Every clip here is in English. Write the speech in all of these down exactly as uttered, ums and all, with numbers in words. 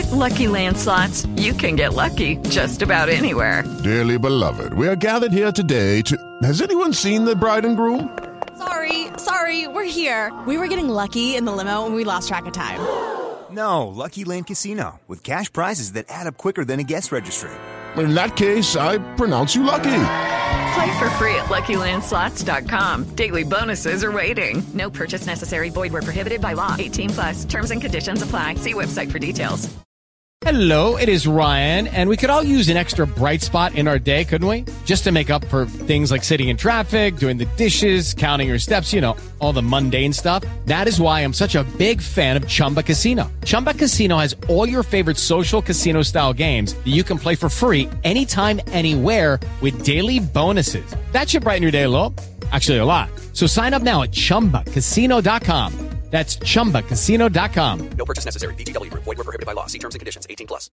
With Lucky Land Slots, you can get lucky just about anywhere. Dearly beloved, we are gathered here today to... Has anyone seen the bride and groom? Sorry, sorry, we're here. We were getting lucky in the limo and we lost track of time. No, Lucky Land Casino, with cash prizes that add up quicker than a guest registry. In that case, I pronounce you lucky. Play for free at Lucky Land Slots dot com. Daily bonuses are waiting. No purchase necessary. Void where prohibited by law. eighteen plus. Terms and conditions apply. See website for details. Hello, it is Ryan, and we could all use an extra bright spot in our day, couldn't we? Just to make up for things like sitting in traffic, doing the dishes, counting your steps, you know, all the mundane stuff. That is why I'm such a big fan of Chumba Casino. Chumba Casino has all your favorite social casino-style games that you can play for free anytime, anywhere with daily bonuses. That should brighten your day a little. Actually, a lot. So sign up now at chumba casino dot com. That's chumba casino dot com. No purchase necessary. V G W Group. Void where prohibited by law. See terms and conditions. eighteen plus.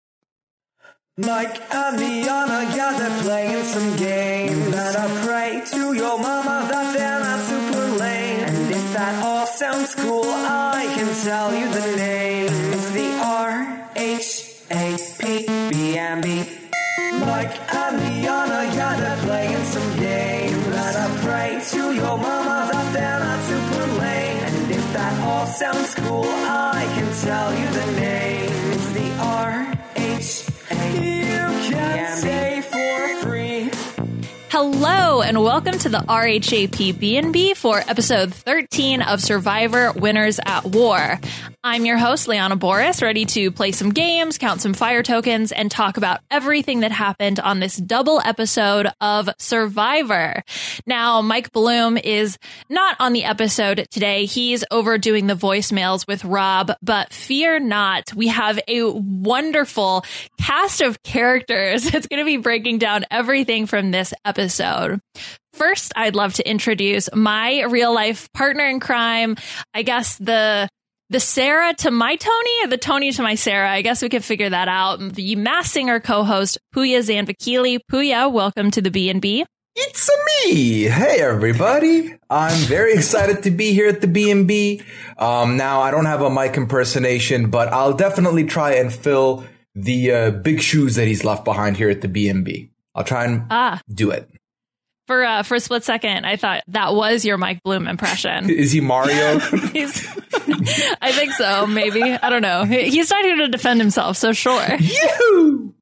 Mike and Liana, yeah, they're playing some games. And I pray to your mama that they're not super lame. And if that all sounds cool, I can tell you the name. It's the R H A P B and B. Mike and Liana, yeah, they're playing some games. And I pray to your mama that they're not super lame. And if that all sounds cool, I can tell you the name. It's the R H A P B. You can stay for free. Hello and welcome to the R H A P B and B for episode thirteen of Survivor Winners at War. I'm your host, Liana Boris, ready to play some games, count some fire tokens, and talk about everything that happened on this double episode of Survivor. Now, Mike Bloom is not on the episode today. He's over doing the voicemails with Rob, but fear not, we have a wonderful cast of characters that's going to be breaking down everything from this episode. First, I'd love to introduce my real life partner in crime. I guess the the Sarah to my Tony or the Tony to my Sarah. I guess we could figure that out. The Masked Singer co-host Puya Zanvakili. Puya, welcome to the B and B. It's me. Hey, everybody. I'm very excited to be here at the B and B. Um, now, I don't have a mic impersonation, but I'll definitely try and fill the uh, big shoes that he's left behind here at the B and B. I'll try and ah. do it. For uh, for a split second, I thought that was your Mike Bloom impression. Is he Mario? He's, I think so, maybe. I don't know. He's not here to defend himself, so sure. Yoo!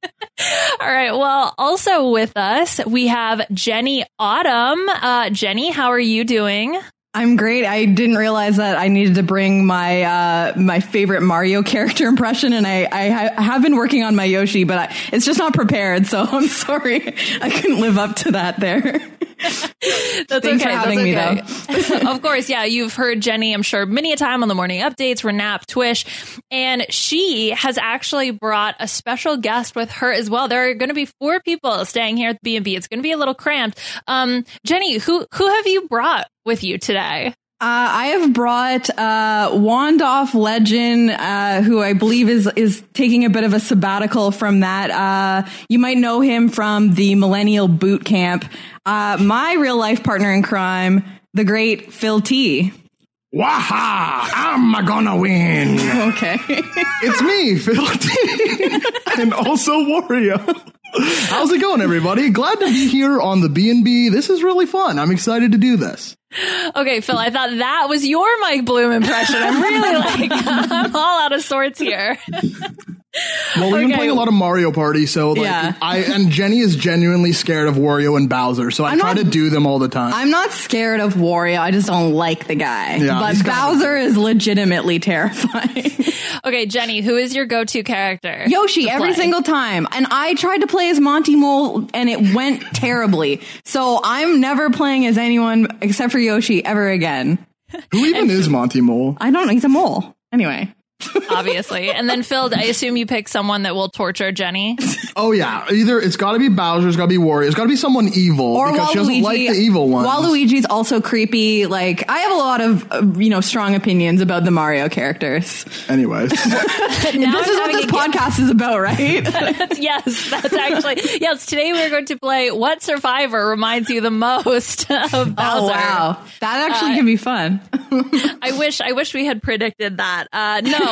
All right. Well, also with us, we have Jenny Autumn. Uh, Jenny, how are you doing? I'm great. I didn't realize that I needed to bring my uh, my favorite Mario character impression, and I, I, ha- I have been working on my Yoshi, but I, it's just not prepared, so I'm sorry. I couldn't live up to that there. That's Thanks okay. for having That's me, okay. Of course, yeah. You've heard Jenny, I'm sure, many a time on the morning updates, Renap, Twish, and she has actually brought a special guest with her as well. There are going to be four people staying here at the B and B. It's going to be a little cramped. Um, Jenny, who who have you brought with you today? Uh, I have brought uh, Wandoff Legend, uh, who I believe is is taking a bit of a sabbatical from that. Uh, you might know him from the Millennial Boot Camp. Uh, my real life partner in crime, the great Phil T. Waha! I'm gonna win. Okay. It's me, Phil T. And also Wario. How's it going, everybody? Glad to be here on the B and B. This is really fun. I'm excited to do this. Okay, Phil, I thought that was your Mike Bloom impression. I'm really like, I'm all out of sorts here. Well, we've okay. been playing a lot of Mario Party, so like, yeah. I and Jenny is genuinely scared of Wario and Bowser, so I I'm try not, to do them all the time. I'm not scared of Wario. I just don't like the guy. Yeah, but Bowser is legitimately terrifying. Okay, Jenny, who is your go-to character? Yoshi, every single time. And I tried to play as Monty Mole, and it went terribly. So I'm never playing as anyone except for Yoshi ever again. Who even is Monty Mole? I don't know. He's a mole. Anyway. Obviously. And then, Phil, I assume you pick someone that will torture Jenny. Oh, yeah. Either it's got to be Bowser, it's got to be Wario, it's got to be someone evil. Or because Waluigi. She doesn't like the evil ones. Waluigi's also creepy. Like, I have a lot of, uh, you know, strong opinions about the Mario characters. Anyways. This is what this podcast is about, right? that's, yes, that's actually, yes, today we're going to play What Survivor Reminds You the Most of Bowser. Oh, wow. That actually uh, can be fun. I wish, I wish we had predicted that. Uh, no,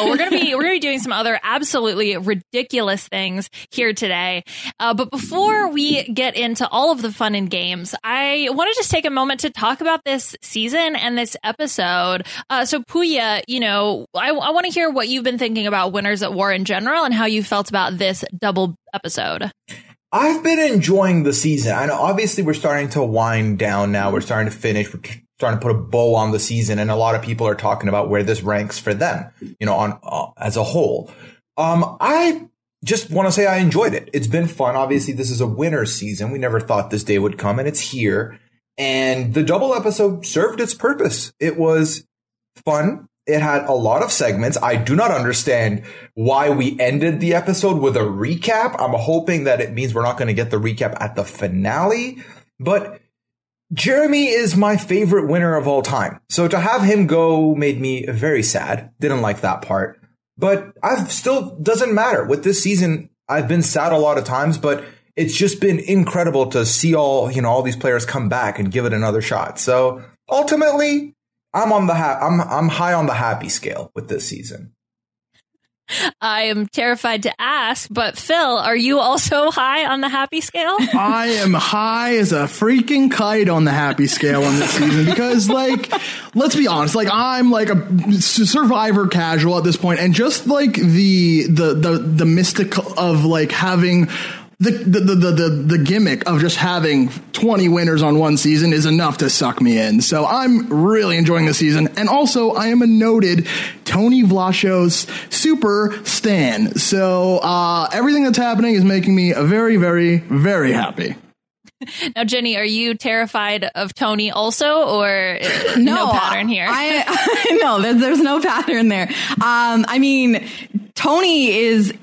no, we're gonna be we're gonna be doing some other absolutely ridiculous things here today. Uh, but before we get into all of the fun and games, I want to just take a moment to talk about this season and this episode. Uh, so Puya, you know, I, I want to hear what you've been thinking about Winners at War in general and how you felt about this double episode. I've been enjoying the season. I know obviously we're starting to wind down now. We're starting to finish. We're starting to put a bow on the season, and a lot of people are talking about where this ranks for them, you know, on uh, as a whole. Um, I just want to say I enjoyed it. It's been fun. Obviously, this is a winter season. We never thought this day would come, and it's here. And the double episode served its purpose. It was fun. It had a lot of segments. I do not understand why we ended the episode with a recap. I'm hoping that it means we're not going to get the recap at the finale. But Jeremy is my favorite winner of all time. So to have him go made me very sad. Didn't like that part. But I've still doesn't matter. With this season, I've been sad a lot of times, but it's just been incredible to see all, you know, all these players come back and give it another shot. So ultimately, I'm on the ha- I'm I'm high on the happy scale with this season. I am terrified to ask, but Phil, are you also high on the happy scale? I am high as a freaking kite on the happy scale on this season because, like, let's be honest, like, I'm like a Survivor casual at this point, and just like the the the the mystic of like having The, the, the, the, the gimmick of just having twenty winners on one season is enough to suck me in. So I'm really enjoying the season. And also, I am a noted Tony Vlachos super stan. So uh, everything that's happening is making me a very, very, very happy. Now, Jenny, are you terrified of Tony also, or no, no pattern here? I, I no, there's, there's no pattern there. Um, I mean, Tony is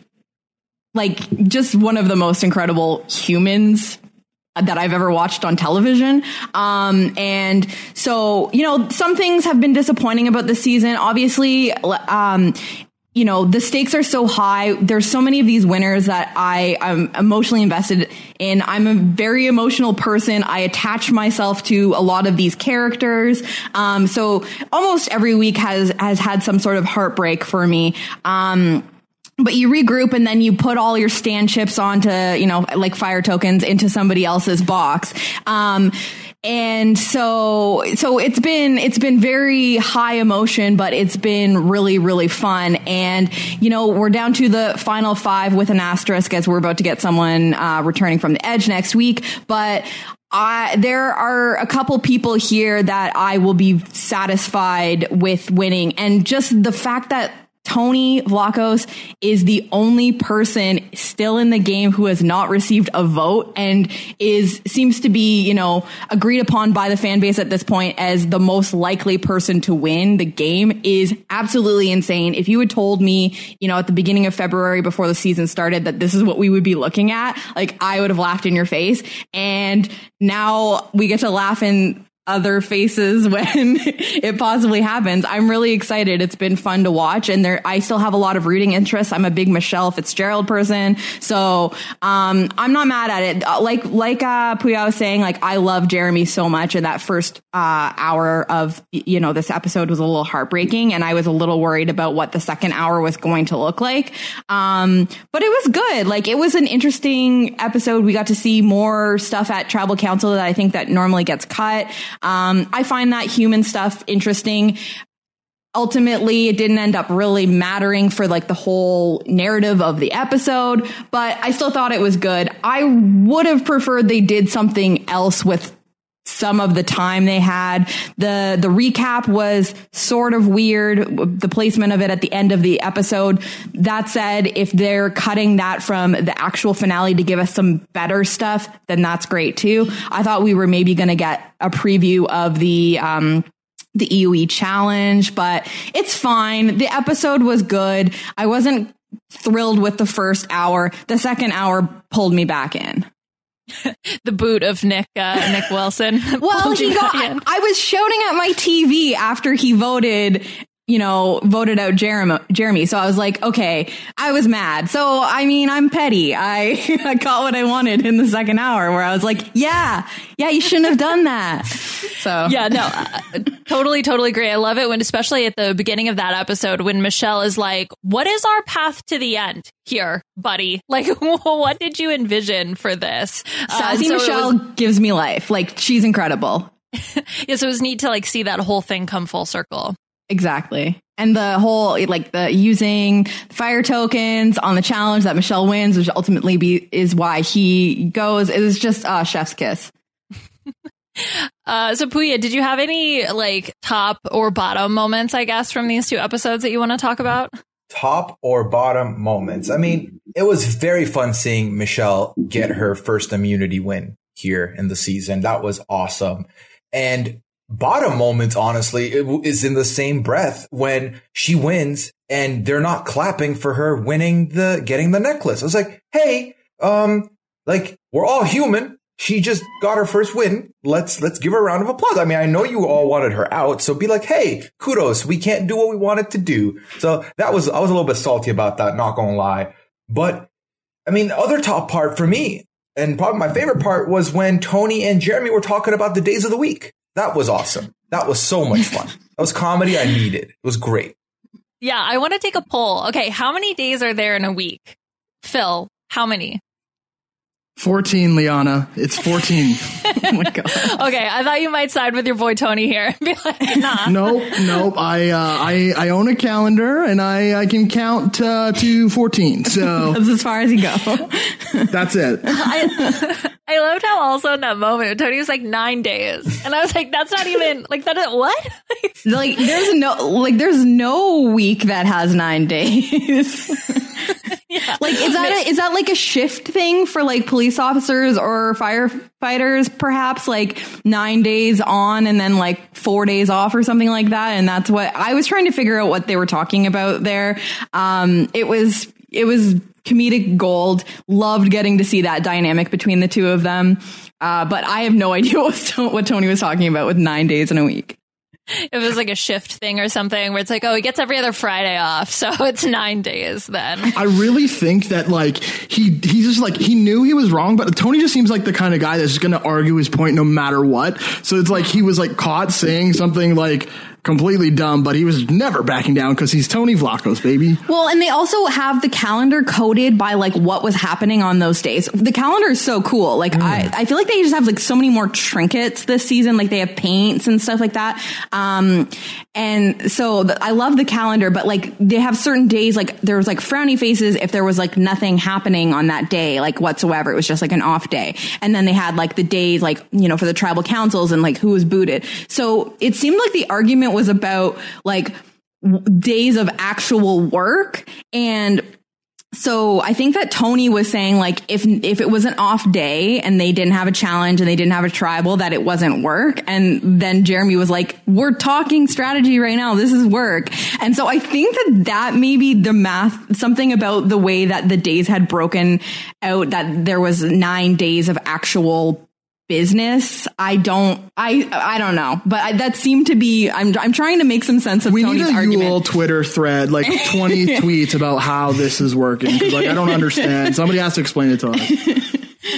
like just one of the most incredible humans that I've ever watched on television. Um, and so, you know, some things have been disappointing about this season. Obviously, um, you know, the stakes are so high. There's so many of these winners that I am emotionally invested in. I'm a very emotional person. I attach myself to a lot of these characters. Um, so almost every week has, has had some sort of heartbreak for me. Um, But you regroup and then you put all your stand chips onto, you know, like fire tokens into somebody else's box. Um, and so, so it's been, it's been very high emotion, but it's been really, really fun. And, you know, we're down to the final five with an asterisk as we're about to get someone, uh, returning from the Edge next week. But I, there are a couple people here that I will be satisfied with winning. And just the fact that Tony Vlachos is the only person still in the game who has not received a vote and is seems to be, you know, agreed upon by the fan base at this point as the most likely person to win the game is absolutely insane. If you had told me, you know, at the beginning of February before the season started that this is what we would be looking at, like I would have laughed in your face. And now we get to laugh in other faces when it possibly happens. I'm really excited. It's been fun to watch, and there I still have a lot of rooting interest. I'm a big Michelle Fitzgerald person, so um, I'm not mad at it. Like like uh, Puya was saying, like I love Jeremy so much, and that first uh, hour of you know this episode was a little heartbreaking, and I was a little worried about what the second hour was going to look like. Um, but it was good. Like it was an interesting episode. We got to see more stuff at Tribal Council that I think that normally gets cut. Um, I find that human stuff interesting. Ultimately, it didn't end up really mattering for like the whole narrative of the episode, but I still thought it was good. I would have preferred they did something else with some of the time they had. The the recap was sort of weird, the placement of it at the end of the episode. That said, if they're cutting that from the actual finale to give us some better stuff, then that's great too. I thought we were maybe going to get a preview of the um the E O E challenge, but it's fine. The episode was good. I wasn't thrilled with the first hour. The second hour pulled me back in. The boot of Nick uh, Nick Wilson. Well, he got. I, I was shouting at my T V after he voted, you know, voted out Jeremy, Jeremy. So I was like, okay, I was mad. So, I mean, I'm petty. I, I got what I wanted in the second hour where I was like, yeah, yeah, you shouldn't have done that. So yeah, no, uh, totally, totally agree. I love it when, especially at the beginning of that episode, when Michelle is like, what is our path to the end here, buddy? Like, what did you envision for this? Sassy uh, so Michelle was, gives me life. Like, she's incredible. Yeah, so it was neat to like see that whole thing come full circle. Exactly. And the whole, like the using fire tokens on the challenge that Michelle wins, which ultimately be, is why he goes. It was just a uh, chef's kiss. uh, so Puya, did you have any like top or bottom moments, I guess, from these two episodes that you want to talk about? Top or bottom moments. I mean, it was very fun seeing Michelle get her first immunity win here in the season. That was awesome. And bottom moments, honestly, is in the same breath when she wins and they're not clapping for her winning the, getting the necklace. I was like, hey, um, like we're all human. She just got her first win. Let's, let's give her a round of applause. I mean, I know you all wanted her out. So be like, hey, kudos. We can't do what we wanted to do. So that was, I was a little bit salty about that. Not gonna lie. But I mean, the other top part for me, and probably my favorite part, was when Tony and Jeremy were talking about the days of the week. That was awesome. That was so much fun. That was comedy I needed. It was great. Yeah, I want to take a poll. Okay, how many days are there in a week? Phil, how many? fourteen, Liana. It's fourteen. Oh my God. Okay, I thought you might side with your boy Tony here and be like, nah. Nope, nope. I, uh, I, I own a calendar and I, I can count uh, to fourteen. So that's as far as you go. That's it. I, I loved how also in that moment Tony was like nine days, and I was like, that's not even like that. Is, what? Like there's no like there's no week that has nine days. Yeah. Like is that a, is that like a shift thing for like police officers or firefighters, perhaps like nine days on and then like four days off or something like that? And that's what I was trying to figure out what they were talking about there. Um, it was it was comedic gold. Loved getting to see that dynamic between the two of them. Uh, but I have no idea what, what Tony was talking about with nine days in a week. It was like a shift thing or something where it's like, oh, he gets every other Friday off, so it's nine days then. I really think that like he he just like he knew he was wrong, but Tony just seems like the kind of guy that's just going to argue his point no matter what. So it's like he was like caught saying something like completely dumb, but he was never backing down because he's Tony Vlachos, baby. Well, and they also have the calendar coded by like what was happening on those days. The calendar is so cool. Like mm. I, I feel like they just have like so many more trinkets this season. Like they have paints and stuff like that. Um, and so the, I love the calendar, but like they have certain days, like there was like frowny faces if there was like nothing happening on that day, like whatsoever. It was just like an off day. And then they had like the days, like, you know, for the tribal councils and like who was booted. So it seemed like the argument was about like w- days of actual work. And so I think that Tony was saying like if if it was an off day and they didn't have a challenge and they didn't have a tribal, that it wasn't work. And then Jeremy was like, we're talking strategy right now. This is work. And so I think that that maybe the math, something about the way that the days had broken out, that there was nine days of actual business. I don't, I, I don't know, but I, that seemed to be, I'm, I'm trying to make some sense of we Tony's need a argument. Yule Twitter thread, like twenty tweets about how this is working. 'Cause, like, I don't understand. Somebody has to explain it to us.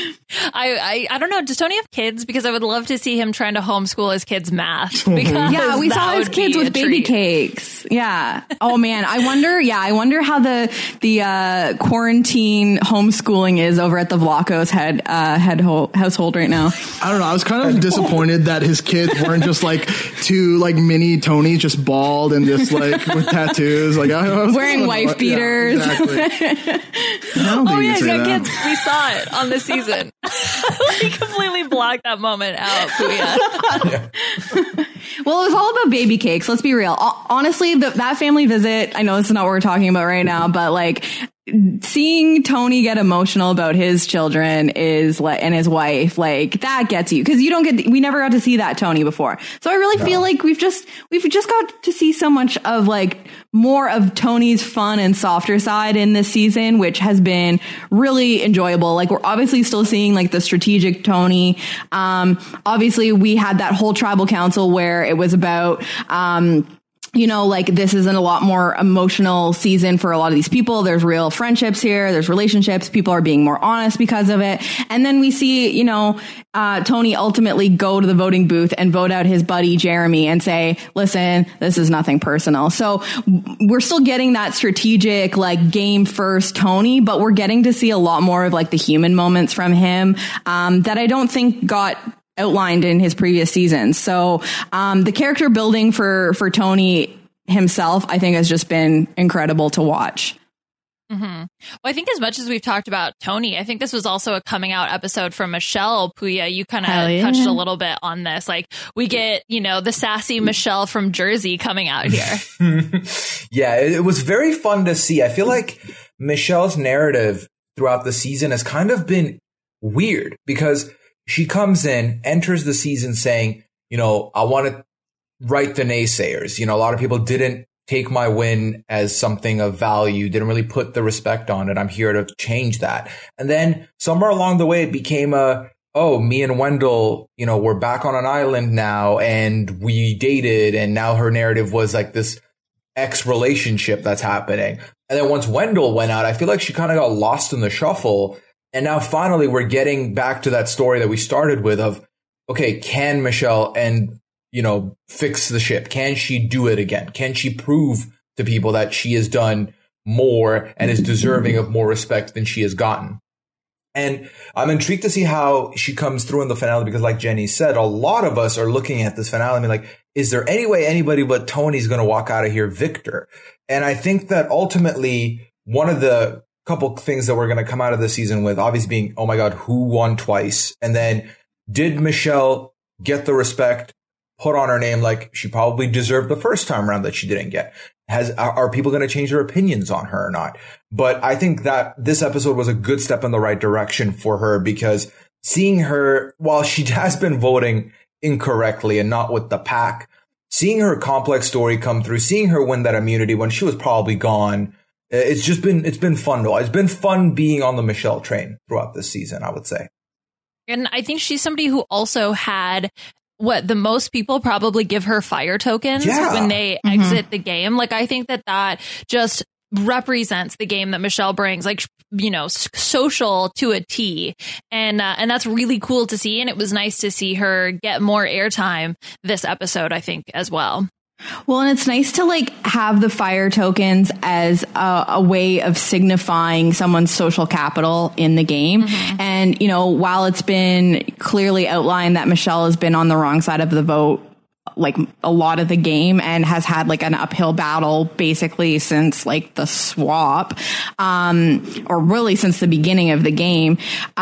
I, I I don't know. Does Tony have kids? Because I would love to see him trying to homeschool his kids math. Because yeah, we saw his kids with baby treat. cakes. Yeah. Oh man, I wonder. Yeah, I wonder how the the uh, quarantine homeschooling is over at the Vlachos head uh, head ho- household right now. I don't know. I was kind of disappointed that his kids weren't just like two like mini Tonys, just bald and just like with tattoos, like I, I was wearing wife beaters. Yeah, exactly. Oh yeah, he's got kids. We saw it on the season. We completely blocked that moment out. Yeah. Well, it was all about baby cakes. Let's be real. Honestly, the, that family visit, I know this is not what we're talking about right now, but like seeing Tony get emotional about his children is like, and his wife, like that gets you. Cause you don't get, we never got to see that Tony before. So I really no. feel like we've just, we've just got to see so much of like more of Tony's fun and softer side in this season, which has been really enjoyable. Like we're obviously still seeing like the strategic Tony. Um, obviously we had that whole tribal council where it was about, um, you know, like this isn't a lot more emotional season for a lot of these people. There's real friendships here. There's relationships. People are being more honest because of it. And then we see, you know, uh, Tony ultimately go to the voting booth and vote out his buddy Jeremy and say, listen, this is nothing personal. So we're still getting that strategic, like game first Tony, but we're getting to see a lot more of like the human moments from him, um, that I don't think got outlined in his previous seasons. So um, the character building for for Tony himself, I think, has just been incredible to watch. Mm-hmm. Well, I think as much as we've talked about Tony, I think this was also a coming out episode from Michelle. Puya, you kind of yeah. touched a little bit on this. Like we get, you know, the sassy Michelle from Jersey coming out here. Yeah, it was very fun to see. I feel like Michelle's narrative throughout the season has kind of been weird because she comes in, enters the season saying, you know, I want to right the naysayers. You know, a lot of people didn't take my win as something of value, didn't really put the respect on it. I'm here to change that. And then somewhere along the way, it became a, oh, me and Wendell, you know, we're back on an island now and we dated. And now her narrative was like this ex relationship that's happening. And then once Wendell went out, I feel like she kind of got lost in the shuffle. And now finally we're getting back to that story that we started with of, okay, can Michelle and, you know, fix the ship? Can she do it again? Can she prove to people that she has done more and is deserving of more respect than she has gotten? And I'm intrigued to see how she comes through in the finale, because like Jenny said, a lot of us are looking at this finale and be like, is there any way anybody but Tony's going to walk out of here victor? And I think that ultimately one of the couple things that we're going to come out of this season with, obviously being, oh my God, who won twice? And then did Michelle get the respect put on her name like she probably deserved the first time around that she didn't get? Has, are, are people going to change their opinions on her or not? But I think that this episode was a good step in the right direction for her, because seeing her, while she has been voting incorrectly and not with the pack, seeing her complex story come through, seeing her win that immunity when she was probably gone, it's just been, it's been fun though. It's been fun being on the Michelle train throughout this season, I would say. And I think she's somebody who also had what the most people probably give her fire tokens yeah. when they Mm-hmm. exit the game. Like, I think that that just represents the game that Michelle brings, like, you know, s- social to a T. And, uh, and that's really cool to see. And it was nice to see her get more airtime this episode, I think, as well. Well, and it's nice to like have the fire tokens as a, a way of signifying someone's social capital in the game. Mm-hmm. And, you know, while it's been clearly outlined that Michelle has been on the wrong side of the vote like a lot of the game and has had like an uphill battle basically since like the swap, um, or really since the beginning of the game,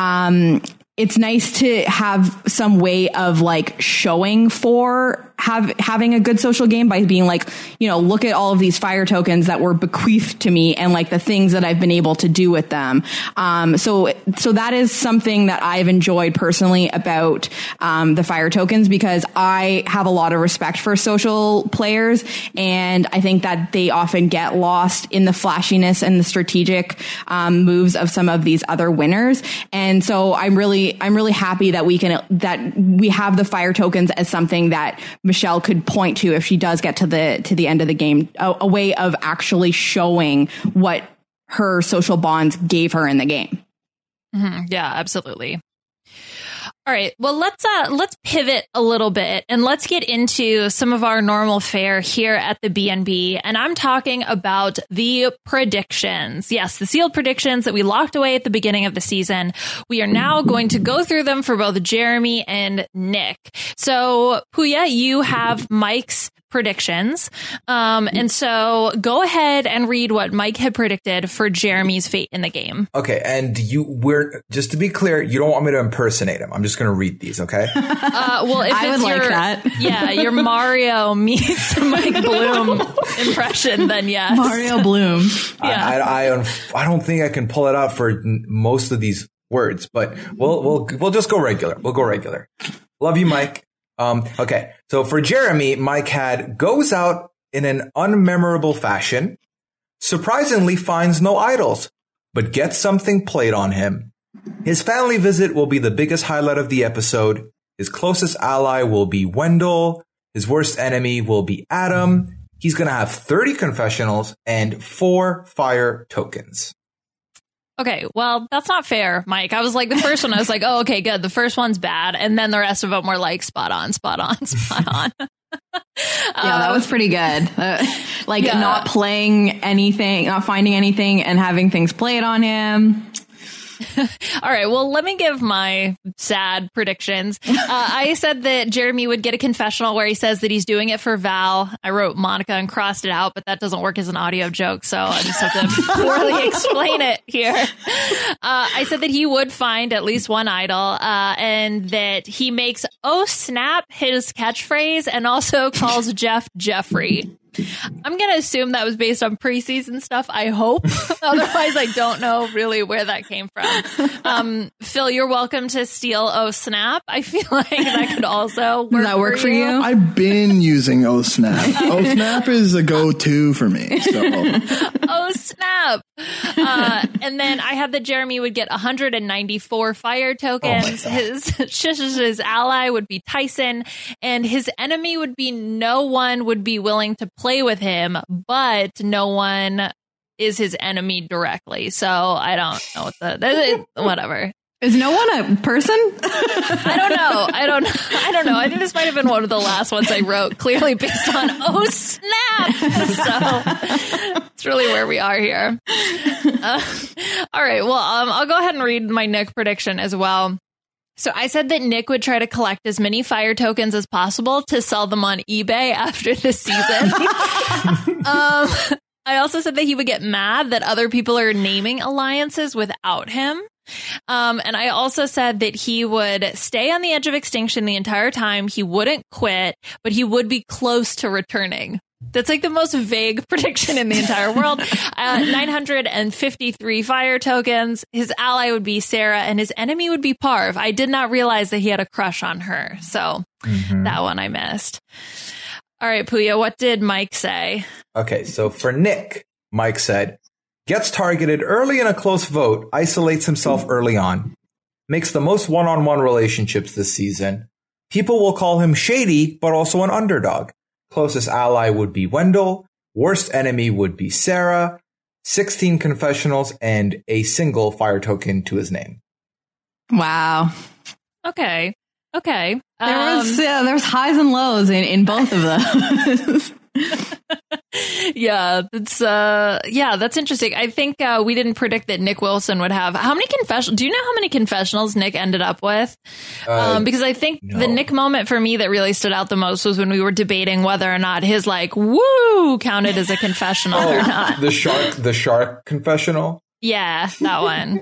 um, it's nice to have some way of like showing for have having a good social game by being like, you know, look at all of these fire tokens that were bequeathed to me and like the things that I've been able to do with them. Um, so, so that is something that I've enjoyed personally about, um, the fire tokens, because I have a lot of respect for social players. And I think that they often get lost in the flashiness and the strategic, um, moves of some of these other winners. And so I'm really, I'm really happy that we can, that we have the fire tokens as something that Michelle could point to if she does get to the to the end of the game, a, a way of actually showing what her social bonds gave her in the game. Mm-hmm. Yeah, absolutely. All right. Well, let's uh, let's pivot a little bit and let's get into some of our normal fare here at the B N B. And I'm talking about the predictions. Yes, the sealed predictions that we locked away at the beginning of the season. We are now going to go through them for both Jeremy and Nick. So, Puya, you have Mike's predictions. Um, and so go ahead and read what Mike had predicted for Jeremy's fate in the game. Okay. And you, we're, just to be clear, you don't want me to impersonate him. I'm just going to read these. Okay. Uh, well, if I it's would your, like that. Yeah, your Mario meets Mike Bloom impression, then yes. Mario Bloom. Yeah. I, I, I, I don't think I can pull it out for n- most of these words, but we'll, we'll, we'll just go regular. We'll go regular. Love you, Mike. Um, okay. So for Jeremy, Mike had goes out in an unmemorable fashion, surprisingly finds no idols, but gets something played on him. His family visit will be the biggest highlight of the episode. His closest ally will be Wendell. His worst enemy will be Adam. He's going to have thirty confessionals and four fire tokens. Okay, well, that's not fair, Mike. I was like, the first one, I was like, oh, okay, good. The first one's bad. And then the rest of them were like, spot on, spot on, spot on. Yeah, that was pretty good. Uh, like yeah. not playing anything, not finding anything and having things played on him. All right, well, let me give my sad predictions. Uh, I said that Jeremy would get a confessional where he says that he's doing it for Val. I wrote Monica and crossed it out, but that doesn't work as an audio joke, so I just have to poorly explain it here. Uh, I said that he would find at least one idol, uh, and that he makes "Oh Snap" his catchphrase and also calls Jeff Jeffrey. I'm going to assume that was based on preseason stuff, I hope. Otherwise, I don't know really where that came from. Um, Phil, you're welcome to steal Oh Snap. I feel like that could also work, Does that work for, for you? you? I've been using Oh Snap. Oh Snap is a go-to for me. So. Oh Snap. Uh, and then I had that Jeremy would get one hundred ninety-four fire tokens. Oh his, his ally would be Tyson, and his enemy would be no one would be willing to play with him, but no one is his enemy directly. So I don't know what the whatever. Is no one a person? I don't know. I don't. I don't know. I think this might have been one of the last ones I wrote, clearly based on Oh Snap. So it's really where we are here. Uh, all right. Well, um, I'll go ahead and read my Nick prediction as well. So I said that Nick would try to collect as many fire tokens as possible to sell them on eBay after this season. um, I also said that he would get mad that other people are naming alliances without him. Um, and I also said that he would stay on the edge of extinction the entire time. He wouldn't quit, but he would be close to returning. That's like the most vague prediction in the entire world. Uh, nine hundred fifty-three fire tokens. His ally would be Sarah and his enemy would be Parv. I did not realize that he had a crush on her. So mm-hmm. that one I missed. All right, Puya, what did Mike say? Okay, so for Nick, Mike said, gets targeted early in a close vote, isolates himself early on, makes the most one-on-one relationships this season. People will call him shady, but also an underdog. Closest ally would be Wendell. Worst enemy would be Sarah. sixteen confessionals and a single fire token to his name. Wow. Okay. Okay. There um, was yeah, there was highs and lows in, in both of those. yeah, that's uh, yeah, that's interesting. I think uh, we didn't predict that Nick Wilson would have how many confessionals. Do you know how many confessionals Nick ended up with? Uh, um, because I think no. the Nick moment for me that really stood out the most was when we were debating whether or not his like woo counted as a confessional oh, or not. The shark, the shark confessional. Yeah, that one.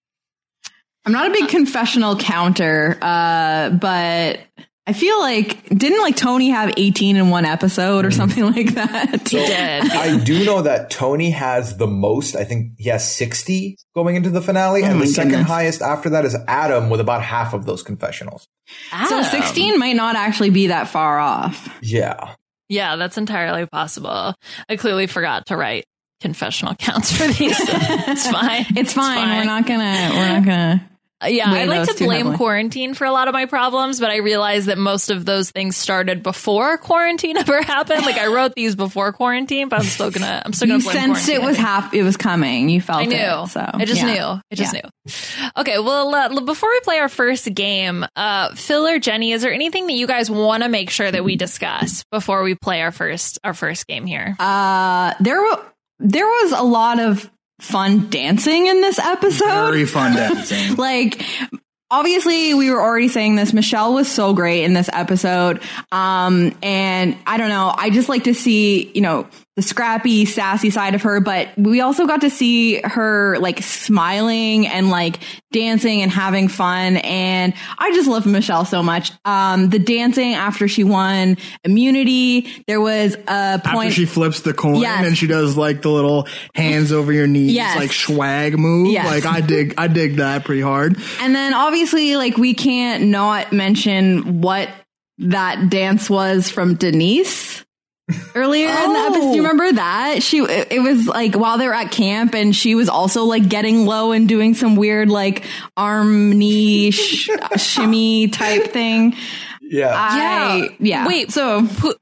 I'm not a big confessional counter, uh, but I feel like, didn't like Tony have eighteen in one episode or something like that? So he did. I do know that Tony has the most. I think he has sixty going into the finale. Oh and the second goodness. highest after that is Adam with about half of those confessionals. Adam. So sixteen might not actually be that far off. Yeah. Yeah, that's entirely possible. I clearly forgot to write confessional counts for these. So it's fine. It's fine. It's fine. We're not gonna, we're not gonna. Yeah, I like to blame heavily. quarantine for a lot of my problems, but I realized that most of those things started before quarantine ever happened. Like I wrote these before quarantine, but I'm still gonna, I'm still gonna you blame sensed quarantine. it was hap- it was coming. You felt I knew. it. So I just yeah. knew. I just yeah. knew. Okay, well, uh, before we play our first game, uh, Phil or Jenny, is there anything that you guys want to make sure that we discuss before we play our first our first game here? Uh, there were there was a lot of fun dancing in this episode. Very fun dancing. Like. Obviously, we were already saying this. Michelle was so great in this episode. Um, and I don't know. I just like to see, you know, the scrappy, sassy side of her. But we also got to see her like smiling and like dancing and having fun. And I just love Michelle so much. Um, the dancing after she won immunity, there was a point. After she flips the coin yes. and she does like the little hands over your knees, yes. like swag move. Yes. Like I dig, I dig that pretty hard. And then obviously, like we can't not mention what that dance was from Denise. Earlier oh. in the episode, do you remember that? She, it was like while they were at camp and she was also like getting low and doing some weird like arm, knee, sh- shimmy type thing. Yeah. I, yeah. Yeah. Wait, so P-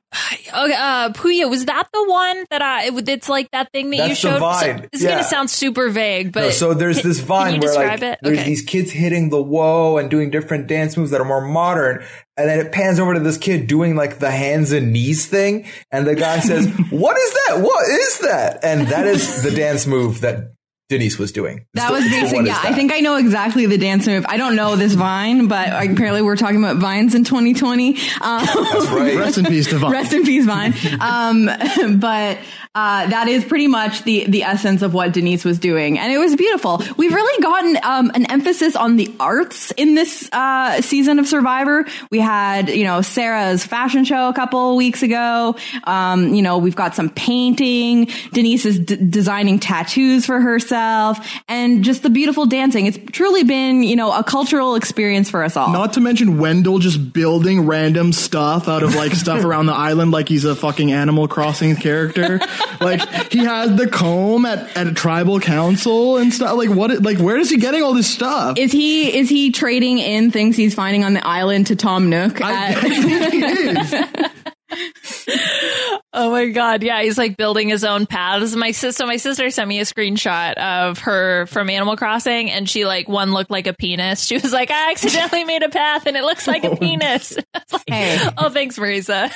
Okay, uh, Puya, was that the one that I? It's like that thing that That's you showed. the Vine. So, it's yeah. gonna sound super vague, but no, so there's can, this Vine can you where describe like it? there's Okay. these kids hitting the whoa and doing different dance moves that are more modern, and then it pans over to this kid doing like the hands and knees thing, and the guy says, "What is that? What is that?" And that is the dance move that Denise was doing. That So- was so basic. what is Yeah, that? I think I know exactly the dance move. I don't know this Vine, but apparently we're talking about Vines in twenty twenty. Um, That's right. Rest in peace to Vine. Rest in peace, Vine. Um, but uh, that is pretty much the the essence of what Denise was doing, and it was beautiful. We've really gotten um, an emphasis on the arts in this uh, season of Survivor. We had, you know, Sarah's fashion show a couple weeks ago. Um, you know, we've got some painting. Denise is d- designing tattoos for herself, and just the beautiful dancing. It's truly been, you know, a cultural experience for us all. Not to mention Wendell just building random stuff out of like stuff around the island like he's a fucking Animal Crossing character. Like he had the comb at, at a tribal council and stuff. Like what? Like where is he getting all this stuff? Is he is he trading in things he's finding on the island to Tom Nook? I, At- I think he is. Oh my god, yeah, he's like building his own paths. My sister, my sister sent me a screenshot of her from Animal Crossing, and she like one looked like a penis. She was like, "I accidentally made a path, and it looks like a penis." It's like, Hey. oh, thanks, Marisa.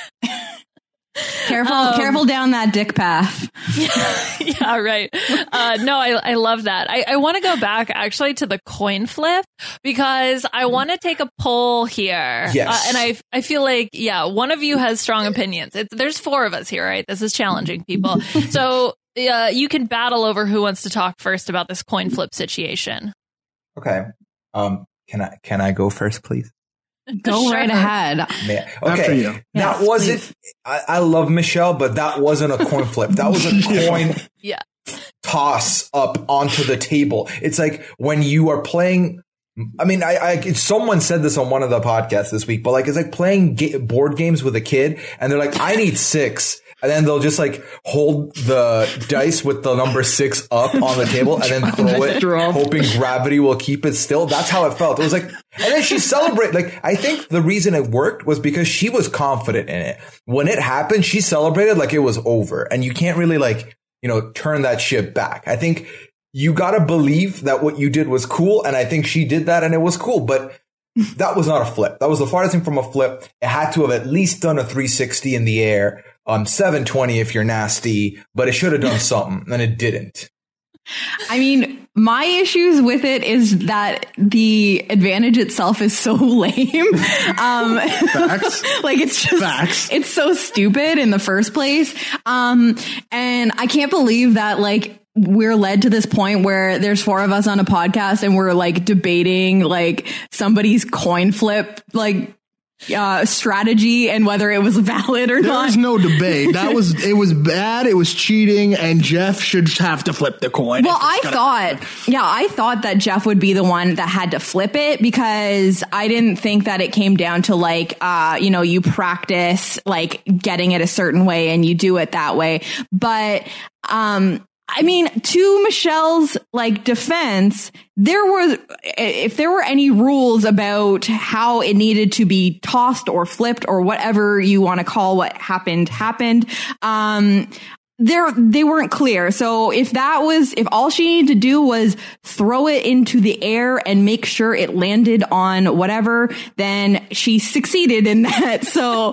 Careful, Um, careful down that dick path. Yeah, right. Uh, no, I, I love that. I, I want to go back actually to the coin flip because I want to take a poll here. Yes. Uh, and I I feel like, yeah, one of you has strong opinions. It's, there's four of us here, right? This is challenging people. So uh, you can battle over who wants to talk first about this coin flip situation. Okay. Um. Can I can I go first, please? Go Sure. right ahead. Man. After Okay. you. That Yes, wasn't. I, I love Michelle, but that wasn't a coin flip. That was a coin Yeah. toss up onto the table. It's like when you are playing. I mean, I, I it's, someone said this on one of the podcasts this week, but like it's like playing ga- board games with a kid, and they're like, "I need six." And then they'll just like hold the dice with the number six up on the table and then throw it, hoping gravity will keep it still. That's how it felt. It was like, and then she celebrated. Like, I think the reason it worked was because she was confident in it. When it happened, she celebrated like it was over. And you can't really like, you know, turn that shit back. I think you gotta believe that what you did was cool. And I think she did that and it was cool. But that was not a flip. That was the farthest thing from a flip. It had to have at least done a three sixty in the air. Um, seven twenty if you're nasty, but it should have done something, and it didn't. I mean, my issues with it is that the advantage itself is so lame. Um, Facts. like it's just, Facts. it's so stupid in the first place. Um, and I can't believe that like we're led to this point where there's four of us on a podcast and we're like debating like somebody's coin flip, like, uh, strategy and whether it was valid or There not. was no debate. That was it was bad. It was cheating, and Jeff should have to flip the coin. Well, if it's I gonna- thought, yeah, I thought that Jeff would be the one that had to flip it because I didn't think that it came down to like, uh, you know, you practice like getting it a certain way and you do it that way. But, um, I mean, to Michelle's like defense, there was, if there were any rules about how it needed to be tossed or flipped or whatever you want to call what happened, happened, um, there, they weren't clear. So if that was, if all she needed to do was throw it into the air and make sure it landed on whatever, then she succeeded in that. So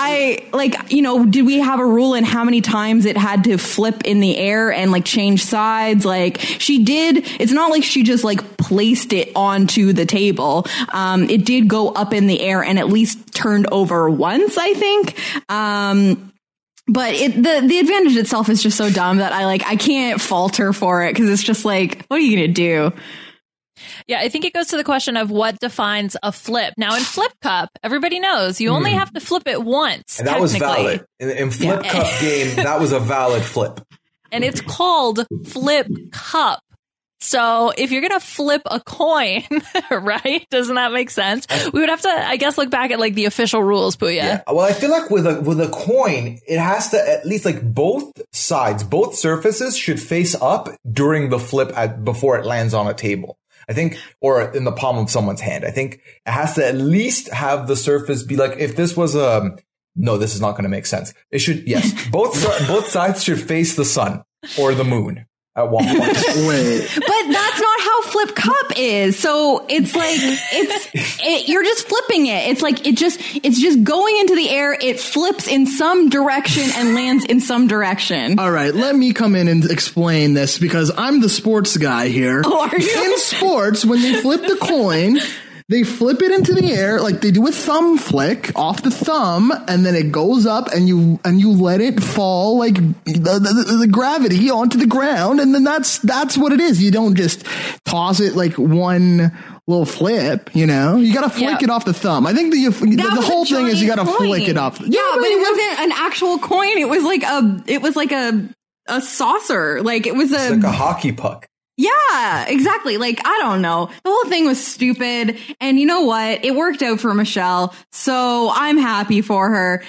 I like, you know, did we have a rule in how many times it had to flip in the air and like change sides? Like she did. It's not like she just like placed it onto the table. Um, it did go up in the air and at least turned over once, I think. Um, But it, the the advantage itself is just so dumb that I like I can't falter for it because it's just like, what are you gonna do? Yeah, I think it goes to the question of what defines a flip. Now, in Flip Cup, everybody knows you only have to flip it once. And that was technically. valid. In, in Flip Yeah. Cup game, that was a valid flip. And it's called Flip Cup. So if you're going to flip a coin, right? Doesn't that make sense? We would have to, I guess, look back at like the official rules, Puya. Yeah. Well, I feel like with a with a coin, it has to at least like both sides, both surfaces should face up during the flip at, before it lands on a table. I think, or in the palm of someone's hand. I think it has to at least have the surface be like, if this was a, no, this is not going to make sense. It should, yes, both both sides should face the sun or the moon at one point. Wait. But that's not how Flip Cup is. So it's like, it's, it, you're just flipping it. It's like, it just, it's just going into the air. It flips in some direction and lands in some direction. All right, let me come in and explain this because I'm the sports guy here. Oh, are you? In sports, when they flip the coin, they flip it into the air like they do a thumb flick off the thumb, and then it goes up, and you and you let it fall like the, the, the gravity onto the ground, and then that's that's what it is. You don't just toss it like one little flip, you know. You got to flick Yeah. it off the thumb. I think the the, the was whole a thing is you got to giant flick coin. it off. Yeah, but it wasn't an actual coin. It was like a, it was like a, a saucer. Like it was a, It's like a hockey puck. yeah, exactly. Like, I don't know. The whole thing was stupid. And you know what? It worked out for Michelle. So I'm happy for her.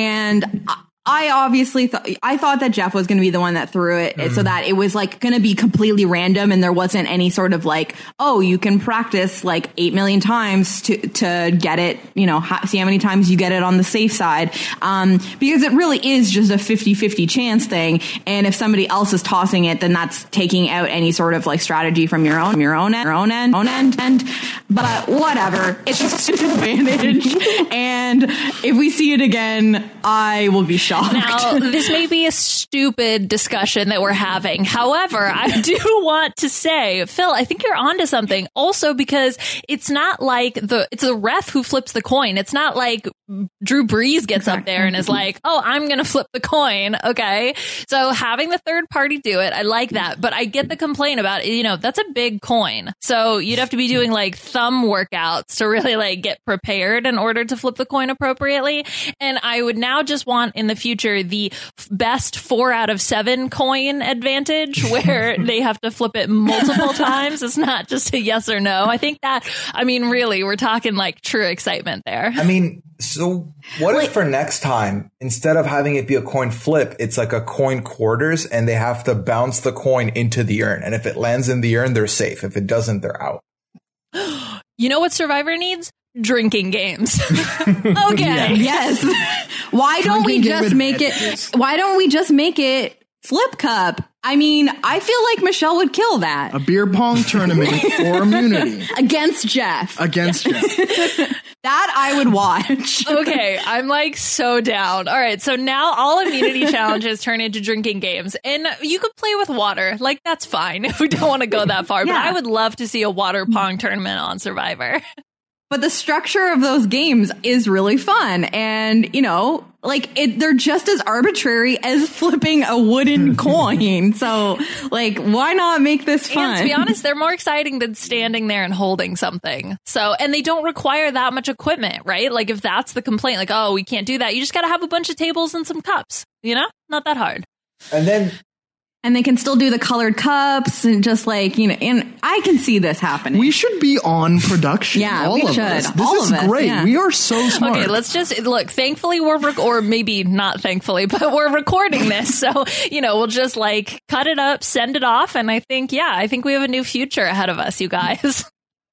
And I- I obviously thought, I thought that Jeff was going to be the one that threw it Mm. so that it was like going to be completely random and there wasn't any sort of like, oh, you can practice like eight million times to, to get it, you know, ha- see how many times you get it on the safe side. Um, because it really is just a fifty-fifty chance thing. And if somebody else is tossing it, then that's taking out any sort of like strategy from your own, your own end, your own end, own end, end. But whatever. It's just an advantage. And if we see it again, I will be shocked. Now, this may be a stupid discussion that we're having. However, I do want to say, Phil, I think you're onto something. Also, because it's not like the it's the ref who flips the coin. It's not like Drew Brees gets up there and is like, "Oh, I'm going to flip the coin." Okay, so having the third party do it, I like that. But I get the complaint about, you know, that's a big coin, so you'd have to be doing like thumb workouts to really like get prepared in order to flip the coin appropriately. And I would now just want in the future the f- best four out of seven coin advantage where they have to flip it multiple times. It's not just a yes or no. I think that, I mean, really, we're talking like true excitement there. I mean, so what if for next time, instead of having it be a coin flip, it's like a coin quarters and they have to bounce the coin into the urn. And if it lands in the urn, they're safe. If it doesn't, they're out. You know what Survivor needs? Drinking games. Okay. Yes. Why don't we Drinking game just make it? advantages. Why don't we just make it Flip Cup? I mean, I feel like Michelle would kill that A beer pong tournament for immunity against Jeff. against Jeff. That I would watch. Okay, I'm like so down. All right, so now all immunity challenges turn into drinking games, and you could play with water. Like, that's fine if we don't want to go that far. But Yeah. I would love to see a water pong tournament on Survivor. But the structure of those games is really fun. And, you know, like it, they're just as arbitrary as flipping a wooden coin. So like, why not make this fun? And to be honest, they're more exciting than standing there and holding something. So, and they don't require that much equipment, right? Like, if that's the complaint, like, oh, we can't do that. You just got to have a bunch of tables and some cups, you know? Not that hard. And then and they can still do the colored cups and just like, you know, and I can see this happening. We should be on production. Yeah, all we of should. us. This All is of us, great. yeah. We are so smart. Okay, let's just look. Thankfully, we're rec- or maybe not thankfully, but we're recording this, so you know we'll just like cut it up, send it off, and I think yeah, I think we have a new future ahead of us, you guys.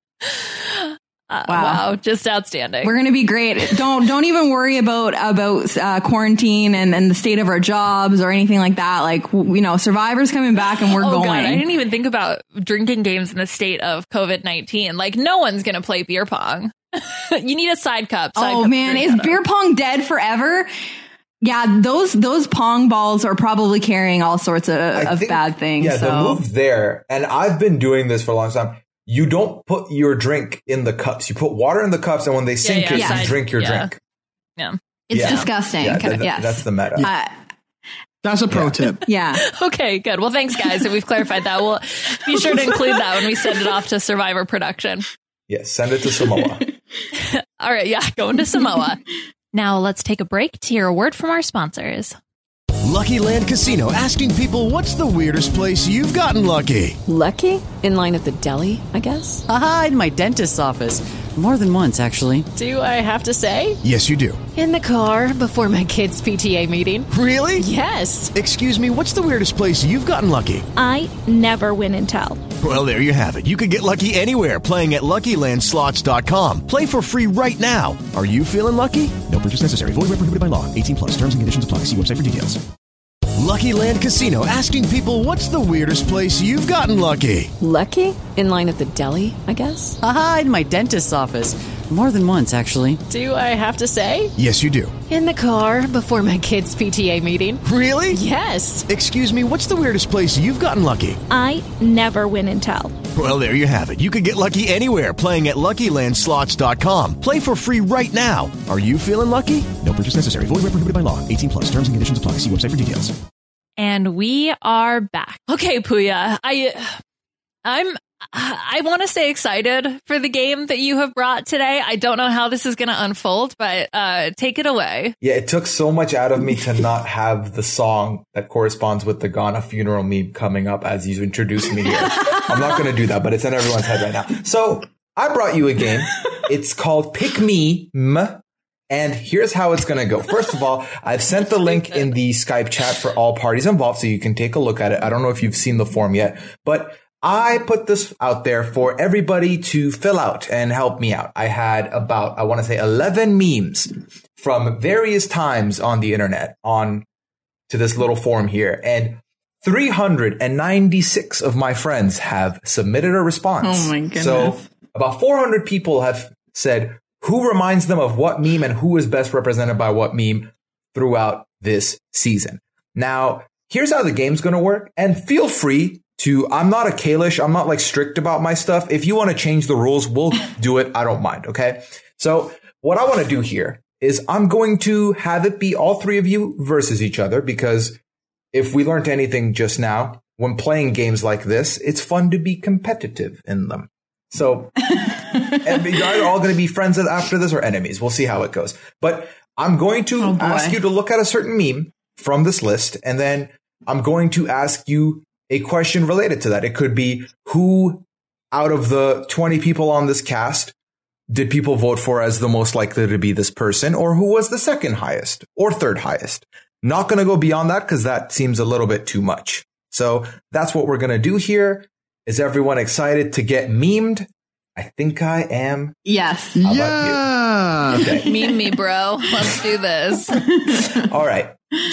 Uh, Wow. wow, just outstanding. We're going to be great. Don't don't even worry about about uh, quarantine and, and the state of our jobs or anything like that. Like, w- you know, Survivor's coming back and we're oh going. God, I didn't even think about drinking games in the state of COVID nineteen. Like, no one's going to play beer pong. You need a side cup. Side oh cup man, drink is out of. beer pong dead forever? Yeah, those those pong balls are probably carrying all sorts of, I of think- bad things. Yeah, the so move there, and I've been doing this for a long time. You don't put your drink in the cups. You put water in the cups, and when they sink yeah, it, yeah. you drink your Yeah. drink. Yeah. it's Yeah. disgusting. Yeah, th- th- yes. that's the meta. Uh, That's a pro Yeah. tip. yeah. Okay, good. Well, thanks, guys. That we've clarified that. We'll be sure to include that when we send it off to Survivor production. Yes, send it to Samoa. All right, yeah, going to Samoa. Now let's take a break to hear a word from our sponsors. Lucky Land Casino, asking people, what's the weirdest place you've gotten lucky? Lucky? In line at the deli, I guess? Aha, in my dentist's office. More than once, actually. Do I have to say? Yes, you do. In the car before my kids' P T A meeting. Really? Yes. Excuse me, what's the weirdest place you've gotten lucky? I never win and tell. Well, there you have it. You can get lucky anywhere, playing at Lucky Land Slots dot com. Play for free right now. Are you feeling lucky? No purchase necessary. Void where prohibited by law. eighteen plus. Terms and conditions apply. See website for details. Lucky Land Casino, asking people, what's the weirdest place you've gotten lucky? Lucky? In line at the deli, I guess? Aha, in my dentist's office. More than once, actually. Do I have to say? Yes, you do. In the car before my kids' P T A meeting. Really? Yes. Excuse me, what's the weirdest place you've gotten lucky? I never win and tell. Well, there you have it. You can get lucky anywhere, playing at Lucky Land Slots dot com. Play for free right now. Are you feeling lucky? No purchase necessary. Void where prohibited by law. eighteen plus. Terms and conditions apply. See website for details. And we are back. Okay, Puya, I, I'm, I want to say excited for the game that you have brought today. I don't know how this is going to unfold, but uh, take it away. Yeah, it took so much out of me to not have the song that corresponds with the Ghana funeral meme coming up as you introduced me here. I'm not going to do that, but it's in everyone's head right now. So I brought you a game. It's called Pick Me. And here's how it's going to go. First of all, I've sent the link in the Skype chat for all parties involved, so you can take a look at it. I don't know if you've seen the form yet, but I put this out there for everybody to fill out and help me out. I had about, I want to say eleven memes from various times on the internet on to this little form here. And three hundred ninety-six of my friends have submitted a response. Oh my goodness. So about four hundred people have said who reminds them of what meme and who is best represented by what meme throughout this season. Now, here's how the game's going to work. And feel free to, I'm not a Kalish. I'm not like strict about my stuff. If you want to change the rules, we'll do it. I don't mind. Okay. So what I want to do here is I'm going to have it be all three of you versus each other, because if we learned anything just now, when playing games like this, it's fun to be competitive in them. So, and you guys are all going to be friends after this or enemies. We'll see how it goes. But I'm going to Oh, boy. ask you to look at a certain meme from this list, and then I'm going to ask you a question related to that. It could be, who out of the twenty people on this cast did people vote for as the most likely to be this person, or who was the second highest or third highest? Not going to go beyond that because that seems a little bit too much. So that's what we're going to do here. Is everyone excited to get memed? I think I am. Yes. How Yeah. about you? Okay. Meme me, bro. Let's do this. All right.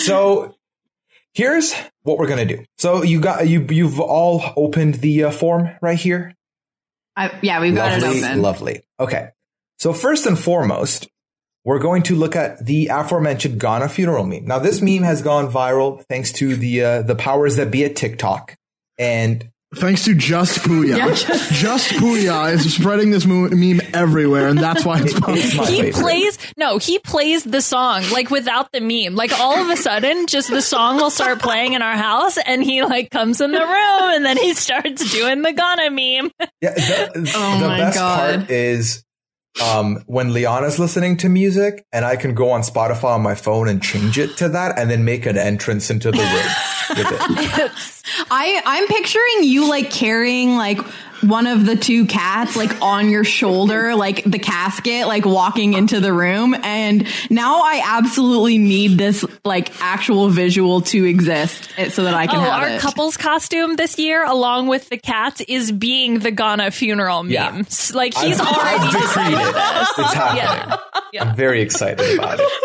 So here's what we're going to do. So you got, you, you've all opened the uh, form right here. I, yeah, we've got Lovely, it open. lovely. Okay. So first and foremost, we're going to look at the aforementioned Ghana funeral meme. Now, this meme has gone viral thanks to the uh, the powers that be at TikTok. And thanks to Just Puya. Yeah. Just Puya is spreading this mo- meme everywhere, and that's why it's popular. it's my He favorite. plays, no, he plays the song, like without the meme. Like all of a sudden, just the song will start playing in our house and he like comes in the room and then he starts doing the Ghana meme. Yeah, the, Oh the my best God. part is um, when Liana's listening to music and I can go on Spotify on my phone and change it to that and then make an entrance into the room with it. I, I'm picturing you like carrying like one of the two cats like on your shoulder, like the casket, like walking into the room. And now I absolutely need this like actual visual to exist so that I can Oh, have our it. couple's costume this year, along with the cats, is being the Ghana funeral Yeah. memes. Like he's I've, already I've decreed decided it. this. It's happening. Yeah. Yeah. I'm very excited about it.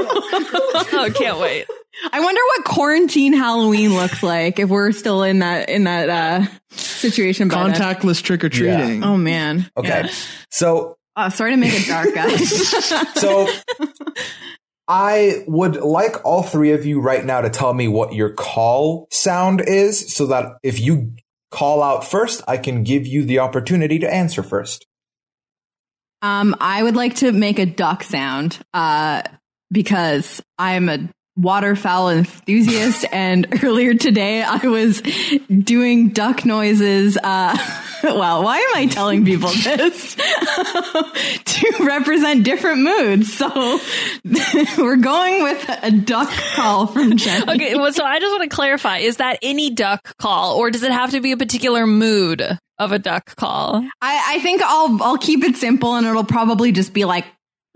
Oh, can't wait. I wonder what quarantine Halloween looks like if we're still in that in that uh situation. by then. Contactless trick or treating. Oh man. Okay. Yeah. So Oh, sorry to make it dark, guys. So I would like all three of you right now to tell me what your call sound is so that if you call out first, I can give you the opportunity to answer first. Um, I would like to make a duck sound, uh, because I'm a waterfowl enthusiast, and earlier today I was doing duck noises. Uh, well, why am I telling people this? To represent different moods. So we're going with a duck call from Jenny. Okay, well, so I just want to clarify: is that any duck call, or does it have to be a particular mood of a duck call. I, I think I'll I'll keep it simple, and it'll probably just be like,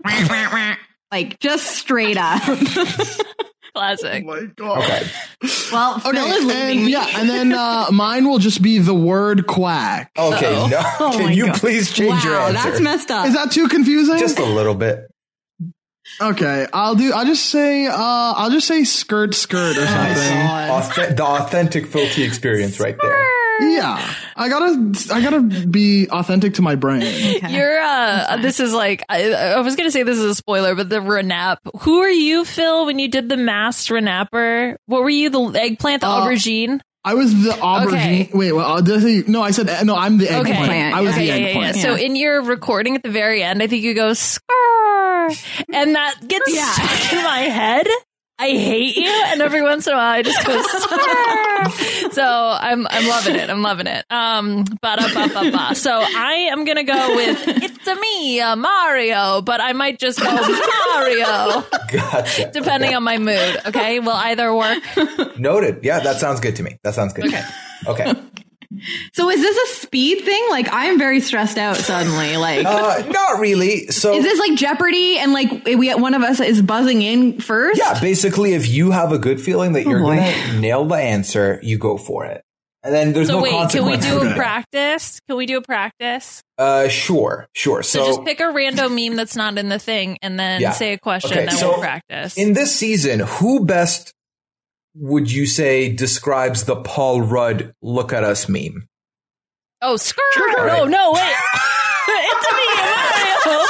like just straight up. Classic. Oh my God. Okay. Well, Phil Okay, is leaving and me. yeah, and then uh, mine will just be the word quack. Okay, Uh-oh. no. Oh Can my you God. please change your Wow, answer? that's messed up. Is that too confusing? Just a little bit. Okay, I'll do. I'll just say. Uh, I'll just say skirt, skirt, or something. Auth- the authentic filthy experience right there. Yeah, I gotta. I gotta be authentic to my brain. You're, uh, this is like, I, I was going to say this is a spoiler, but the Renap. Who are you, Phil, when you did the masked Renapper? What were you, the eggplant, the Uh, aubergine? I was the aubergine. Okay. Wait, well, uh, did I say, no, I said no. I'm the eggplant. Okay. I was okay, the yeah, yeah, eggplant. yeah. So in your recording at the very end, I think you go, scar, and that gets Yeah. stuck in my head. I hate you, and every once in a while I just go scar. So I'm I'm loving it. I'm loving it. Um, ba da ba ba ba. So I am gonna go with it's a me, uh, Mario, but I might just go Mario, Gotcha. depending Okay. on my mood. Okay, will either work. Noted. Yeah, that sounds good to me. That sounds good. Okay. Okay. So is this a speed thing? Like I'm very stressed out suddenly. Like Uh, not really. So is this like Jeopardy? And like we one of us is buzzing in first? yeah, basically, if you have a good feeling that Oh, you're boy. gonna nail the answer, you go for it. And then there's So no wait, can we consequence. do for a that. practice? Can we do a practice? Uh, sure, sure. So, So, just pick a random meme that's not in the thing, and then Yeah. say a question, Okay, and so we'll practice. in this season, who best would you say describes the Paul Rudd "Look at Us" meme? Oh, skirt! All No, right. no, wait. It's me, Mario.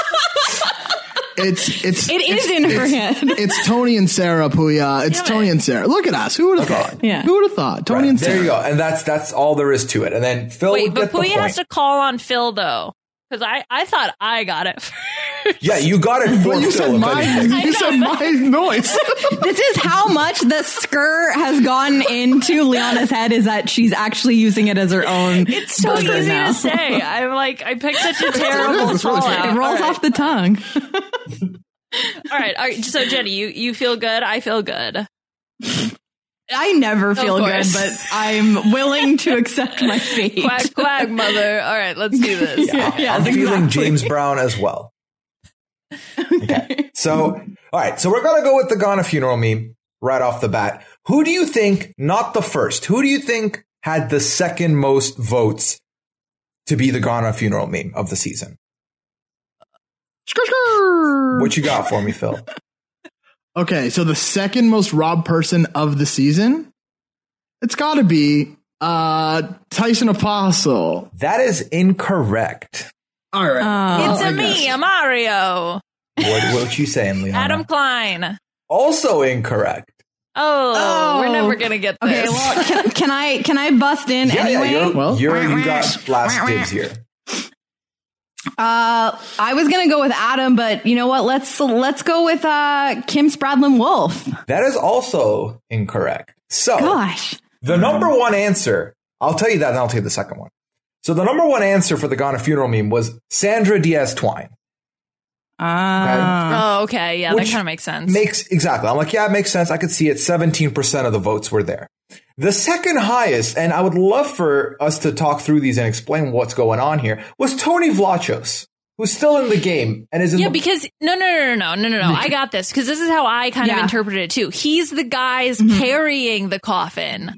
It's it's It is it's, in her it's, head. It's Tony and Sarah Puya. It's Damn Tony it. and Sarah. Look at us. Who would have Okay. thought? Yeah. Who would have thought? Tony Right, and there Sarah. you go, and that's that's all there is to it. And then Phil Wait, would but get the Puya point. has to call on Phil, though. Because I, I thought I got it first. Yeah, you got it for Well, you Phil. said if my anything. you said my noise. This is how much the skirt has gone into Liana's head is that she's actually using it as her own. It's so buzzer easy now. to say. I'm like, I picked such a terrible It's really call funny. out. It rolls all right. off the tongue. All right, all right. So, Jenny, you, you feel good? I feel good. I never feel good, course. but I'm willing to accept my fate. Quack, quack, mother. All right, let's do this. Yeah, Yes, I'm feeling exactly. James Brown as well. Okay. So, all right. So we're going to go with the Ghana funeral meme right off the bat. Who do you think, not the first, who do you think had the second most votes to be the Ghana funeral meme of the season? What you got for me, Phil? Okay, so the second most robbed person of the season, it's got to be uh, Tyson Apostle. That is incorrect. All right, Oh. It's I a me, guess. a Mario. What, what you saying, Leon? Adam Klein. Also incorrect. Oh, Oh. we're never gonna get this. Okay, well, can, can I can I bust in Yeah, anyway? yeah, you're, Well- you're, you got last dibs here. Uh, I was gonna go with Adam, but you know what? Let's let's go with uh Kim Spradlin Wolf. That is also incorrect. So, Gosh, the number one answer, I'll tell you that and I'll tell you the second one. So the number one answer for the Ghana funeral meme was Sandra Diaz Twine. uh, Oh, okay. Yeah, Which that kind of makes sense. Makes exactly. I'm like, yeah, it makes sense. I could see it. seventeen percent of the votes were there. The second highest, and I would love for us to talk through these and explain what's going on here, was Tony Vlachos, who's still in the game and is in yeah, the because no, no, no, no, no, no, no. I got this because this is how I kind of Yeah. interpreted it too. He's the guys Mm-hmm. carrying the coffin.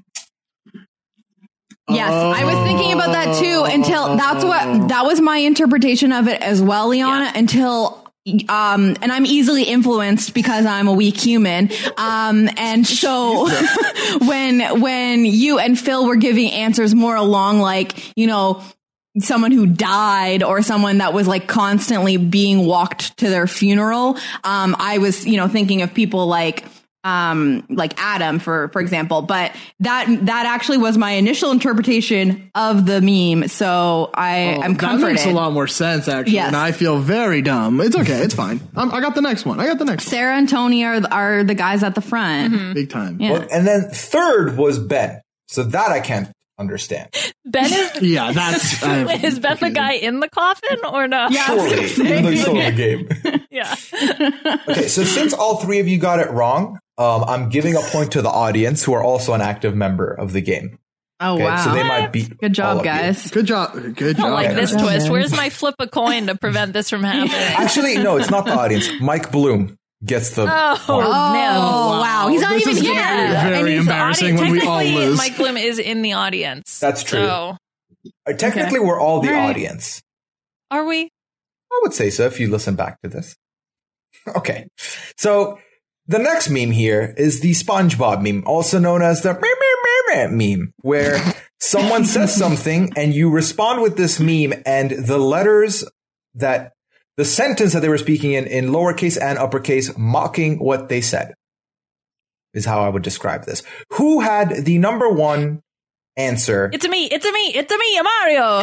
yes, I was thinking about that too. Until that's what that was my interpretation of it as well, Liana. Yeah. Until. Um, and I'm easily influenced because I'm a weak human. Um, and so when, when you and Phil were giving answers more along like, you know, someone who died or someone that was like constantly being walked to their funeral, um, I was, you know, thinking of people like, um, like Adam, for, for example, but that, that actually was my initial interpretation of the meme. So I, Oh, I'm that comforted. makes a lot more sense, actually. Yes. And I feel very dumb. It's okay. It's fine. I'm, I got the next one. I got the next Sarah and Tony are are the guys at the front. one. Big time. Yeah. Well, and then third was Ben. So that I can't understand. Ben is Yeah, that's. I- Wait, is Ben the guy in the coffin or no? Yeah, I was Surely, gonna say. even though he's still in the game. Yeah. Okay, so since all three of you got it wrong, um, I'm giving a point to the audience who are also an active member of the game. Oh, Okay, wow. so they might be Good job, guys. Good job. Good I don't job. like this Okay. twist. Where's my flip a coin to prevent this from happening? Actually, no, it's not the audience. Mike Bloom gets the Oh, point. no. Oh, wow. He's not This even is gonna here. be very And he's the embarrassing audi- when we all technically, lose. Mike Bloom is in the audience. That's true. So, Uh, Technically, we're all the All right. audience. are we? I would say so if you listen back to this. Okay. So the next meme here is the SpongeBob meme, also known as the meme, where someone says something and you respond with this meme and the letters that the sentence that they were speaking in, in lowercase and uppercase, mocking what they said is how I would describe this. Who had the number one answer? It's a me. It's a me. It's a me, Mario.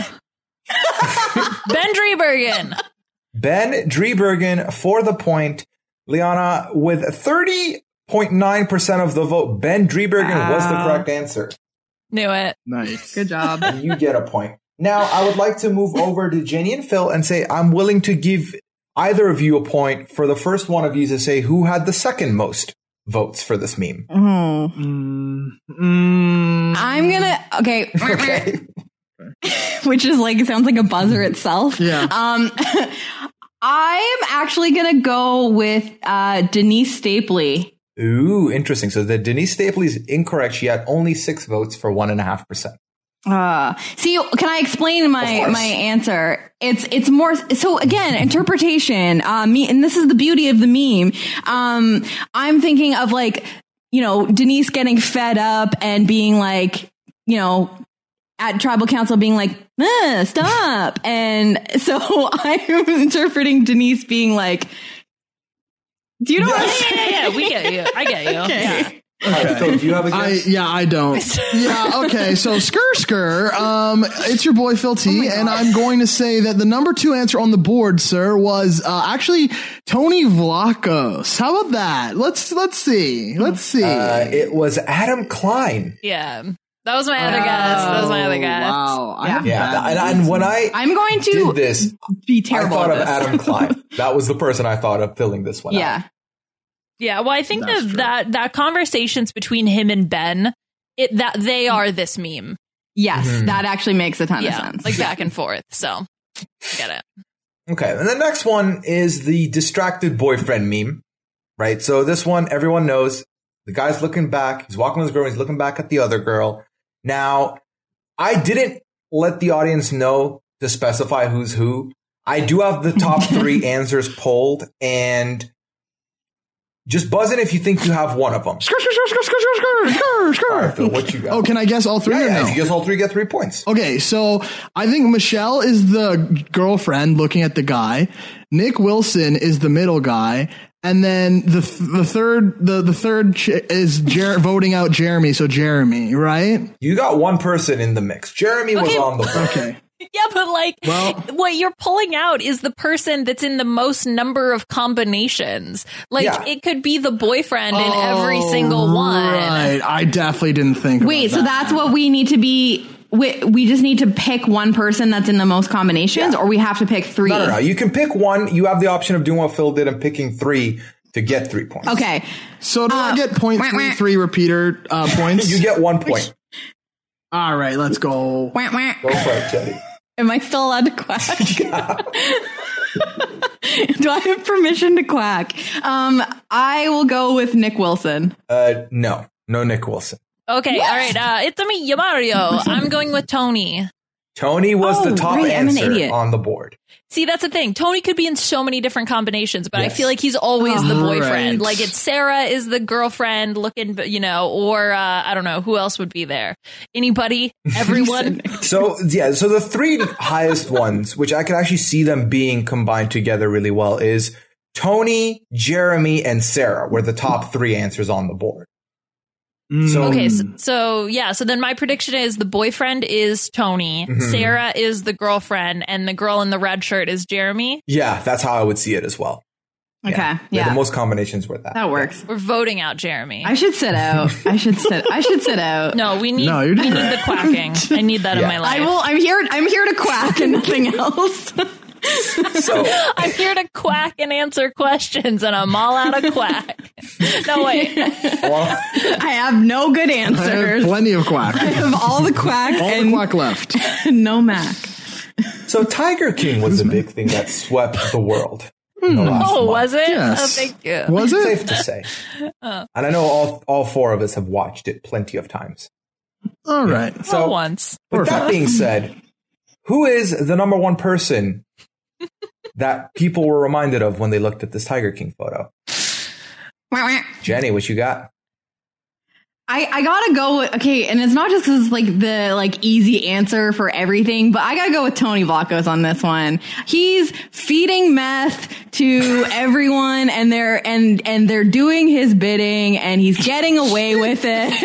Ben Drebergen. Ben Drebergen for the point. Liana, with thirty point nine percent of the vote, Ben Drebergen was the Wow. correct answer. Knew it. Nice. Good job. And you get a point. Now, I would like to move over to Jenny and Phil and say I'm willing to give either of you a point for the first one of you to say who had the second most votes for this meme. Mm. Mm, I'm gonna okay, Okay. which is like it sounds like a buzzer itself. Yeah. Um, I'm actually gonna go with uh, Denise Stapley. Ooh, interesting. So the Denise Stapley is incorrect. She had only six votes for one and a half percent. Uh, see, can I explain my course. my answer? It's it's more so again interpretation. Um, me, and this is the beauty of the meme. Um, I'm thinking of like you know Denise getting fed up and being like you know at tribal council being like ah, stop, and so I'm interpreting Denise being like. Do you know what I'm Yeah, saying? yeah, yeah. We get you. I get you. Okay. Yeah. All right, Phil, do you have a I, guess? yeah, I don't. Yeah, okay. So skr skr, um, it's your boy Phil Oh T, and I'm going to say that the number two answer on the board, sir, was uh, actually Tony Vlachos. How about that? Let's let's see. Let's see. Uh, it was Adam Klein. Yeah. That was my other guess. That was my other guess. Wow. I have Yeah, bad and, and when I I'm going to did this, be I terrible. thought at of this. Adam Klein. That was the person I thought of filling this one out. Yeah. Yeah, well, I think That's that, true. that that conversations between him and Ben, it that they are this meme. Yes, Mhm. that actually makes a ton Yeah, of sense. like back and forth. So, I get it. Okay, and the next one is the distracted boyfriend meme, right? So this one, everyone knows the guy's looking back. He's walking with his girl. He's looking back at the other girl. Now, I didn't let the audience know to specify who's who. I do have the top three answers polled, and just buzz in if you think you have one of them. Skr, skr, skr, skr, skr, skr, skr, skr. All right, Phil, what you got? Oh, can I guess all three Yeah, or yeah, no? if you guess all three, get three points. Okay, so I think Michelle is the girlfriend looking at the guy. Nick Wilson is the middle guy, and then the th- the third the the third ch- is Jer- voting out Jeremy. So Jeremy, right? You got one person in the mix. Jeremy was Okay. on the board. Okay. Yeah, but like, Well- what you're pulling out is the person that's in the most number of combinations. Like, Yeah. it could be the boyfriend in every single one. Right. I definitely didn't think. Wait, about so that. that's what we need to be. We, we just need to pick one person that's in the most combinations, Yeah. or we have to pick three. No, no, no. You can pick one. You have the option of doing what Phil did and picking three to get three points. Okay. So do I Uh, get point wah, three wah. three repeater uh, points? You get one point. All right, let's go. Wah, wah. Go for it, Teddy. Am I still allowed to quack? Do I have permission to quack? Um, I will go with Nick Wilson. Uh, no, no Nick Wilson. Okay, all right. Uh, it's a me, Mario. I'm going with Tony. Tony was Oh, the top right, I'm an answer idiot. on the board. See, that's the thing. Tony could be in so many different combinations, but I Yes. feel like he's always the Oh, boyfriend. right. Like, it's Sarah is the girlfriend looking, you know, or uh, I don't know who else would be there. Anybody? Everyone? So yeah, so the three highest ones, which I could actually see them being combined together really well, is Tony, Jeremy, and Sarah were the top three answers on the board. So Okay, so, so yeah, so then my prediction is the boyfriend is Tony, Mhm. Sarah is the girlfriend, and the girl in the red shirt is Jeremy. yeah, that's how I would see it as well. Okay, Yeah, yeah, the most combinations were that. that works. We're voting out Jeremy. I should sit out. I should sit. I should sit out. no, we need No, we you're need doing the quacking. I need that in Yeah. my life. I will. I'm here. I'm here to quack and nothing else. So I'm here to quack and answer questions, and I'm all out of quack. No, wait. Well, I have no good I have answers. plenty of quack. I have all the quack All and the quack left. no Mac. so Tiger King was a big thing that swept the world. in the last Oh, month. was it? Yes. Oh, thank you. Was it? Safe to say. And I know all all four of us have watched it plenty of times. All right. So Not once. with that being said, who is the number one person that people were reminded of when they looked at this Tiger King photo? Jenny, what you got? I, I gotta go with, okay, and it's not just because it's like the like easy answer for everything, but I gotta go with Tony Vlachos on this one. He's feeding meth to everyone, and they're and and they're doing his bidding, and he's getting away with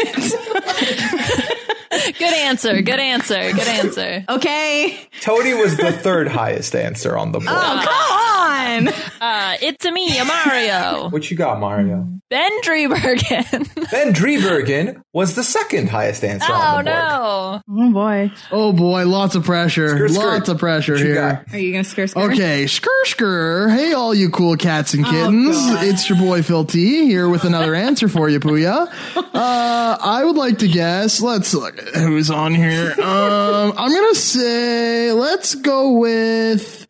it. Good answer. Good answer. Good answer. Okay. Tony was the third highest answer on the board. Oh, come on. Uh, it's a me, a Mario. What you got, Mario? Ben Driebergen. Ben Driebergen was the second highest answer Oh, on the board. no. Oh boy. Oh boy, lots of pressure. Skirt, skirt. Lots of pressure What you here. got? Are you gonna scare scare? Okay, skr skr. Hey, all you cool cats and kittens. God. It's your boy Phil T here with another answer for you, Puya. Uh, I would like to guess. Let's look at who's on here. Um, I'm gonna say let's go with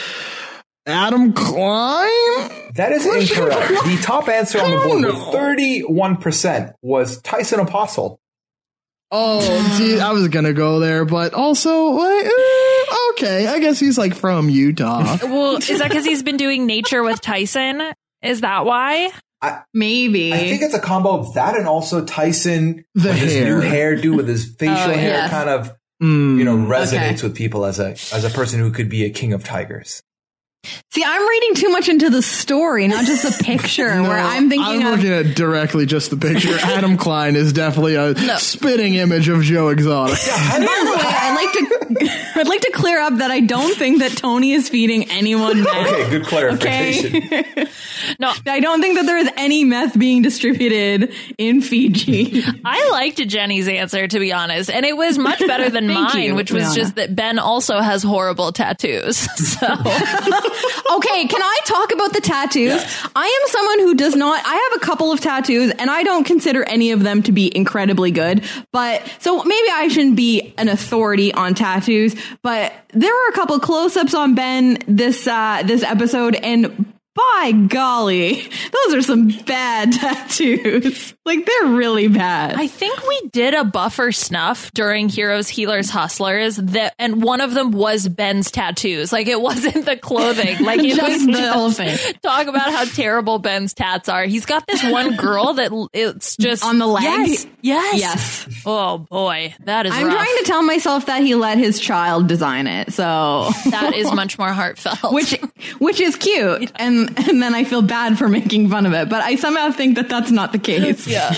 Adam Klein. That is incorrect. The top answer on the board with thirty-one percent was Tyson Apostle. Oh, see, I was gonna go there, but also, like, eh, okay, I guess he's like from Utah. Well, is that because he's been doing nature with Tyson? Is that why? I, Maybe. I think it's a combo of that and also Tyson The with his hair. new hairdo with his facial Oh, hair yes. kind of Mm. you know resonates Okay. with people as a as a person who could be a king of tigers. See, I'm reading too much into the story, not just the picture. No, where I'm thinking I'm of looking at directly just the picture. Adam Klein is definitely a spitting image of Joe Exotic. By the way, I'd like to I'd like to clear up that I don't think that Tony is feeding anyone meth. Okay, good clarification. Okay. No, I don't think that there is any meth being distributed in Fiji. I liked Jenny's answer, to be honest, and it was much better than Thank mine, you, which was Liana. just that Ben also has horrible tattoos. So Okay, can I talk about the tattoos? Yes. I am someone who does not, I have a couple of tattoos and I don't consider any of them to be incredibly good, but so maybe I shouldn't be an authority on tattoos, but there were a couple close-ups on Ben this, uh, this episode, and by golly, those are some bad tattoos. Like, they're really bad. I think we did a buffer snuff during Heroes, Healers, Hustlers, that, and one of them was Ben's tattoos. Like, it wasn't the clothing. Like, it Just was the just elephant. talk about how terrible Ben's tats are. He's got this one girl that l- it's just On the leg? Yes, yes, Yes. Oh boy, that is. I'm rough. trying to tell myself that he let his child design it, so That is much more heartfelt. which which is cute, and and then I feel bad for making fun of it, but I somehow think that that's not the case. yeah.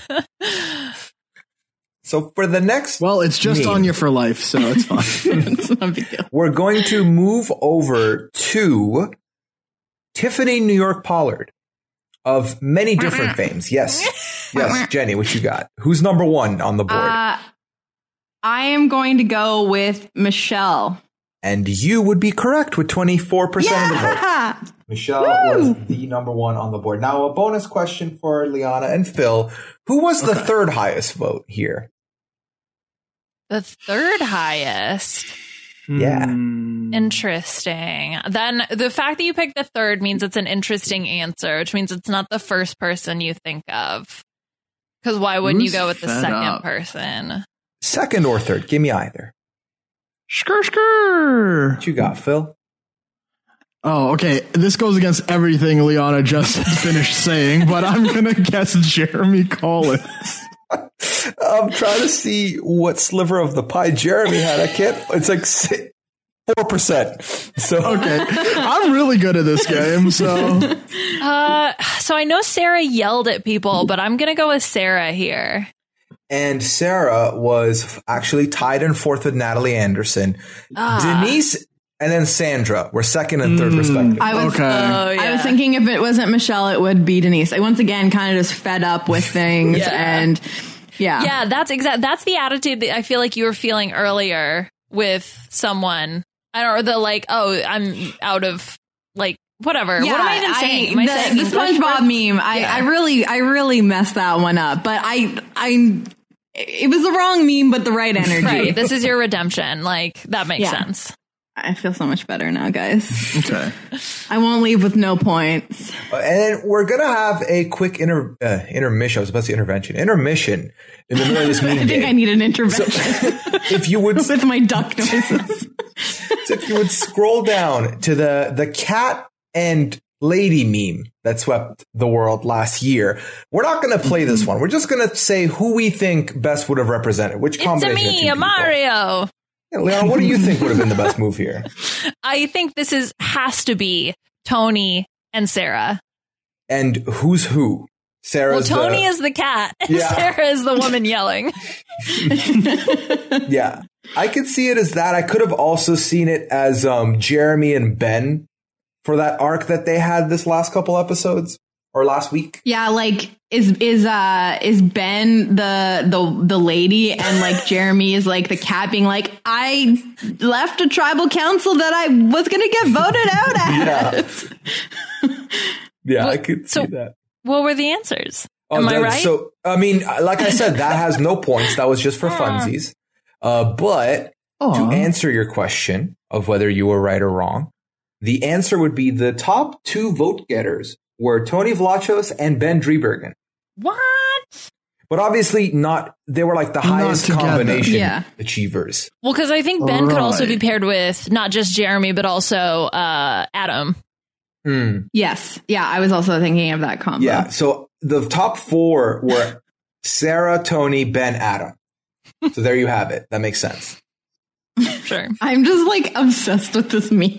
So for the next Well, it's just meme, on you for life, so it's fine. It's not a big deal. we're going to move over to Tiffany New York Pollard of many different fames. Yes. Yes, Jenny, what you got? Who's number one on the board? Uh, I am going to go with Michelle. And you would be correct with twenty-four percent of the vote. Yeah! Michelle was the number one on the board. Now, a bonus question for Liana and Phil. Who was the third highest vote here? The third highest. Yeah. Interesting. Then the fact that you picked the third means it's an interesting answer, which means it's not the first person you think of. Because why wouldn't Who's you go with the fed second up? person? Second or third? Give me either. Skr skr. What you got, Phil? Oh, okay. This goes against everything Liana just finished saying, but I'm gonna guess Jeremy Collins. I'm trying to see what sliver of the pie Jeremy had. I can't. It's like four percent. So Okay, I'm really good at this game, so Uh, so I know Sarah yelled at people, but I'm going to go with Sarah here. And Sarah was actually tied in fourth with Natalie Anderson. Ah. Denise and then Sandra were second and third, respectively. I was, Okay. uh, Oh, yeah. I was thinking if it wasn't Michelle, it would be Denise. I once again kind of just fed up with things, Yeah. and yeah. Yeah, that's exact. That's the attitude that I feel like you were feeling earlier with someone. I don't know, the like, oh, I'm out of, like, whatever. Yeah, what am I even saying? Am I the, saying the SpongeBob meme? I, Yeah. I really, I really messed that one up. But I, I, it was the wrong meme, but the right energy. Right. This is your redemption. Like, that makes Yeah. sense. I feel so much better now, guys. Okay. I won't leave with no points. Uh, and we're going to have a quick inter, uh, intermission. I was about to say intervention. Intermission in the middle of this I meeting. think I need an intervention. If you would, with my duck noises. so if you would scroll down to the, the cat and lady meme that swept the world last year. We're not going to play this one. We're just going to say who we think best would have represented. Which It's a combination of two me, a people. Mario. Yeah, Leon, what do you think would have been the best move here? I think this is has to be Tony and Sarah. And who's who? Sarah's well, Tony the, is the cat, and Yeah. Sarah is the woman yelling. Yeah, I could see it as that. I could have also seen it as um, Jeremy and Ben for that arc that they had this last couple episodes or last week. Yeah, like is is uh is Ben the the the lady and like Jeremy is like the cat being like, I left a tribal council that I was gonna get voted out at. Yeah, yeah, Well, I could see so- that. What were the answers? Oh, Am I that- right? So, I mean, like I said, that has no points. That was just for funsies. Uh, but Aw. to answer your question of whether you were right or wrong, the answer would be the top two vote getters were Tony Vlachos and Ben Driebergen. What? But obviously not, they were like the Not highest together. combination Yeah. achievers. Well, because I think Ben could also be Right. paired with not just Jeremy, but also uh, Adam. Hmm. Yes. Yeah, I was also thinking of that combo. Yeah. So the top four were Sarah, Tony, Ben, Adam. So there you have it. That makes sense. Sure. I'm just like obsessed with this meme.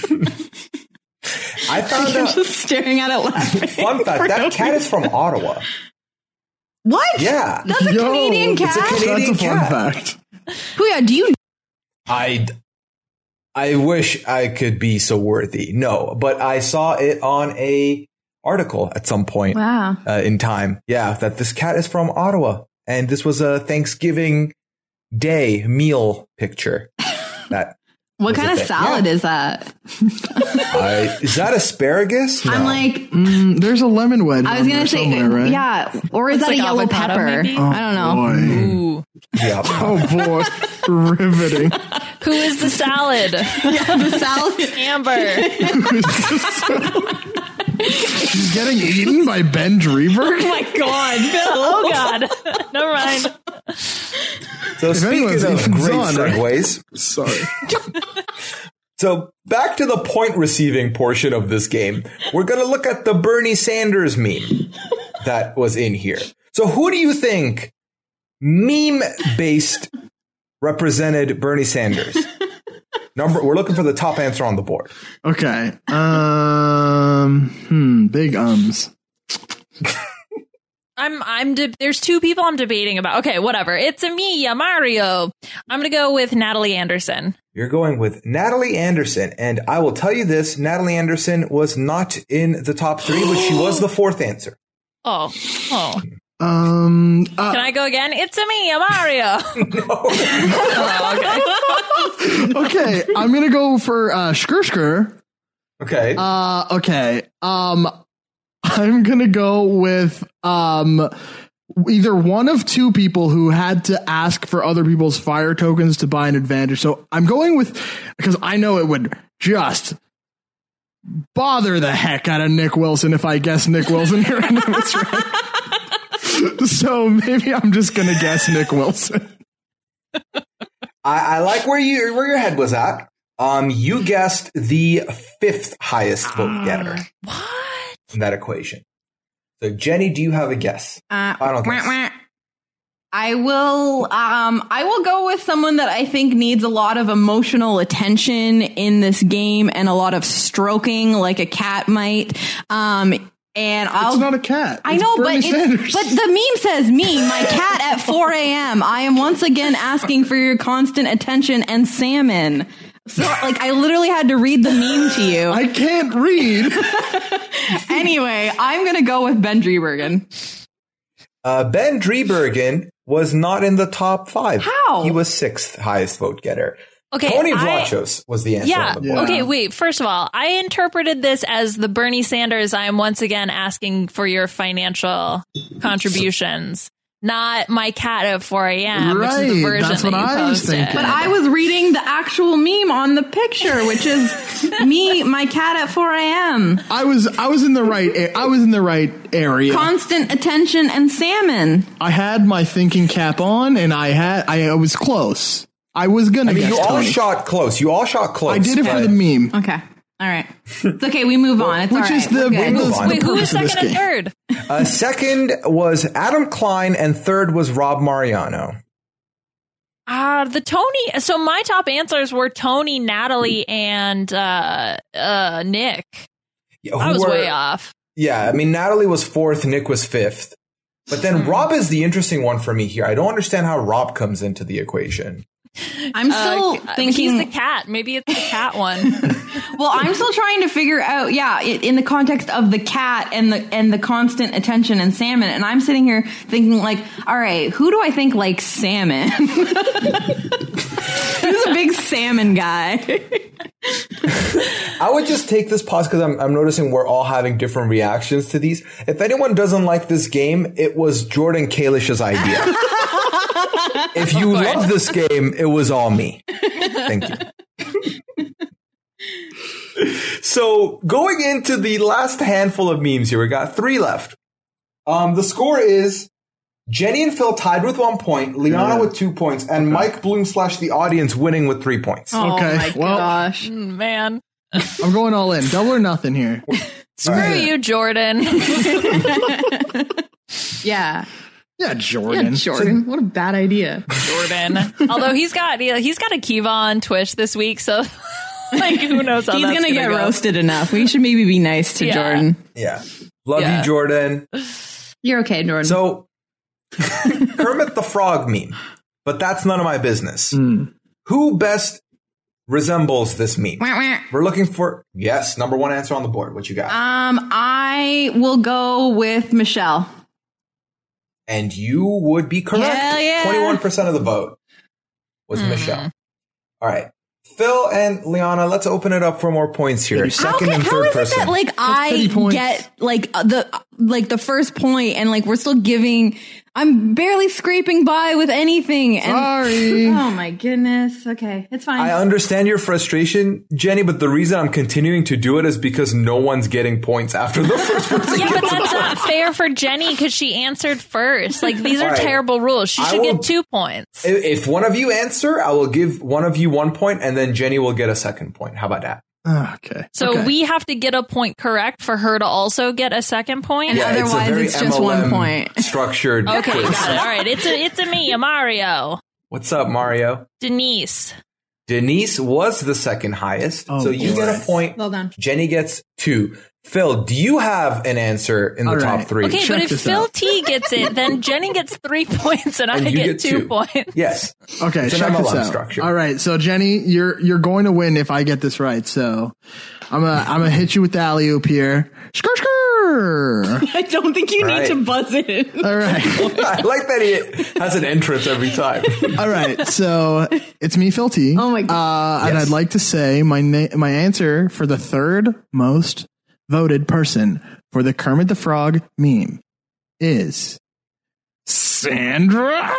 I found I'm out, just staring at it laughing. fun fact, that cat is from Ottawa. What? Yeah. That's a Yo, Canadian it's a cat? Canadian That's a fun cat. fact. Huya, do you I, I wish I could be so worthy. No, but I saw it on a article at some point Wow. uh, in time. Yeah, that this cat is from Ottawa. And this was a Thanksgiving Day meal picture. That What was kind a of thing. salad Yeah. is that? I, is that asparagus? I'm No. like, Mm, there's a lemon wedge. I was on gonna there say, somewhere, right? yeah, or is Looks that a like yellow avocado, pepper? maybe? I don't know. Boy. Ooh. Yeah. Oh boy, riveting. Who is the salad? Yeah, the salad. Amber. She's getting eaten by Ben Drieberg. Oh my god, Oh, God. Never mind. So If speaking anyone's of eaten great Zahn, right? segues, Sorry. so back to the point receiving portion of this game, we're going to look at the Bernie Sanders meme that was in here. So who do you think meme-based represented Bernie Sanders? Number, we're looking for the top answer on the board. Okay. Um. Hmm. Big ums. I'm, I'm, de- there's two people I'm debating about. Okay, whatever. It's a me, a Mario. I'm going to go with Natalie Anderson. You're going with Natalie Anderson, and I will tell you this, Natalie Anderson was not in the top three, but she was the fourth answer. Oh, oh. Um. Uh, Can I go again? It's a me, a Mario. oh, okay. okay. I'm gonna go for uh, Skr Skr. Okay. Uh. Okay. Um. I'm gonna go with um. Either one of two people who had to ask for other people's fire tokens to buy an advantage. So I'm going with, because I know it would just bother the heck out of Nick Wilson if I guess Nick Wilson here and it was right. So maybe I'm just gonna guess Nick Wilson. I, I like where you where your head was at. Um, you guessed the fifth highest vote getter. What? In that equation. So Jenny, do you have a guess? Uh, Final guess. wah, wah. I will. Um, I will go with someone that I think needs a lot of emotional attention in this game and a lot of stroking, like a cat might. Um, and I'll. It's not a cat. I It's know, Bernie but it's, Sanders. but the meme says me, my cat at four a.m. I am once again asking for your constant attention and salmon. So, like, I literally had to read the meme to you. I can't read. Anyway, I'm gonna go with Ben Driebergen. Uh, Ben Driebergen was not in the top five. How? He was sixth highest vote getter. Okay, Tony I- Vlachos was the answer. Yeah. On the board. Okay, wait. First of all, I interpreted this as the Bernie Sanders, I am once again asking for your financial contributions. Not my cat at four a.m., which is the Right, version that's that what you I was posted. thinking. But I was reading the actual meme on the picture, which is me, my cat at four a.m. I was I was in the right a- I was in the right area. Constant attention and salmon. I had my thinking cap on, and I had I, I was close. I was gonna I mean, guess you all Tony. shot close. You all shot close. I did it for but- the meme. Okay. All right. It's okay. We move on. It's Which all right. is the- We're good. move on. Wait, who was purpose of this second and game. third? Uh, second was Adam Klein, and third was Rob Mariano. Uh, the Tony. So my top answers were Tony, Natalie, and uh, uh, Nick. Yeah, I who was were- way off. Yeah, I mean, Natalie was fourth, Nick was fifth. But then Hmm. Rob is the interesting one for me here. I don't understand how Rob comes into the equation. I'm still Uh, thinking. he's the cat. Maybe it's the cat one. Well, I'm still trying to figure out, yeah, i- in the context of the cat and the and the constant attention and salmon, and I'm sitting here thinking, like, all right, who do I think likes salmon? Who's a big salmon guy? I would just take this pause because I'm, I'm noticing we're all having different reactions to these. If anyone doesn't like this game, it was Jordan Kalish's idea. If you love this game, it was all me. Thank you. So going into the last handful of memes here, we got three left. Um, the score is Jenny and Phil tied with one point, Liana Yeah. with two points, and Mike Bloom slash the audience winning with three points. Oh Okay, my well- gosh. Mm, Man, I'm going all in. Double or nothing here. screw you, Jordan. Yeah. Yeah, Jordan. Yeah, Jordan. What a bad idea. Jordan. Although he's got yeah, he's got a Kiva on Twitch this week, so like who knows how He's that's gonna get go. roasted enough. We should maybe be nice to Yeah. Jordan. Yeah. Love Yeah. you, Jordan. You're okay, Jordan. So, Kermit the Frog meme, but that's none of my business. Who best resembles this meme? Wah, wah. We're looking for, yes, number one answer on the board. What you got? Um, I will go with Michelle. And you would be correct. Hell yeah. twenty-one percent of the vote was Hmm. Michelle. All right. Phil and Liana, let's open it up for more points here. How Second how, and how third is person. it that like I petty points. get like uh, the like the first point and like we're still giving? I'm barely scraping by with anything. And, Sorry. Oh my goodness. Okay, it's fine. I understand your frustration, Jenny, but the reason I'm continuing to do it is because no one's getting points after the first person. Yeah, but gets that's a not fair for Jenny because she answered first. Like these are All right. terrible rules. She I should will- get two points. If if one of you answer, I will give one of you one point, and then Jenny will get a second point. How about that? Okay. So okay. we have to get a point correct for her to also get a second point. And otherwise it's just one point. Structured. Okay, quiz. got it. All right, it's a it's a me, a Mario, What's up, Mario? Denise. Denise was the second highest, Oh, so you boy. get a point. Well done. Jenny gets two. Phil, do you have an answer in the All top right. three? Okay, Check but if this Phil out. T gets it, then Jenny gets three points and I And you get, get two, two. points. Yes. Okay, It's an check M L this M out. structure. All right, so Jenny, you're you're going to win if I get this right. So I'm gonna I'm gonna hit you with the alley oop here. Skr skr. I don't think you All need right. to buzz it. All right, I like that he has an entrance every time. all right. So it's me, Phil T. Oh my God. Uh, And Yes. I'd like to say my na- my answer for the third most voted person for the Kermit the Frog meme is Sandra.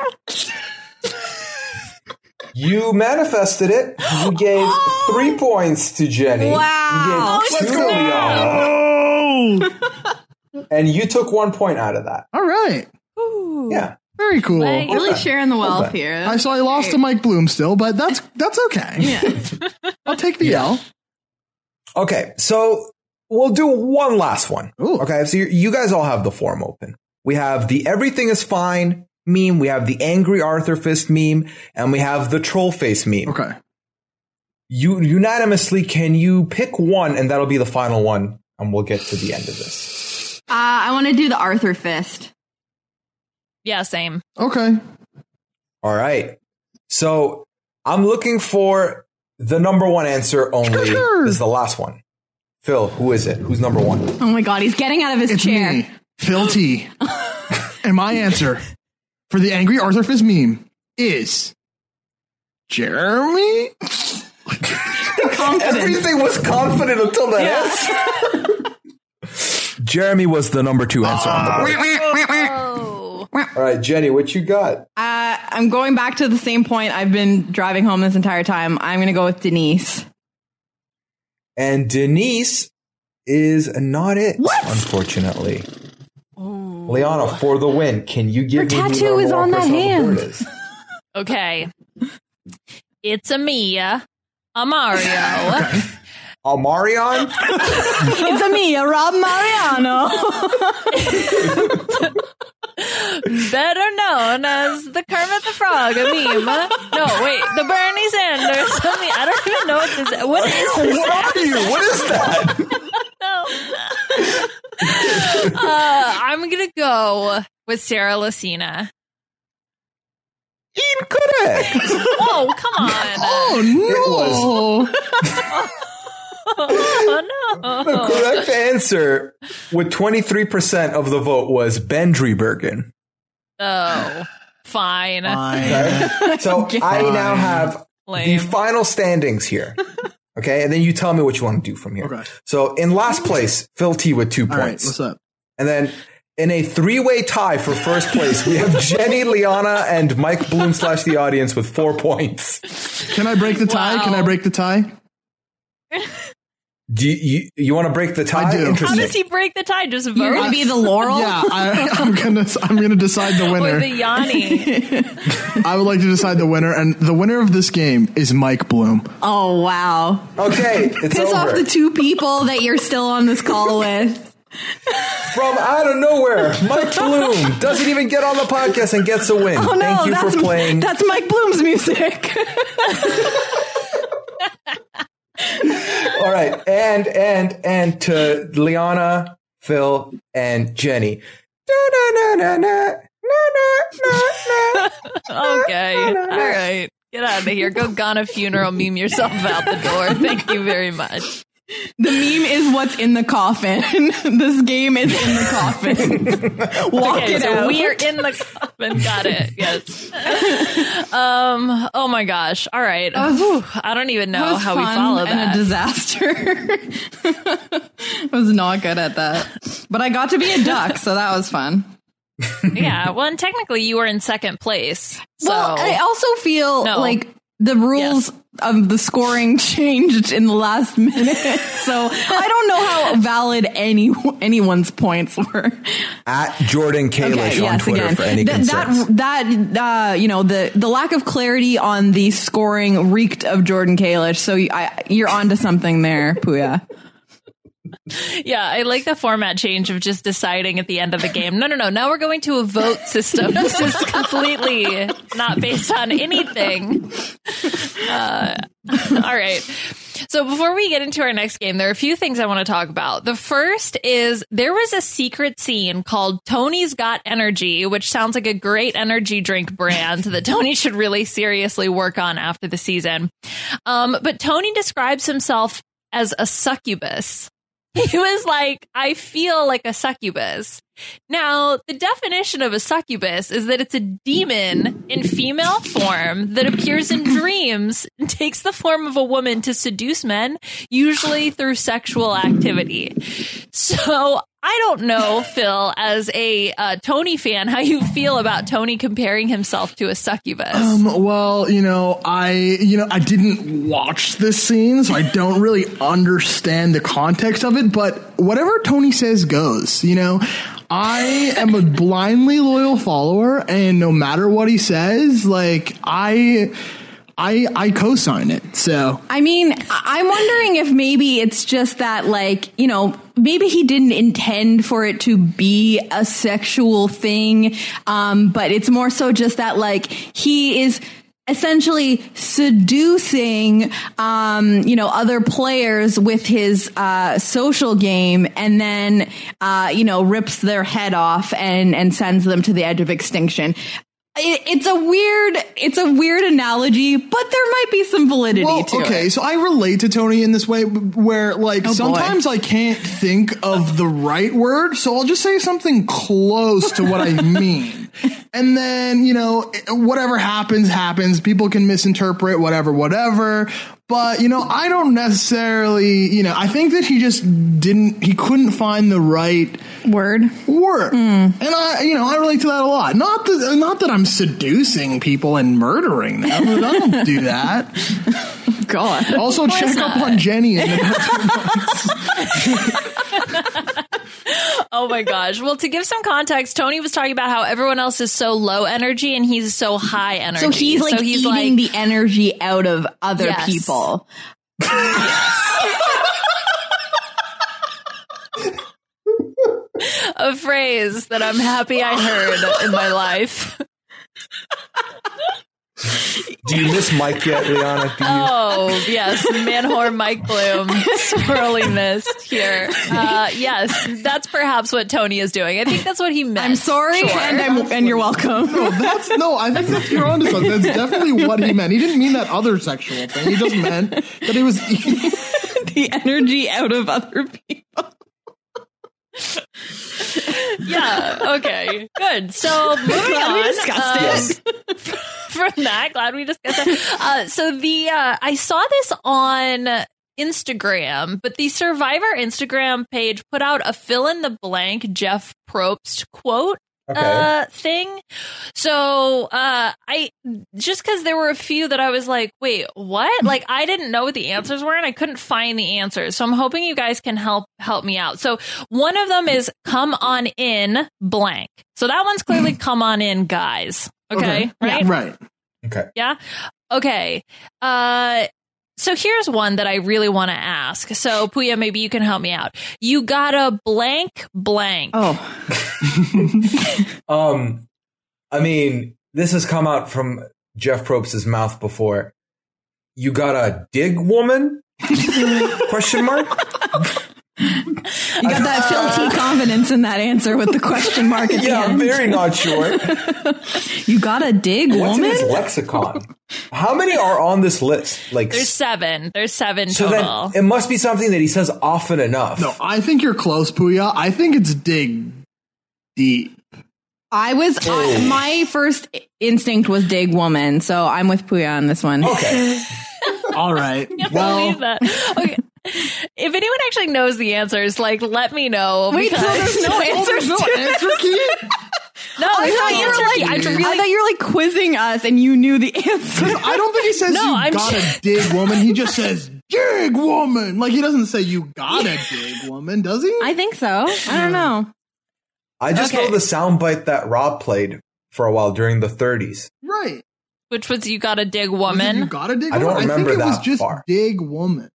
You manifested it. You gave three points to Jenny. Wow. You gave two Let's to Oh, Liana. And you took one point out of that. all right. Yeah. Very cool. Like- Really sharing the wealth Okay. here. I saw I lost to Mike Bloom still, but that's that's okay. Yeah. I'll take the L. Okay, so we'll do one last one. Ooh. Okay, so you, you guys all have the form open. We have the everything is fine meme, we have the angry Arthur Fist meme, and we have the troll face meme. Okay. You unanimously, can you pick one, and that'll be the final one, and we'll get to the end of this. Uh, I want to do the Arthur fist. Yeah, same. Okay. All right. So I'm looking for the number one answer only. Sure. This is the last one. Phil, who is it? Who's number one? Oh my God, he's getting out of his It's chair. me, Phil T. And my answer for the angry Arthur Fist meme is Jeremy? Everything was confident until the Yeah. answer. Jeremy was the number two answer on the board. All right, Jenny, what you got? Uh, I'm going back to the same point I've been driving home this entire time. I'm going to go with Denise. And Denise is not it, What? unfortunately. Liana, for the win, can you give Her me tattoo who is our on that person the hand. board is? Okay. It's a Mia, a Mario. A Marion? It's a me, a Rob Mariano. Better known as the Kermit the Frog, a meme. No, wait, the Bernie Sanders. I mean, I don't even know what this is. What is this? What are you? What is that? No. Uh, I'm going to go with Sarah Lacina. Incorrect. Oh, come on. Oh, no. Oh, no. The correct answer with twenty-three percent of the vote was Ben Driebergen. Oh, fine. Okay? So I now have Lame. the final standings here. Okay, and then you tell me what you want to do from here. Okay. So in last place, Phil T with two All right, points. what's up? And then in a three-way tie for first place, we have Jenny, Liana, and Mike Bloom slash the audience with four points. Can I break the tie? Wow. Can I break the tie? Do you you, you want to break the tie? I do. How Interesting. does he break the tie? Just vote? You're going to be the Laurel? Yeah, I, I'm gonna I'm gonna decide the Or winner. the Yanni? I would like to decide the winner, and the winner of this game is Mike Bloom. Oh, wow. Okay, it's Piss over. off the two people that you're still on this call with. From out of nowhere, Mike Bloom doesn't even get on the podcast and gets a win. Oh, no, Thank you that's, for playing. that's Mike Bloom's music. All right, and and and to Liana, Phil, and Jenny. Okay. All right. Get out of here. Go Ghana funeral, meme yourself out the door. Thank you very much. The meme is what's in the coffin. This game is in the coffin. Walk Okay, it so out. we are in the coffin. Got it. Yes. Um. Oh my gosh. All right. Whew. I don't even That know was how we fun follow and that. a disaster. I was not good at that, but I got to be a duck, so that was fun. Yeah. Well, and technically, you were in second place. So Well, I also feel No. like the rules of the scoring changed in the last minute, so I don't know how valid any anyone's points were. At Jordan Kalish on Twitter for any Th- concerns. that that uh, you know the the lack of clarity on the scoring reeked of Jordan Kalish. So I, you're onto something there, Puya. yeah, I like the format change of just deciding at the end of the game. No, no, no. Now we're going to a vote system. This is completely not based on anything. Uh, all right. So before we get into our next game, there are a few things I want to talk about. The first is there was a secret scene called Tony's Got Energy, which sounds like a great energy drink brand that Tony should really seriously work on after the season. Um, but Tony describes himself as a succubus. He was like, I feel like a succubus. Now, the definition of a succubus is that it's a demon in female form that appears in dreams and takes the form of a woman to seduce men, usually through sexual activity. So I don't know, Phil, as a uh, Tony fan, how you feel about Tony comparing himself to a succubus. Um, well, you know, I, you know, I didn't watch this scene, so I don't really understand the context of it, but whatever Tony says goes, you know. I am a blindly loyal follower, and no matter what he says, like, I, I, I co-sign it. So, I mean, I'm wondering if maybe it's just that, like, you know, maybe he didn't intend for it to be a sexual thing, um, but it's more so just that, like, he is essentially seducing, um, you know, other players with his uh, social game, and then, uh, you know, rips their head off and and sends them to the edge of extinction. It, it's a weird, it's a weird analogy, but there might be some validity well, to okay, it. so I relate to Tony in this way, where like Oh, boy. sometimes I can't think of the right word, so I'll just say something close to what I mean. And then, you know, whatever happens, happens. People can misinterpret whatever, whatever. But, you know, I don't necessarily, you know, I think that he just didn't, he couldn't find the right word. Word. Mm. And I, you know, I relate to that a lot. Not that, not that I'm seducing people and murdering them. I don't do that. God. Also, check up on Jenny in Oh my gosh. Well, to give some context, Tony was talking about how everyone else is so low energy and he's so high energy. So he's like so he's eating like, the energy out of other yes. people. A phrase that I'm happy I heard in my life. Do you miss Mike yet, Liana? Do you? Oh, yes. Man-whore Mike Bloom. Sorely missed here. Uh, yes, that's perhaps what Tony is doing. I think that's what he meant. I'm sorry, sure. and, I'm, and you're welcome. No, that's, no, I think that's, you're onto something. That's definitely what he meant. He didn't mean that other sexual thing. He just meant that he was eating the energy out of other people. Yeah, okay, good. So moving glad on. We discussed uh, it. From that, glad we discussed it. Uh, so the uh, I saw this on Instagram, but the Survivor Instagram page put out a fill in the blank Jeff Probst quote. Okay. Uh, thing. So, uh, I, just cause there were a few that I was like, wait, what? Like, I didn't know what the answers were and I couldn't find the answers. So I'm hoping you guys can help, help me out. So one of them is come on in blank. So that one's clearly come on in, guys. Okay. Okay. Right? Yeah, right. Okay. Yeah. Okay. Uh, So here's one that I really want to ask. So, Puya, maybe you can help me out. You got a blank blank. Oh. um, I mean, this has come out from Jeff Probst's mouth before. You got a dig woman? Question mark? You got that Phil T confidence in that answer with the question mark at yeah, the end. I'm very not sure. You got a dig What's woman? in his lexicon? How many are on this list? Like There's seven. There's seven so total. Then it must be something that he says often enough. No, I think you're close, Puya. I think it's dig deep. I was Oh. I, my first instinct was dig woman, so I'm with Puya on this one. Okay. All right. Can't Well, believe that. Okay. If anyone actually knows the answers, like, let me know. Wait, so there's no answers no to answer key? No, I there's thought no you were answer like, key. I really- I thought you were like quizzing us, and you knew the answer. I don't think he says No, you I'm got sh- a dig woman. He just says dig woman. Like he doesn't say you got a dig woman, does he? I think so. I don't know. I just Okay. know the soundbite that Rob played for a while during the thirties. Right. Which was you got a dig Was it woman. You got a dig I don't woman? remember I think it was that just far. dig woman.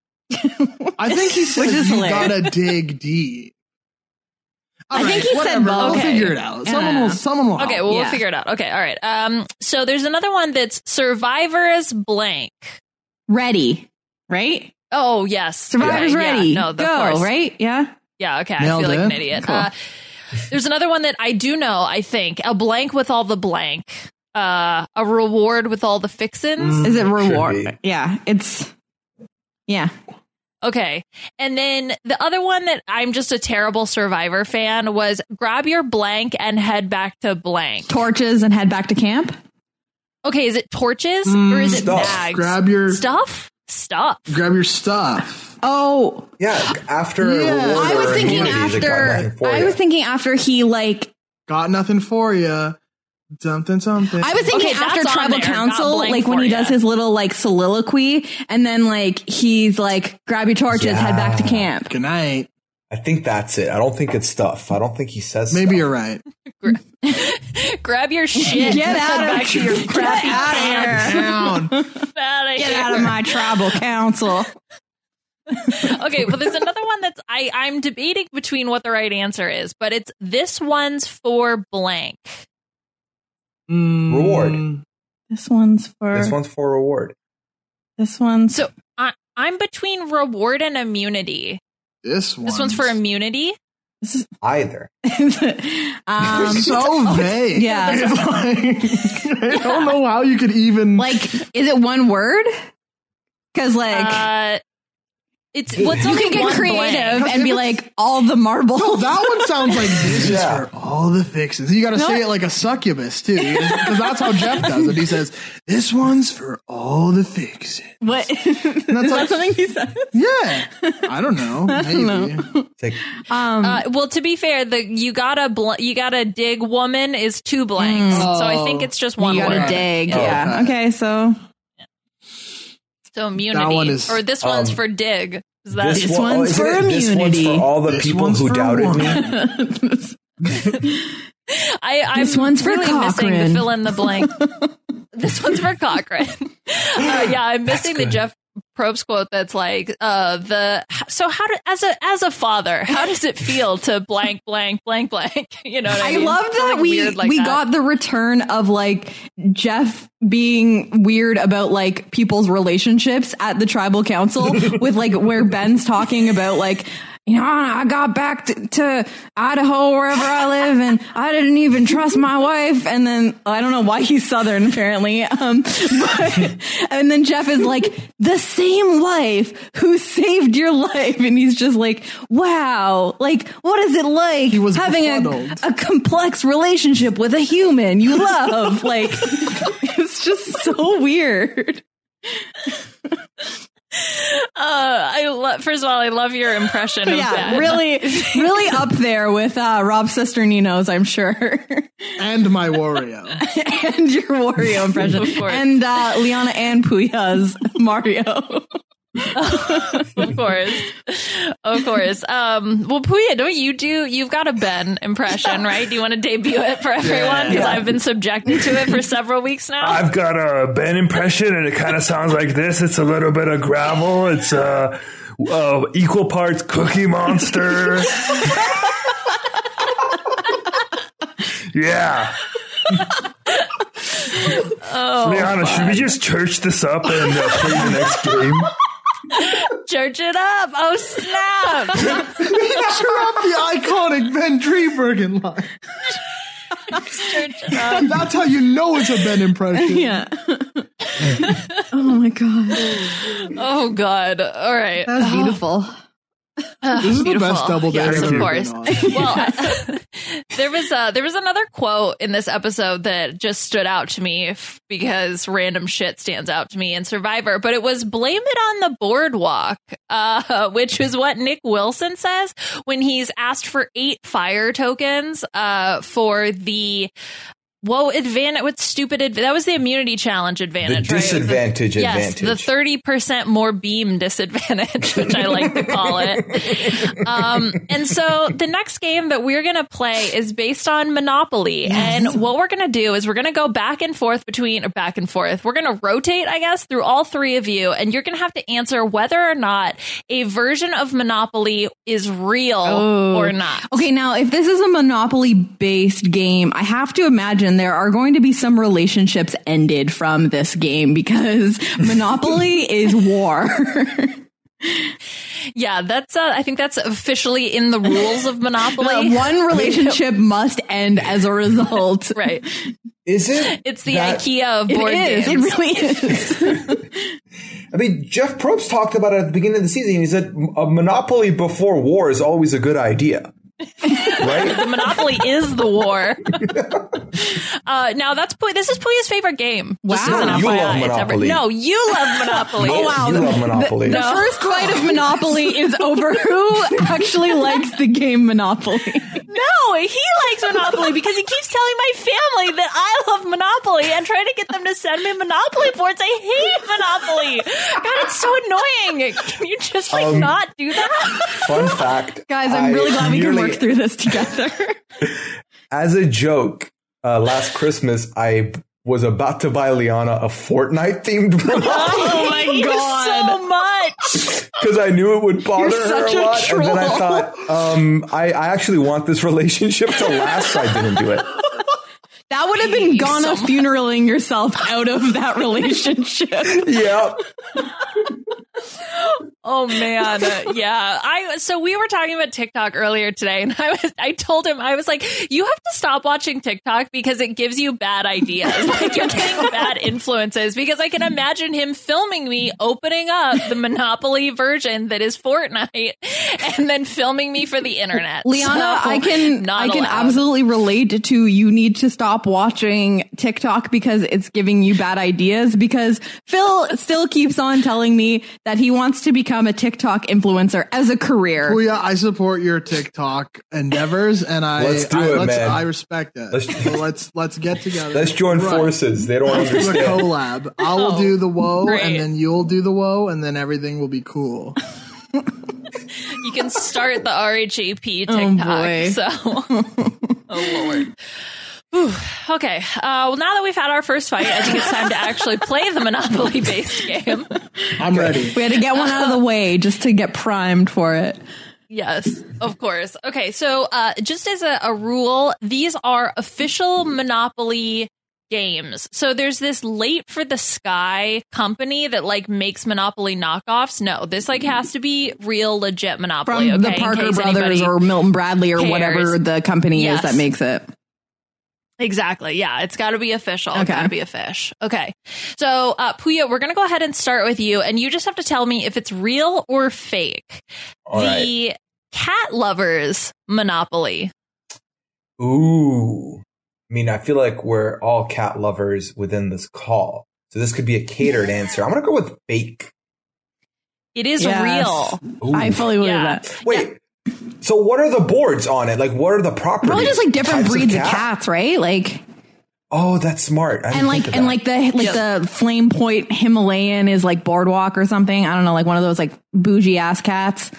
I think he says Which is you hilarious. gotta dig deep. All I think he said whatever. both. We'll Okay. figure it out. I Someone don't will. know. Someone will. Okay, help. well, Yeah. we'll figure it out. Okay, all right. Um, so there's another one that's Survivors blank. Ready, right? Oh, yes. Survivors Okay, yeah, ready. no, of Go, course. right? Yeah. Yeah, okay. Nailed I feel it. like an idiot. Cool. Uh, there's another one that I do know, I think. A blank with all the blank. Uh, a reward with all the fixins. Is it Should reward? be. Yeah, it's yeah. Okay. And then the other one that I'm just a terrible Survivor fan was grab your blank and head back to blank. Torches and head back to camp. Okay, is it torches or is it stuff. bags? Grab your Stuff? Stuff. grab your stuff. Oh, Yeah, after a Yeah. reward I was or thinking immunity, they got after. nothing for I you. was thinking after he like. Got nothing for you. Something, something. I was thinking Okay, that's after on tribal there. council, Got blank like when for he ya. does his little like soliloquy, and then like he's like, "Grab your torches, head back to Yeah. camp." Good night. I think that's it. I don't think it's stuff. I don't think he says Maybe stuff. you're right. Grab your shit. Get and out head of back to your get crappy out of camp. here. Down. Outta Get here. out of my tribal council. Okay, well, there's another one that's I I'm debating between what the right answer is, but it's this one's for blank. Reward. This one's for This one's for reward. this one's So I, I'm between reward and immunity. This one. This one's for immunity. Either. um, so vague. yeah. It's like, I don't know how you could even. like, is it one word? Because like Uh, It's what's you only can get one creative blank. and be like all the marbles. No, that one sounds like this Yeah. is for all the fixes. You got to No. say it like a succubus too, because that's how Jeff does it. He says, "This one's for all the fixes." What? Is That's that like- something he says? Yeah, I don't know. I Maybe. don't know. It's like, Um, Uh, well, to be fair, the you gotta bl- you gotta dig woman is two blanks, Mm. so I think it's just one you gotta word. dig. Yeah. Yeah. Okay. So So immunity, one is- or this one's um, for dig. Is that This one- one's isn't for it, This immunity. one's for all the This people one's who for doubted me. I, I'm This one's for really missing Cochrane. the fill in the blank. This one's for Cochrane. Uh, yeah, I'm missing the good. Jeff Probst quote that's like, uh, the so how do as a as a father, how does it feel to blank blank blank blank? You know what I, I mean? love that Something we weird like we that. got the return of like Jeff being weird about like people's relationships at the tribal council with like where Ben's talking about like, you know, I got back to, to Idaho, wherever I live, and I didn't even trust my wife. And then I don't know why he's Southern, apparently. Um, but, and then Jeff is like, the same wife who saved your life. And he's just like, wow, like, what is it like He was having a, befuddled. a complex relationship with a human you love? Like, it's just so weird. Uh, I love. First of all, I love your impression of Yeah, that. really, really up there with uh, Rob Cesternino's, I'm sure. And my Wario. And your Wario impression. Of course. And uh, Liana and Puya's Mario. Of course, of course. Um, well, Puya, don't you do? You've got a Ben impression, right? Do you want to debut it for everyone? Because Yeah. I've been subjected to it for several weeks now. I've got a Ben impression, and it kind of sounds like this. It's a little bit of gravel. It's uh, uh, equal parts Cookie Monster. Yeah. Oh, Liana, should we just church this up and uh, play the next game? church it up! Oh snap! Drop the iconic Ben Treebergen line. Church it up. That's how you know it's a Ben impression. Yeah. Oh my God. Oh god! All right. That was beautiful. Uh, This is beautiful. the best double Yes, dare of you've course. been on. Well, there was uh, there was another quote in this episode that just stood out to me f- because random shit stands out to me in Survivor. But it was "blame it on the boardwalk," uh, which is what Nick Wilson says when he's asked for eight fire tokens uh, for the. Whoa, advantage, what stupid, adv- that was the immunity challenge advantage, The right? disadvantage Yes, advantage. the thirty percent more beam disadvantage, which I like to call it. Um, and so the next game that we're going to play is based on Monopoly. Yes. And what we're going to do is we're going to go back and forth between, or back and forth. We're going to rotate, I guess, through all three of you. And you're going to have to answer whether or not a version of Monopoly is real Oh. or not. Okay, now if this is a Monopoly based game, I have to imagine there are going to be some relationships ended from this game because Monopoly is war. Yeah, that's, uh, I think that's officially in the rules of Monopoly. The one relationship must end as a result. Right. Is it? It's the that- IKEA of board It is. games. It really is. I mean, Jeff Probst talked about it at the beginning of the season. He said a monopoly before war is always a good idea. Right? The Monopoly is the war. uh, now that's Pu- this is Puya's favorite game. Just Wow. as an You F Y I. love It's every- Monopoly. no, you love Monopoly. Oh, wow. You love Monopoly. The, the No. first fight of Monopoly is over who actually likes the game Monopoly. No, he likes Monopoly because he keeps telling my family that I love Monopoly and trying to get them to send me Monopoly boards. I hate Monopoly. God, it's so annoying. Can you just like Um, not do that? Fun fact. Guys, I'm I really glad we can nearly- work through this together. As a joke, uh, last Christmas, I was about to buy Liana a Fortnite themed Monopoly Oh my god, so much. because I knew it would bother You're her such a a lot. And then I troll. thought, um, I, I actually want this relationship to last, so I didn't do it. That would have been Ghana funeraling yourself out of that relationship. Yeah. Oh man, yeah. I so we were talking about TikTok earlier today, and I was I told him I was like, you have to stop watching TikTok because it gives you bad ideas. Like you're getting bad influences. Because I can imagine him filming me opening up the Monopoly version that is Fortnite, and then filming me for the internet. Liana, So, I can not I can allowed. absolutely relate to you need to stop watching TikTok because it's giving you bad ideas. Because Phil still keeps on telling me that he wants to become a TikTok influencer as a career. Well, yeah, I support your TikTok endeavors, and I Let's do I, it, let's, man. I respect that. Let's- so let's let's get together. Let's join Right. forces. They don't Let's do a understand. collab. I will Oh, do the woe, great. and then you'll do the woe, and then everything will be cool. You can start the R H A P Oh, TikTok. boy. So, oh lord. Whew. Okay. Uh, well, now that we've had our first fight, I think it's time to actually play the Monopoly-based game. I'm ready. We had to get one out of the way just to get primed for it. Yes, of course. Okay, so uh, just as a, a rule, these are official Monopoly games. So there's this Late for the Sky company that like makes Monopoly knockoffs. No, this like has to be real, legit Monopoly. From okay, the in Parker case Brothers anybody or Milton Bradley or cares. whatever the company Yes. is that makes it. Exactly. Yeah, it's got to be official. It's Okay. got to be a fish. Okay. So, uh, Puya, we're going to go ahead and start with you, and you just have to tell me if it's real or fake. All the right. Cat Lovers Monopoly. Ooh. I mean, I feel like we're all cat lovers within this call. So this could be a catered answer. I'm going to go with fake. It is Yes. real. Ooh. I fully believe Yeah. that. Wait. So what are the boards on it? Like, what are the properties? Probably just like different Types breeds of, cat? cats, right? Like Oh, that's smart. I didn't and like think of and that. like the like the Flame Point Himalayan is like Boardwalk or something. I don't know, like one of those like bougie ass cats.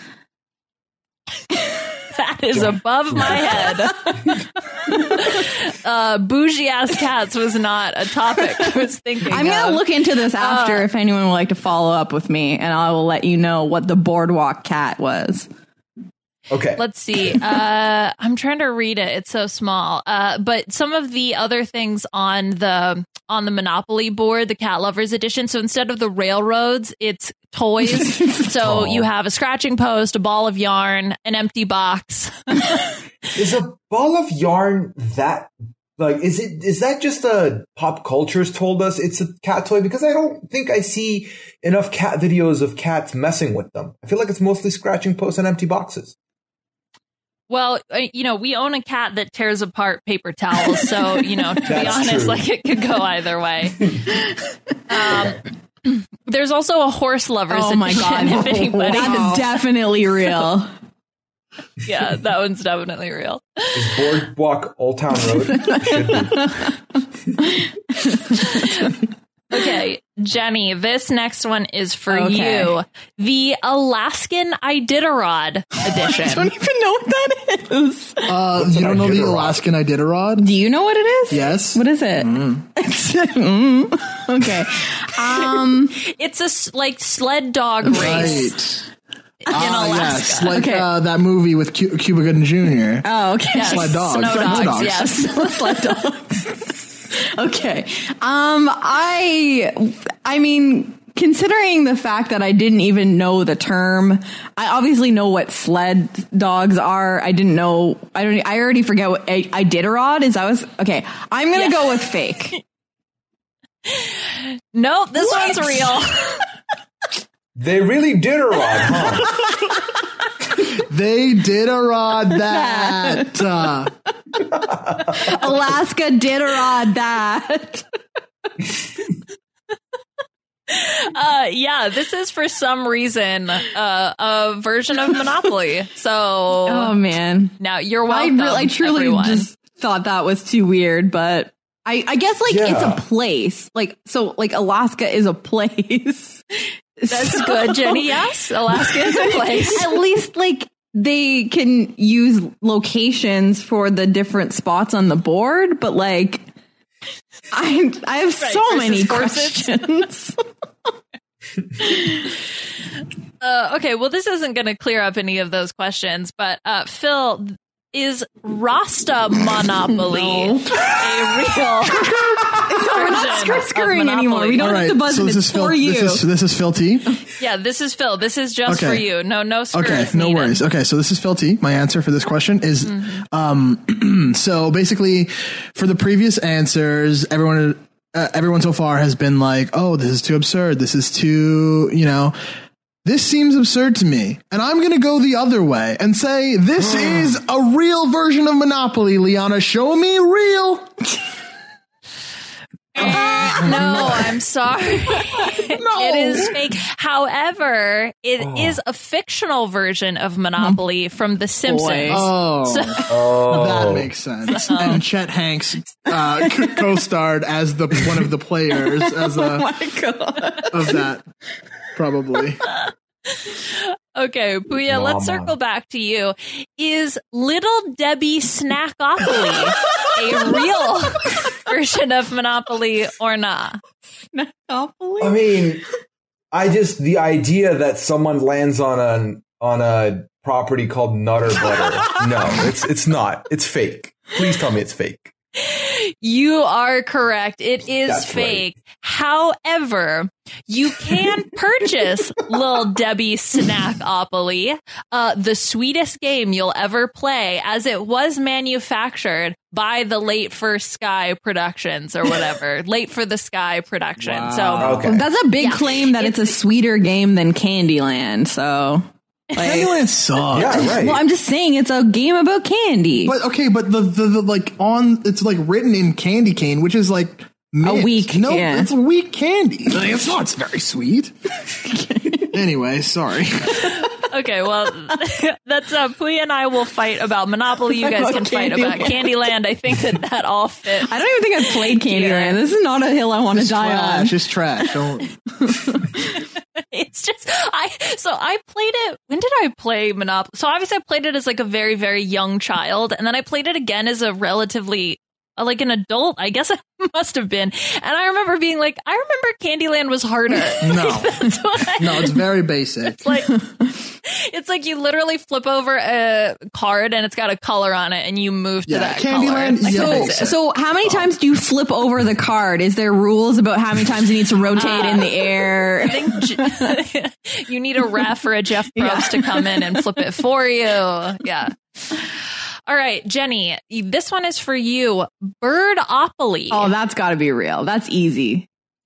That is above my head. uh, bougie ass cats was not a topic I was thinking I'm of. gonna look into this after Uh, if anyone would like to follow up with me, and I will let you know what the Boardwalk cat was. Okay. Let's see. Uh, I'm trying to read it. It's so small. Uh, but some of the other things on the on the Monopoly board, the Cat Lovers edition. So instead of the railroads, it's toys. So Oh. you have a scratching post, a ball of yarn, an empty box. Is a ball of yarn that like is it is that just a pop culture's told us it's a cat toy? Because I don't think I see enough cat videos of cats messing with them. I feel like it's mostly scratching posts and empty boxes. Well, uh, you know, we own a cat that tears apart paper towels. So, you know, to be That's honest, true. like it could go either way. um, there's also a horse lovers Oh my god, edition, if anybody. that's definitely real. Yeah, that one's definitely real. Is Boardwalk Old Town Road? Should be. Okay, Jenny, this next one is for Okay. you. The Alaskan Iditarod I edition. don't even know what that is. Uh, What's you an don't know the Iditarod? Alaskan Iditarod? Do you know what it is? Yes. What is it? Mm. Okay. Um. It's a s- like sled dog race. Right. In Ah, Alaska. yes, like Okay. uh, that movie with Cu- Cuba Gooding Junior Oh, okay. Yes, Sled dogs. Snow Snow dogs, dogs. yes. Sled dogs. Okay. Um. I. I mean, considering the fact that I didn't even know the term, I obviously know what sled dogs are. I didn't know. I don't. I already forget what I, Iditarod is. I was okay. I'm gonna Yeah. go with fake. Nope, this What? one's real. They really did a rod, huh? They did a rod that. Uh, Alaska Iditarod that. Uh, yeah, this is for some reason uh, a version of Monopoly. So, Oh man. now you're I, welcome. re- I truly everyone. just thought that was too weird, but I, I guess like Yeah. it's a place. Like so like Alaska is a place. That's So- good, Jenny. Yes, Alaska is a place. At least like they can use locations for the different spots on the board, but like I I have Right, so versus many corsets. questions. Uh, okay, well, this isn't going to clear up any of those questions, but uh, Phil, is Rasta Monopoly a real we're not skirt scurrying anymore. We don't All have to right, buzz so in. this It's is Phil. for you. This is this is Phil T. Yeah, this is Phil. This is just Okay. for you. No, no skirts Okay, no needed. worries. Okay, so this is Phil T. My answer for this question is, Mm-hmm. um, so basically, for the previous answers, everyone, uh, everyone so far has been like, "Oh, this is too absurd. This is too, you know." This seems absurd to me, and I'm going to go the other way and say this is a real version of Monopoly. Liana, show me real. No, I'm sorry. It is fake. However, it Oh. is a fictional version of Monopoly from The Simpsons. Oh, So- that makes sense. And Chet Hanks uh, c- co-starred as the one of the players as a Oh my God. of that, probably. Okay, Puya, let's Mama. circle back to you. Is Little Debbie Snackopoly a real version of Monopoly or not? Snackopoly? I mean, I just the idea that someone lands on a on a property called Nutter Butter. No, it's it's not. It's fake. Please tell me it's fake. You are correct. It is That's fake. However, you can purchase Lil Debbie Snackopoly, uh, the sweetest game you'll ever play, as it was manufactured by the Late for Sky Productions or whatever. Late for the Sky Production. So Okay. That's a big Yeah. claim that it's, a sweeter game than Candyland. So. Like, Candyland sucks. Yeah, right. well, I'm just saying it's a game about candy. But okay, but the, the the like on it's like written in candy cane, which is like mint. weak, No, yeah. it's a weak candy. Like, it's not. It's very sweet. Anyway, sorry. Okay, well, that's uh, Puya and I will fight about Monopoly. You guys can fight about Candyland. I think that that all fits. I don't even think I've played Candyland. This is not a hill I want to It's die on. trash. It's trash. Don't. It's just I so I played it. When did I play Monopoly? So obviously I played it as like a very very young child, and then I played it again as a relatively uh, like an adult. I guess I must have been, and I remember being like, I remember Candyland was harder. No, That's what I, no, it's very basic. it's like. It's like you literally flip over a card and it's got a color on it, and you move to Yeah, that Candyland, color. yeah. Like, So, that's it. so how many times do you flip over the card? Is there rules about how many times it needs to rotate in the air? I think J- you need a ref or a Jeff Probst to come in and flip it for you. Yeah. All right, Jenny, this one is for you. Birdopoly. Oh, that's got to be real. That's easy.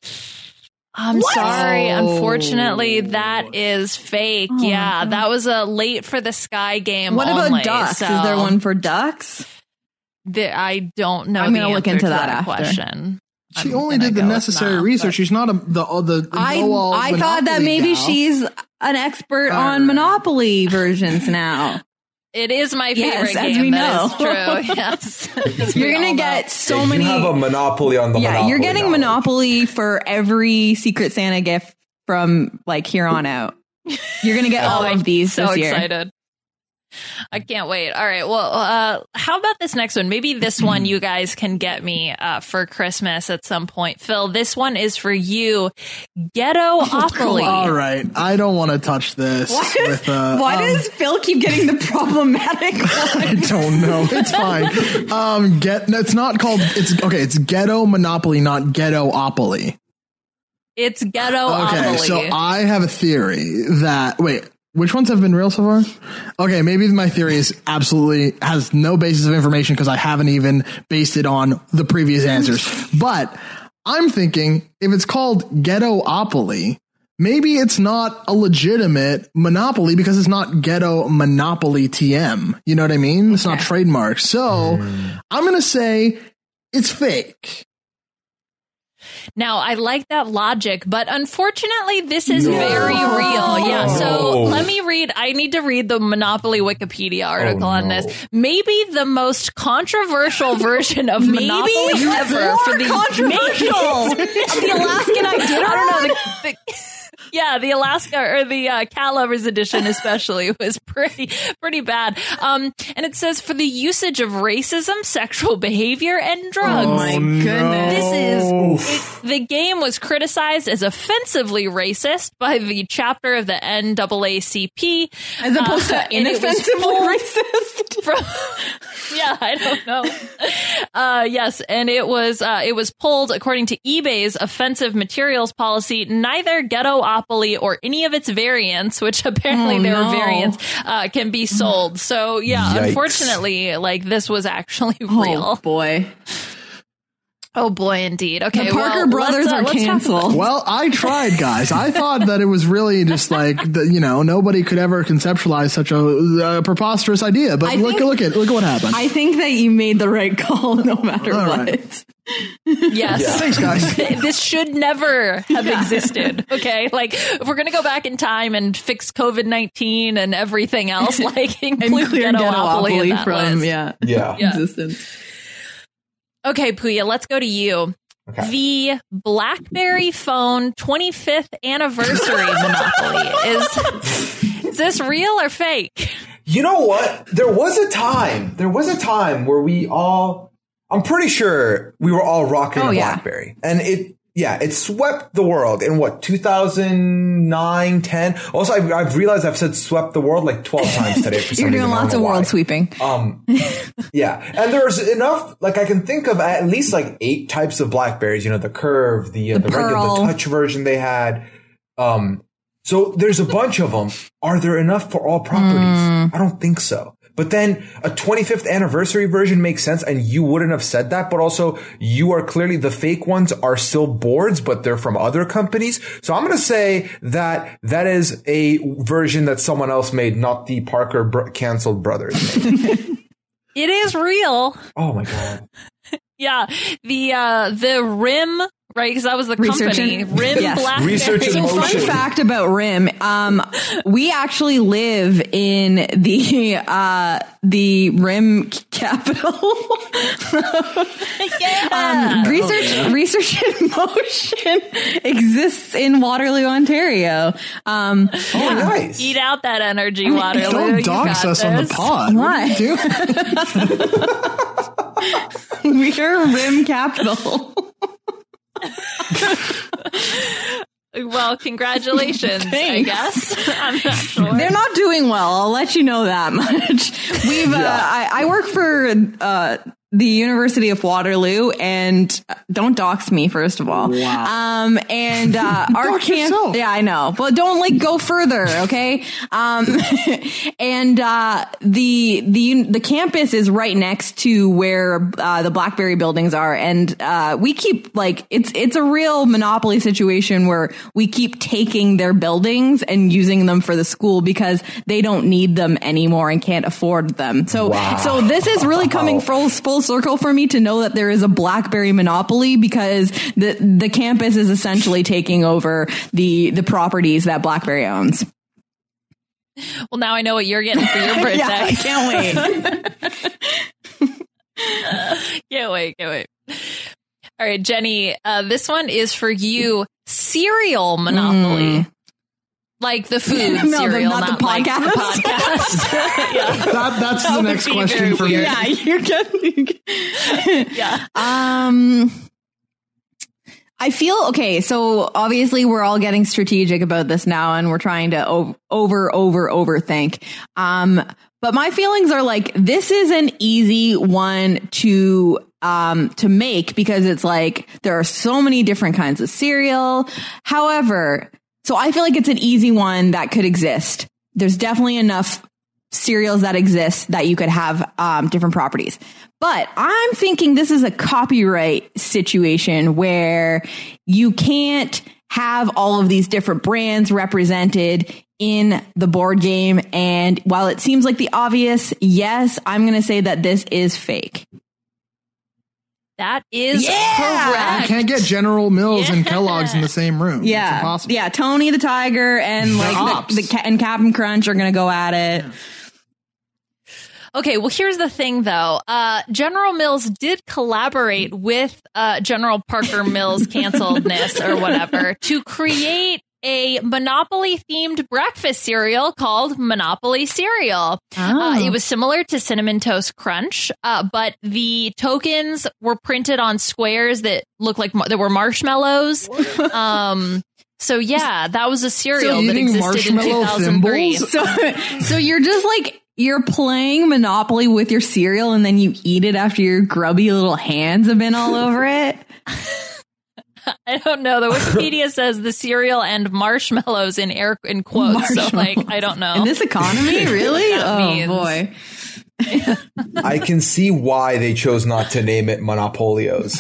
I'm What? sorry. Oh. Unfortunately, that is fake. Oh, yeah, God. that was a Late for the Sky game. What only, about ducks? so Is there one for ducks? the- I don't know. I'm the gonna look answer into to that after. question. She I'm only gonna did the go with necessary not, research. but- She's not a the the. the I know-all I thought that Monopoly maybe gal. she's an expert All on right. Monopoly versions now. It is my Yes, favorite as game. we That is know. true. Yes, As we You're gonna all know. get so Yeah, many. You have a monopoly on the yeah, Monopoly you're getting knowledge. Monopoly for every Secret Santa gift from like here on out. You're gonna get all Oh, I'm of these so this year. excited. I can't wait. All right. Well, uh, how about this next one? Maybe this one you guys can get me uh, for Christmas at some point. Phil, this one is for you. Ghettopoly. All right, I don't want to touch this. Why, with, uh, why um, does Phil keep getting the problematic I one? don't know. It's fine. Um, get. No, it's not called. It's okay. It's Ghetto Monopoly, not Ghettopoly. It's Ghettopoly. Okay, so I have a theory that wait, which ones have been real so far? Okay, maybe my theory is absolutely has no basis of information because I haven't even based it on the previous answers. But I'm thinking if it's called Ghettopoly, maybe it's not a legitimate monopoly because it's not Ghetto Monopoly T M. You know what I mean? It's not trademarked. So I'm gonna say it's fake. Now, I like that logic, but unfortunately, this is No. very real. Yeah, so No. let me read. I need to read the Monopoly Wikipedia article Oh, on no. this. Maybe the most controversial version of Maybe Monopoly ever more for the controversial. maybe- The Alaskan I Iditarod. don't know. The, the, Yeah, the Alaska or the uh, Cat Lovers edition especially was pretty pretty bad. Um, and it says for the usage of racism, sexual behavior, and drugs. Oh my goodness. This is it, the game was criticized as offensively racist by the chapter of the N double A C P, as opposed uh, to inoffensively racist. From, yeah, I don't know. Uh, yes, and it was uh, it was pulled according to eBay's offensive materials policy. Neither Ghettopoly or any of its variants, which apparently Oh, there no. were variants, uh, can be sold. So yeah, Yikes. unfortunately, like this was actually real. Oh boy. Oh boy, indeed. Okay, The Parker well, brothers let's, uh, are let's talk canceled. about- Well, I tried, guys. I thought that it was really just like, the, you know, nobody could ever conceptualize such a, uh preposterous idea. But I look, think- look at look at what happened. I think that you made the right call no matter All what. right. Yes. Yeah. Thanks, guys. This should never have existed. Okay. Like, if we're going to go back in time and fix COVID nineteen and everything else, like, And include clear Ghettopoly in that from list. yeah, Yeah. Yeah. existence. Okay, Puya, let's go to you. Okay. The BlackBerry phone twenty-fifth anniversary monopoly. Is, is this real or fake? You know what? There was a time. There was a time where we all. I'm pretty sure we were all rocking Oh, a yeah. BlackBerry, and it. Yeah, it swept the world in what, two thousand nine, ten? Also, I've, I've realized I've said swept the world like twelve times today. For some You're doing reason. I don't lots know of why. world sweeping. Um, yeah. And there's enough, like I can think of at least like eight types of Blackberries, you know, the curve, the, uh, The the, regular, Pearl. the touch version they had. Um, so there's a bunch of them. Are there enough for all properties? Mm. I don't think so. But then a twenty-fifth anniversary version makes sense, and you wouldn't have said that. But also, you are clearly, the fake ones are still boards, but they're from other companies. So I'm going to say that that is a version that someone else made, not the Parker br- canceled brothers made. It is real. Oh my God. Yeah. The, uh, the RIM, right? Because that was the company. Research in- RIM Yes. BlackBerry. Research in So fun motion. fact about RIM, um, we actually live in the uh, the RIM capital. Yeah. um, research research in motion exists in Waterloo, Ontario. Um, Oh, nice. Eat out that energy, Waterloo. Don't You dox got us on the this. pod. Why? What are you doing? we are RIM capital. Well, congratulations, I Thanks. guess. I'm not sure. They're not doing well. I'll let you know that much. We've, uh, I, I work for, uh, the University of Waterloo, and uh, don't dox me, first of all. Wow. Um, and, uh, our Dox camp, yourself. yeah, I know, but don't like go further. Okay. Um, and, uh, the, the, the campus is right next to where, uh, the BlackBerry buildings are. And, uh, we keep like, it's, it's a real monopoly situation where we keep taking their buildings and using them for the school because they don't need them anymore and can't afford them. So, Wow. so this is really coming full, full circle for me to know that there is a BlackBerry monopoly because the, the campus is essentially taking over the, the properties that BlackBerry owns. Well, now I know what you're getting for your birthday. Yeah, I can't wait. Can't wait, can't wait. All right, Jenny, uh, this one is for you. Cereal monopoly. Mm. Like the food No, the- cereal, not not, the like the podcast. podcast. Yeah. That, that's That the would next be question very for me. weird. Yeah, you're getting. Yeah. Um, I feel okay. So obviously we're all getting strategic about this now, and we're trying to over, over, over, overthink. Um, but my feelings are like this is an easy one to um to make because it's like there are so many different kinds of cereal. However, so I feel like it's an easy one that could exist. There's definitely enough cereals that exist that you could have um, different properties. But I'm thinking this is a copyright situation where you can't have all of these different brands represented in the board game. And while it seems like the obvious yes, I'm going to say that this is fake. That is Yeah! correct. You can't get General Mills and Kellogg's in the same room. It's Yeah. impossible. Yeah. Tony the Tiger and They're like ops. the, the Ca- and Captain Crunch are going to go at it. Okay, well, here's the thing, though. Uh, General Mills did collaborate with uh, General Parker Mills canceledness or whatever to create a Monopoly-themed breakfast cereal called Monopoly Cereal. Oh. Uh, it was similar to Cinnamon Toast Crunch, uh, but the tokens were printed on squares that looked like mar- that were marshmallows. Um, so yeah, that was a cereal So that eating existed in two marshmallow thousand three. thimbles? So, so you're just like, you're playing Monopoly with your cereal and then you eat it after your grubby little hands have been all over it? I don't know. The Wikipedia says the cereal and marshmallows in air in quotes. So like, I don't know. In this economy, really? What that Oh means. boy. I can see why they chose not to name it Monopolios.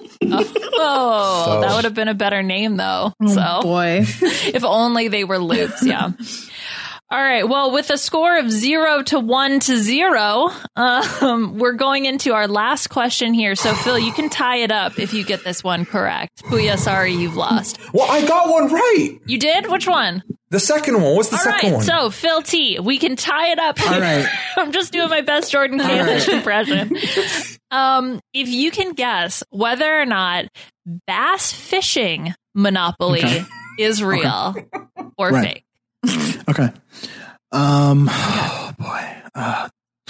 Oh, So- that would have been a better name though. so boy. if only they were loops. Yeah. All right. Well, with a score of zero to one to zero, um, we're going into our last question here. So, Phil, you can tie it up if you get this one correct. Puya, sorry, you've lost. Well, I got one right. You did? Which one? The second one. What's the All second right. one? So, Phil T, we can tie it up. All right. I'm just doing my best Jordan Kalish impression. Um, if you can guess whether or not bass fishing Monopoly Okay. is real or Right. fake. Okay. Um. Oh boy. Uh,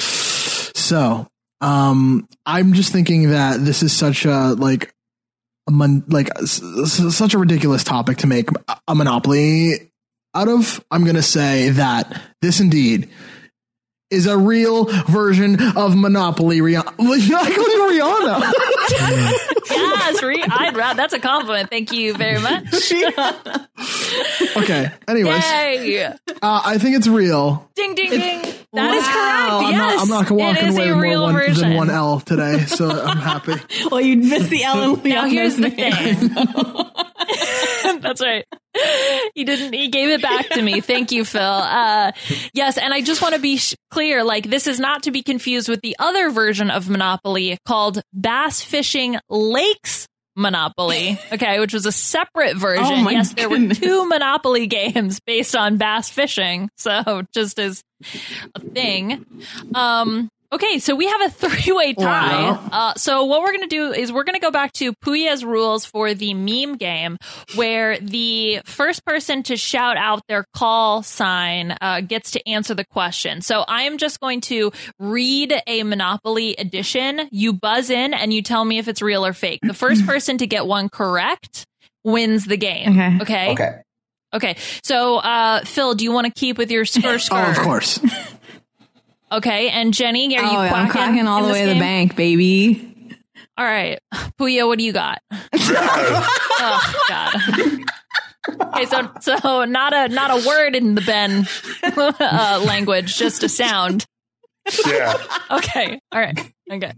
so, um, I'm just thinking that this is such a like a mon- like s- s- such a ridiculous topic to make a monopoly out of. I'm gonna say that this indeed is a real version of Monopoly. Rihanna. Rihanna. Yes, re- I'd rather. That's a compliment. Thank you very much. Okay. Anyways, Yay! uh, I think it's real. Ding, ding, ding. That is Wow. correct. I'm Yes, not. I'm not walking it is away a with real more one, version. than one L today, so I'm happy. Well, you'd miss the L and Now here's the Leon's thing. That's right. He didn't. He gave it back to me. Thank you, Phil. Uh, yes, and I just want to be sh- clear. Like, this is not to be confused with the other version of Monopoly called Bass Fishing Lakes Monopoly. Okay, which was a separate version. Oh my yes, there goodness. were two Monopoly games based on bass fishing. So, just as a thing. Um. Okay, so we have a three-way tie. Wow. Uh, so what we're going to do is we're going to go back to Puya's rules for the meme game, where the first person to shout out their call sign uh, gets to answer the question. So I am just going to read a Monopoly edition. You buzz in and you tell me if it's real or fake. The first person to get one correct wins the game. Okay. Okay. Okay. Okay. So, uh, Phil, do you want to keep with your first Oh, score? of course. Okay, and Jenny, are you Oh, quacking, I'm cracking all in the this way to the game? bank, baby. All right, Puya, what do you got? Oh God. Okay, so so not a not a word in the Ben uh, language, just a sound. Yeah. Okay, all right, okay,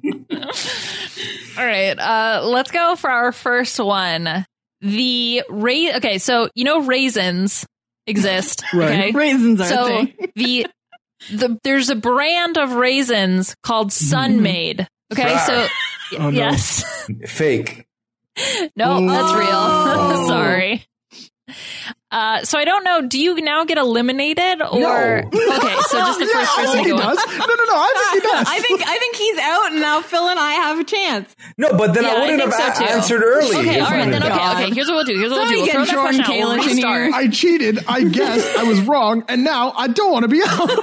all right. Uh, let's go for our first one. The ra- Okay, so you know raisins exist, Right. okay? Raisins are So a thing. the the there's a brand of raisins called Sun-Maid. Okay, so Oh, no. yes, Fake. no, that's real. Oh. Sorry. Uh, so I don't know. Do you now get eliminated, or No. okay? So just the Yeah, first I person think to he go. does. No, no, no. I think he does. I think I think he's out, and now Phil and I have a chance. No, but then Yeah, I I wouldn't think have so a- too. answered early. Okay, if all I right, then didn't. okay, okay. Here's what we'll do. Here's what we'll do. We'll Somebody throw that get question Jordan out. We'll Kalish in restart. here. I cheated. I guessed. I was wrong, and now I don't want to be out.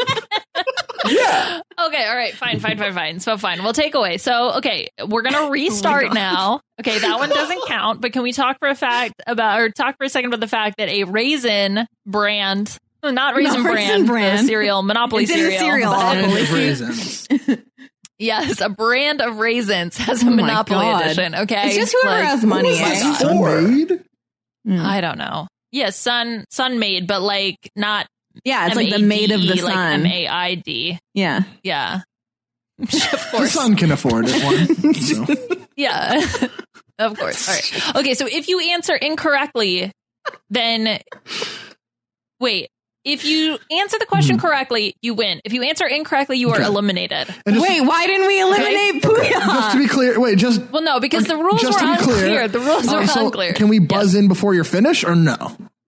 Yeah. Okay, all right, fine, fine, fine, fine. So fine, we'll take away. So, okay, we're Oh gonna restart now. Okay, that one doesn't count, but can we talk for a fact about, or talk for a second about the fact that a raisin brand, not raisin Not brand, Raisin the Bran. cereal, Monopoly It's in the cereal. cereal, but- Monopoly. Raisins. yes, a brand of raisins has a Oh my Monopoly God. edition. Okay, It's just whoever Like, has money. What was Eh? that for? Made? I don't know. Yeah, sun, sun made, but like not. Yeah, it's like the maid of the like sun. M A I D. Yeah. Yeah. of The course. sun can afford it. One. So. Yeah. Of course. All right. Okay, so if you answer incorrectly, then wait. If you answer the question correctly, you win. If you answer incorrectly, you are Okay. eliminated. And just, Wait, why didn't we eliminate just to Puya? be clear, wait, just Well, no, because the rules just were to be clear, unclear. The rules uh, were so unclear. Can we buzz in before you're finished or no?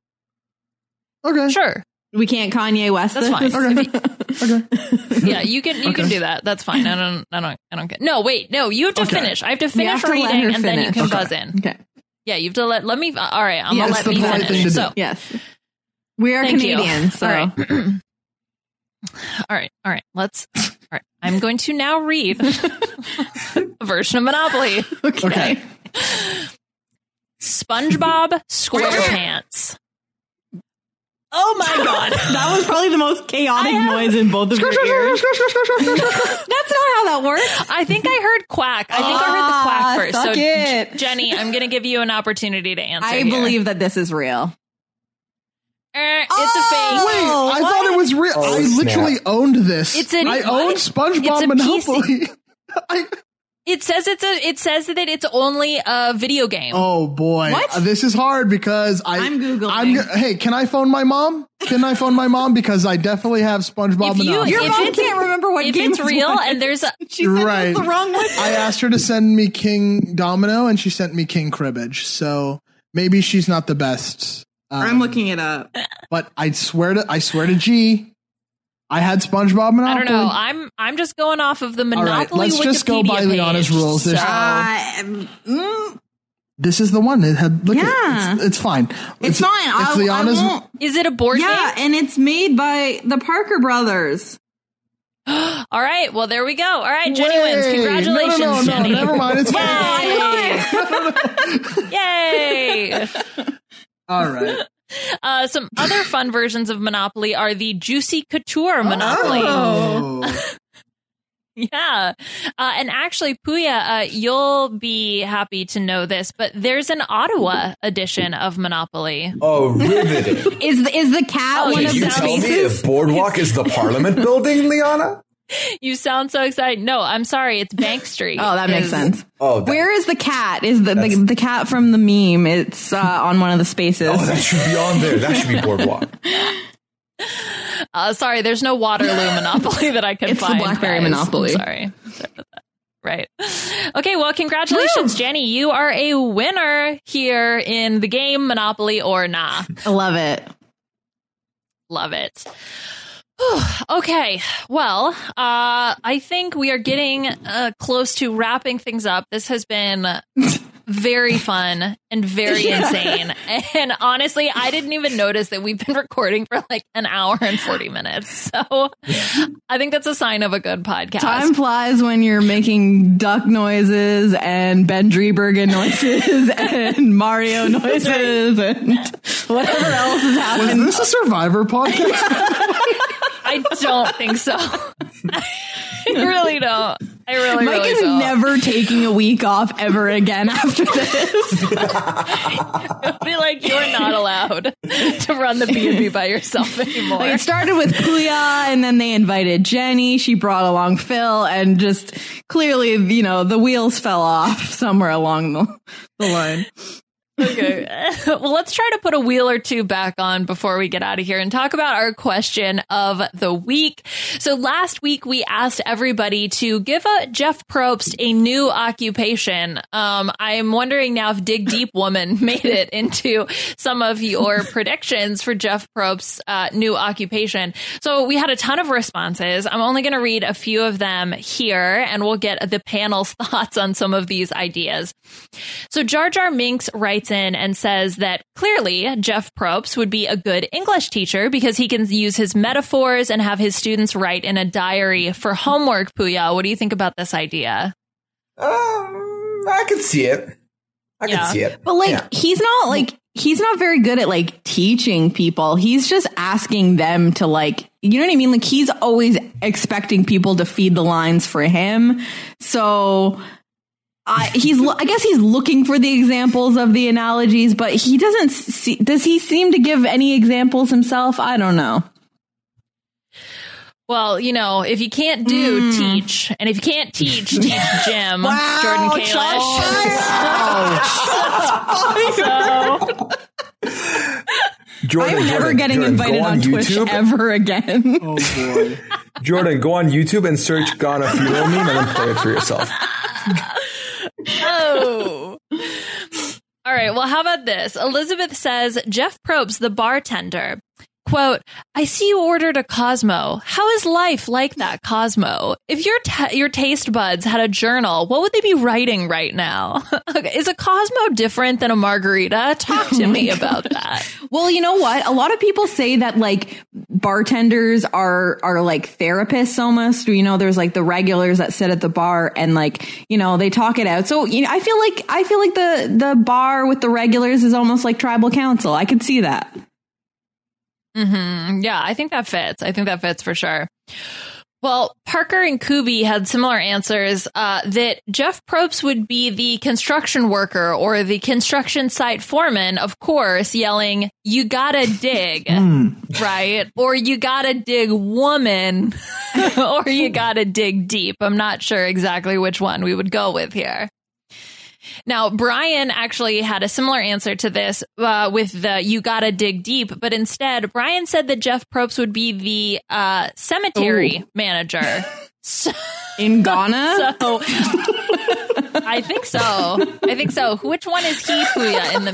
Okay. Sure. We can't Kanye West That's this? fine. Okay. Yeah, you can you can Okay. do that. That's fine. I don't I don't I don't get. No, wait. No, you have to Okay. finish. I have to We finish have to let reading her and then you finish. can Okay. buzz in. Okay. Yeah, you have to let let me. All right, I'm Yes, gonna let the me polite thing finish. to do. So Yes, we are Thank you. Canadians, so All right. all right, all right. Let's. All right, I'm going to now read a version of Monopoly. Okay. SpongeBob SquarePants. Oh my god, that was probably the most chaotic have- noise in both of your ears. That's not how that works. I think I heard quack. I think I heard Ah, the quack first. suck So, it. Jenny, I'm going to give you an opportunity to answer. I here. believe that this is real. Eh, it's a fake. Wait, I what? thought it was real. Oh, I literally snap. owned this. It's an- I what? own SpongeBob It's a P C. Monopoly. I, It says it's a. It says that it's only a video game. oh boy, What? Uh, this is hard because I. I'm Googling. I'm. go- Hey, can I phone my mom? Can I phone my mom because I definitely have SpongeBob If you- Monopoly. Your If mom it's- can't remember what if game it's real was. and there's a- she said Right. it was the wrong one. I asked her to send me King Domino, and she sent me King Cribbage. So maybe she's not the best. Um, I'm looking it up. but I swear to I swear to G, I had SpongeBob Monopoly. I don't know. I'm. I'm just going off of the All Monopoly. right, let's just go Wikipedia by Liana's page, rules. There's- so- Uh, mm, This is the one. It had look. Yeah. At, it's, it's fine. it's, fine. It's I, I Liana's. won't. Is it a board Yeah, game? and it's made by the Parker Brothers. All right. Well, there we go. All right, Jenny wins. Wait, Congratulations, No, no, no, Jenny. no, never mind. It's fine. Yay! Yay! All right. Uh, some other fun versions of Monopoly are the Juicy Couture Monopoly. Oh. Yeah. Uh, and actually, Puya, uh, you'll be happy to know this, but there's an Ottawa edition of Monopoly. Oh, riveting. Is the, is the cat Oh, one Can of you the tell me spaces? if Boardwalk is the Parliament building, Liana? You sound so excited. No, I'm sorry. It's Bank Street. Oh, that makes Is- sense. Oh, that, Where is the cat? Is the, the That's- the cat from the meme? It's uh, on one of the spaces. oh, that should be on there. That should be Boardwalk. Uh, sorry, there's no Waterloo Monopoly that I can It's the find. Blackberry guys. Monopoly. I'm sorry. Sorry about that. Right. Okay, well, congratulations, Jenny. You are a winner here in the game Monopoly or Nah. I love it. Love it. Whew. Okay, well, uh, I think we are getting uh, close to wrapping things up. This has been very fun and very Yeah. insane. And honestly, I didn't even notice that we've been recording for like an hour and forty minutes. So I think that's a sign of a good podcast. Time flies when you're making duck noises and Ben Driebergen noises and Mario noises and whatever else is Was happening. this a Survivor podcast? I don't think so. I really don't. I really, Mike really is don't. never taking a week off ever again after this. I feel like you are not allowed to run the B and B by yourself anymore. Like it started with Puya, and then they invited Jenny. She brought along Phil, and just clearly, you know, the wheels fell off somewhere along the, the line. Okay. Well, let's try to put a wheel or two back on before we get out of here and talk about our question of the week. So last week we asked everybody to give a Jeff Probst a new occupation. Um, I'm wondering now if Dig Deep Woman made it into some of your predictions for Jeff Probst's uh, new occupation. So we had a ton of responses. I'm only going to read a few of them here, and we'll get the panel's thoughts on some of these ideas. So Jar Jar Minks writes in and says that clearly Jeff Probst would be a good English teacher because he can use his metaphors and have his students write in a diary for homework. Puya, what do you think about this idea? Um, I can see it. I Yeah. can see it. But like, Yeah. he's not like, he's not very good at like teaching people. He's just asking them to like, you know what I mean? Like he's always expecting people to feed the lines for him. So I, he's, I guess he's looking for the examples of the analogies, but he doesn't see, does he seem to give any examples himself? I don't know. Well, you know, if you can't do, teach. And if you can't teach, teach Jim. Wow, Jordan Kalish. Jordan, I'm never Jordan, getting Jordan, invited go on, Twitch YouTube. ever again. Oh boy. Jordan, go on YouTube and search Ghana funeral meme and then play it for yourself. Oh. All right. Well, how about this? Elizabeth says Jeff Probst, the bartender. Quote, I see you ordered a Cosmo. How is life like that, Cosmo? If your ta- your taste buds had a journal, what would they be writing right now? Is a Cosmo different than a margarita? Talk to me about that. Well, you know what? A lot of people say that like bartenders are are like therapists almost. You know, there's like the regulars that sit at the bar and like, you know, they talk it out. So, you know, I feel like I feel like the the bar with the regulars is almost like tribal council. I could see that. Mm-hmm. Yeah, I think that fits. I think that fits for sure. Well, Parker and Kubi had similar answers uh, that Jeff Probst would be the construction worker or the construction site foreman, of course, yelling, you gotta dig, mm. right? Or you gotta dig woman, or you gotta dig deep. I'm not sure exactly which one we would go with here. Now, Brian actually had a similar answer to this uh, with the you gotta dig deep, but instead, Brian said that Jeff Probst would be the uh, cemetery Ooh. manager. So, in Ghana? So, I think so. I think so. Which one is he, Puya, in the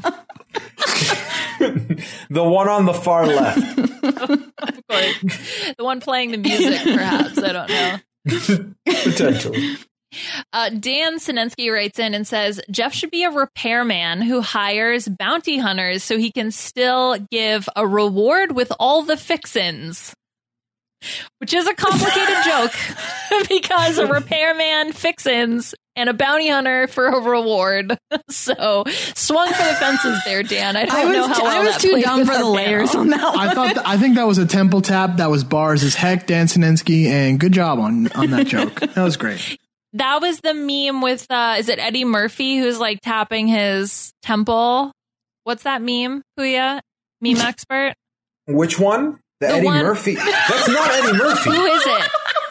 meme? The one on the far left. Of course. The one playing the music, perhaps. I don't know. Potentially. Uh, Dan Sinensky writes in and says, Jeff should be a repairman who hires bounty hunters so he can still give a reward with all the fixins. Which is a complicated joke because a repairman fixins and a bounty hunter for a reward. So swung for the fences there, Dan. I don't I was, know how well I was that too played dumb with for the our layers panel. on that one. I thought th- I think that was a temple tap. That was bars as heck, Dan Sinensky, and good job on on that joke. That was great. That was the meme with, uh, is it Eddie Murphy who's like tapping his temple? What's that meme, Puya? Meme expert? Which one? The, the Eddie one... Murphy. That's not Eddie Murphy. Who is it?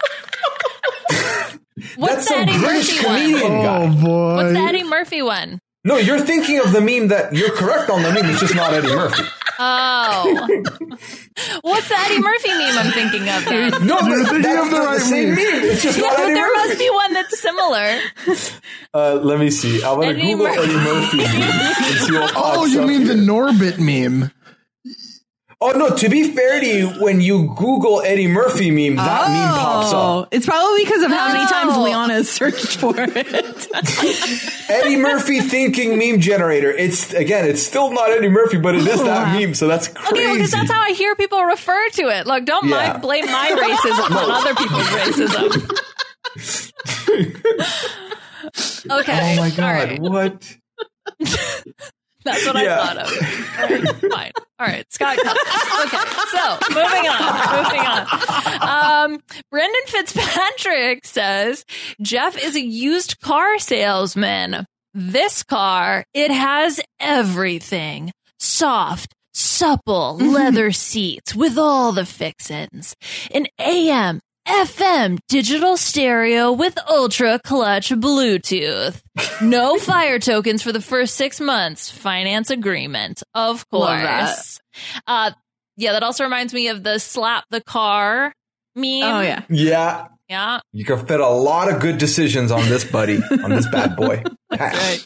What's That's the some Eddie British Murphy comedian one? guy. Oh, boy. What's the Eddie Murphy one? No, you're thinking of the meme that you're correct on the meme. It's just not Eddie Murphy. Oh. What's the Eddie Murphy meme I'm thinking of then? No, you're thinking that's of the, right the same meme. It's just yeah, not Eddie there Murphy. must be one that's similar. Uh, let me see. I'm going to Eddie Google Mur- Eddie Murphy meme and see what pops Oh, you up mean here. the Norbit meme? Oh, no, to be fair to you, when you Google Eddie Murphy meme, that oh, meme pops up. It's probably because of how Oh. many times Liana has searched for it. Eddie Murphy thinking meme generator. It's, again, it's still not Eddie Murphy, but it is that Wow. meme, so that's crazy. Okay, well, because that's how I hear people refer to it. Look, don't Yeah. mind, blame my racism on other people's racism. Okay. Oh, my God. All right. What? That's what Yeah. I thought of. All right, fine. All right, Scott. Okay, so moving on. Moving on. Um, Brendan Fitzpatrick says Jeff is a used car salesman. This car, it has everything: soft, supple leather seats with all the fixins, an A M F M digital stereo with ultra clutch Bluetooth. No fire tokens for the first six months. Finance agreement, of Love course. Uh, yeah, that also reminds me of the slap the car meme. Oh, yeah. Yeah. Yeah. You can fit a lot of good decisions on this, buddy, on this bad boy. Right.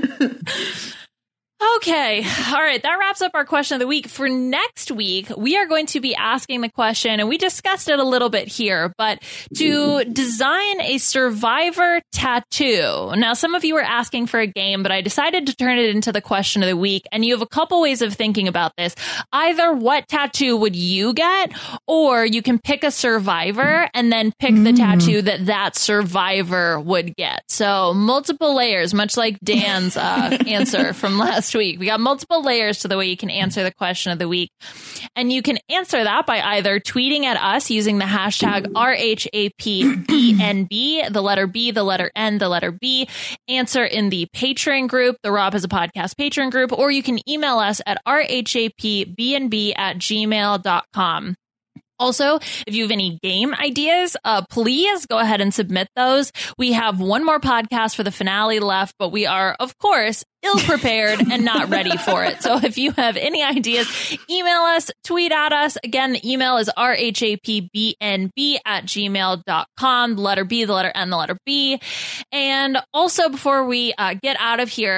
Okay. All right. That wraps up our question of the week. For next week, we are going to be asking the question, and we discussed it a little bit here, but to design a survivor tattoo. Now, some of you were asking for a game, but I decided to turn it into the question of the week. And you have a couple ways of thinking about this. Either what tattoo would you get, or you can pick a survivor and then pick the tattoo that that survivor would get. So multiple layers, much like Dan's uh, answer from last week. We got multiple layers to the way you can answer the question of the week. And you can answer that by either tweeting at us using the hashtag R H A P B N B, the letter B, the letter N, the letter B. Answer in the Patreon group, the Rob Has a Podcast Patreon group, or you can email us at R H A P B N B at gmail dot com. Also, if you have any game ideas, uh, please go ahead and submit those. We have one more podcast for the finale left, but we are, of course, ill-prepared and not ready for it. So if you have any ideas, email us, tweet at us. Again, the email is R H A P B N B at gmail dot com. The letter B, the letter N, the letter B. And also, before we uh, get out of here,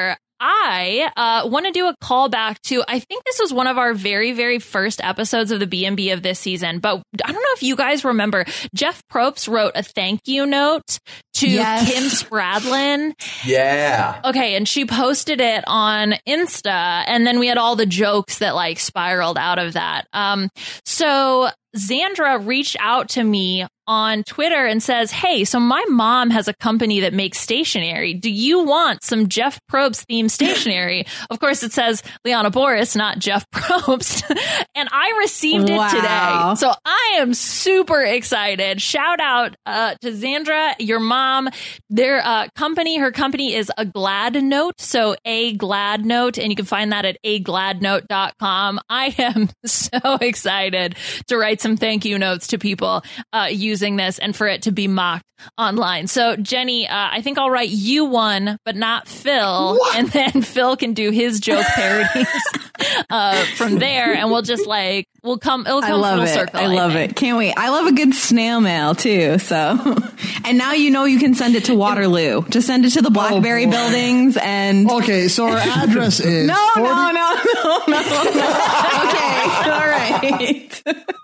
I uh, want to do a callback to, I think this was one of our very, very first episodes of the B and B of this season, but I don't know if you guys remember, Jeff Probst wrote a thank you note to Yes. Kim Spradlin. Yeah. Okay, and she posted it on Insta, and then we had all the jokes that like spiraled out of that. Um, so Xandra reached out to me on Twitter and says, hey, so my mom has a company that makes stationery. Do you want some Jeff Probst themed stationery? Of course, it says Liana Boris, not Jeff Probst. And I received it Wow. today. So I am super excited. Shout out uh, to Xandra, your mom. Their uh, company, her company is A Glad Note. So A Glad Note. And you can find that at a glad note dot com. I am so excited to write some thank you notes to people uh, using this and for it to be mocked online. So Jenny, uh, I think I'll write you one, but not Phil. What? And then Phil can do his joke parodies uh, from there. And we'll just like, we'll come, it'll come I love full it. circle. I love think. it. Can't wait. I love a good snail mail too. So, and now you know you can send it to Waterloo. Just send it to the BlackBerry boy. buildings and. Okay, so our address is No, forty no, no, no, no, no. Okay, all right.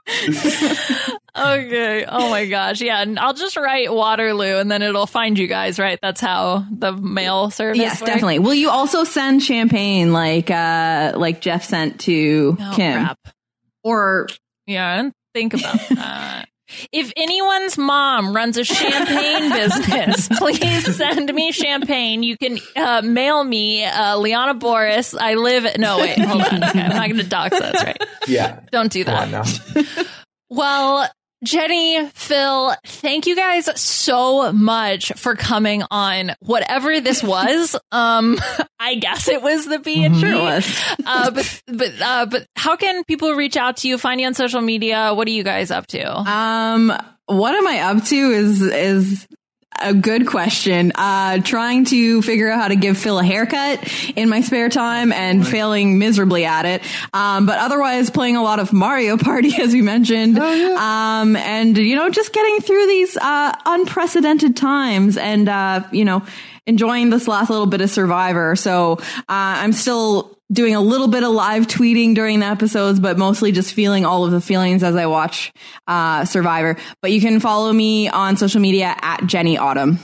Okay. Oh my gosh. Yeah. And I'll just write Waterloo and then it'll find you guys, right? That's how the mail service Yes, works? definitely. Will you also send champagne like uh like Jeff sent to Oh, Kim? crap. Or Yeah, I didn't think about that. If anyone's mom runs a champagne business, please send me champagne. You can uh, mail me uh, Liana Boris. I live at... No, wait, hold on. Okay, I'm not going to dox us, right? Yeah. Don't do Come that. on now. Well, Jenny, Phil, thank you guys so much for coming on whatever this was. Um, I guess it was the B and B. Sure it was. uh, but but uh, but how can people reach out to you, find you on social media? What are you guys up to? Um, what am I up to is is a good question. Uh, trying to figure out how to give Phil a haircut in my spare time and failing miserably at it. Um, but otherwise playing a lot of Mario Party, as we mentioned. Oh, yeah. Um, and, you know, just getting through these uh, unprecedented times and, uh, you know, enjoying this last little bit of Survivor. So uh, I'm still doing a little bit of live tweeting during the episodes, but mostly just feeling all of the feelings as I watch uh, Survivor. But you can follow me on social media at Jenny Autumn.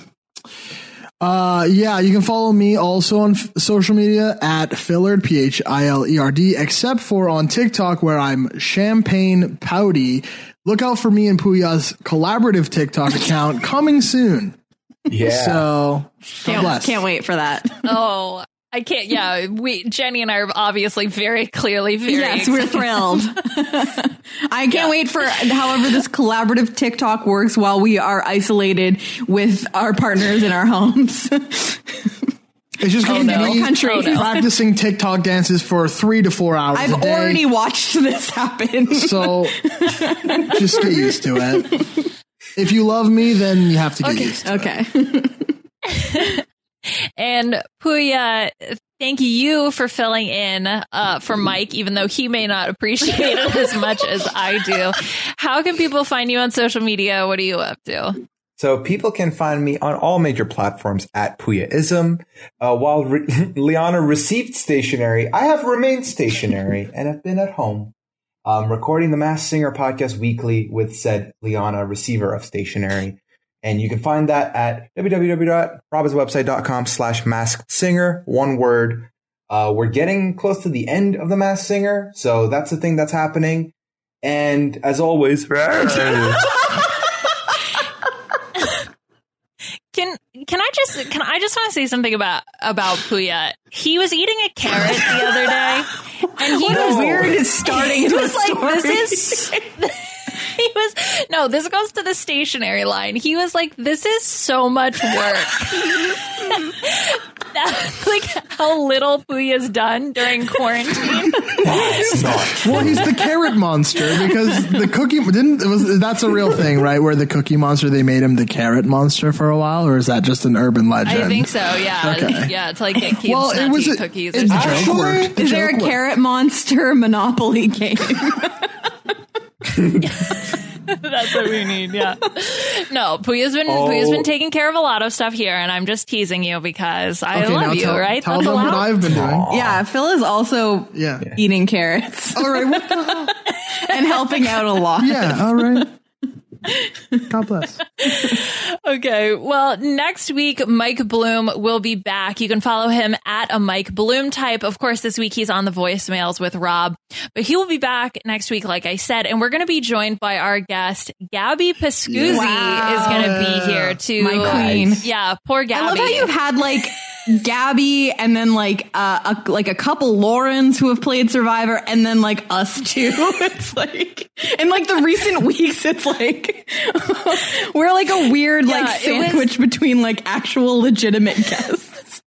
Uh, yeah, you can follow me also on f- social media at Philerd, P H I L E R D, except for on TikTok where I'm Champagne Pouty. Look out for me and Puya's collaborative TikTok account coming soon. Yeah. So, Can't, bless. can't wait for that. Oh, I can't. Yeah, we Jenny and I are obviously very clearly very Yes, we're excited. thrilled. I can't Yeah. wait for however this collaborative TikTok works while we are isolated with our partners in our homes. It's just going to Oh, no. be Country. Oh, no. practicing TikTok dances for three to four hours I've a day. already watched this happen. So just get used to it. If you love me, then you have to get Okay. used to Okay. it. And Puya, thank you for filling in uh, for Mike, even though he may not appreciate it as much as I do. How can people find you on social media? What are you up to? So people can find me on all major platforms at Puyaism. Uh, while Re- Liana received stationery, I have remained stationary and have been at home. Um, recording the Masked Singer podcast weekly with said Liana, receiver of stationery. And you can find that at www.robbinswebsite.com slash masked singer, one word. Uh, we're getting close to the end of the Masked Singer, so that's the thing that's happening. And as always, Can can I just can I just want to say something about about Puya? He was eating a carrot the other day, and he What a was weird starting he to a was like, story. "This is." He was no. This goes to the stationery line. He was like, "This is so much work." That's like how little Puya's done during quarantine. Well, he's the carrot monster because the cookie didn't. It was that's a real thing, right? Where the cookie monster, they made him the carrot monster for a while, or is that just an urban legend? I think so. Yeah, Okay. yeah. To like get kids Well, it not was to eat a- cookies. it- Or the something. joke worked. The Is there a joke worked. carrot monster Monopoly game? That That's what we need. Yeah. No, Puya's been Oh. Puya's been taking care of a lot of stuff here, and I'm just teasing you because I Okay, now love you, tell- right? tell That's them what allowed? I've been doing. Yeah, Phil is also Yeah. eating carrots. All right. What the hell? And helping out a lot. Yeah. All right. God bless. Okay, well, next week, Mike Bloom will be back. You can follow him at a Mike Bloom type. Of course, this week he's on the voicemails with Rob, but he will be back next week, like I said, and we're going to be joined by our guest, Gabby Pascuzzi Wow. is going to be here to My queen. Yeah, poor Gabby. I love how you've had like Gabby and then like uh, a, like a couple Laurens who have played Survivor and then like us too. It's like in like the recent weeks, it's like we're like a weird Yeah, like it was- sandwich between like actual legitimate guests.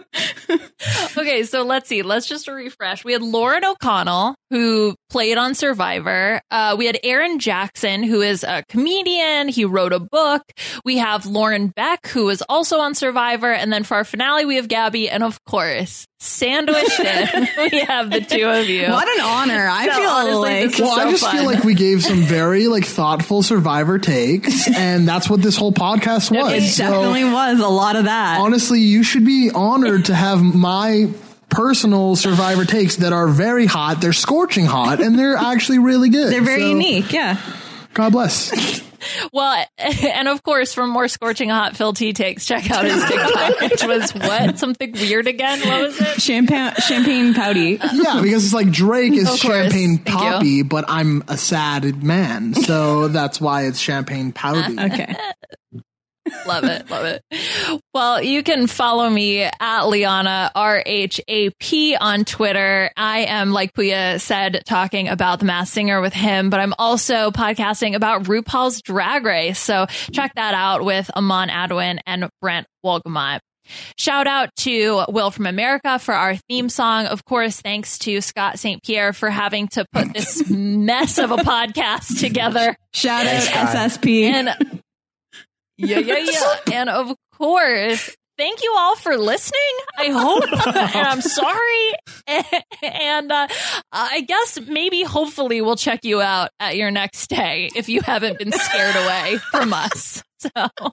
Okay, so let's see. Let's just refresh. We had Lauren O'Connell, who played on Survivor. Uh, we had Aaron Jackson, who is a comedian. He wrote a book. We have Lauren Beck, who is also on Survivor. And then for our finale, we have Gabby. And of course, sandwiched in, we have the two of you. What an honor. I So feel honestly, like this is Well, so I just fun. feel like we gave some very like thoughtful Survivor takes, and that's what this whole podcast was. it So, definitely was a lot of that. honestly, you should be honored to have my personal Survivor takes that are very hot. They're scorching hot, and they're actually really good. They're very So, unique. Yeah. God bless. Well, and of course, for more scorching hot Phil T takes, check out his TikTok, which was what? Something weird again? What was it? Champagne, champagne pouty. Yeah, because it's like Drake is Of course. champagne Thank you. poppy, but I'm a sad man, so that's why it's champagne pouty. Okay. Love it. Love it. Well, you can follow me at Liana R H A P on Twitter. I am, like Puya said, talking about The Masked Singer with him, but I'm also podcasting about RuPaul's Drag Race. So check that out with Amon Adwin and Brent Wolgamott. Shout out to Will from America for our theme song. Of course, thanks to Scott Saint Pierre for having to put this mess of a podcast together. Shout out Thanks, Scott. S S P. And yeah, yeah, yeah. And of course, thank you all for listening. I hope, and I'm sorry. And uh, I guess maybe, hopefully, we'll check you out at your next stay if you haven't been scared away from us. So,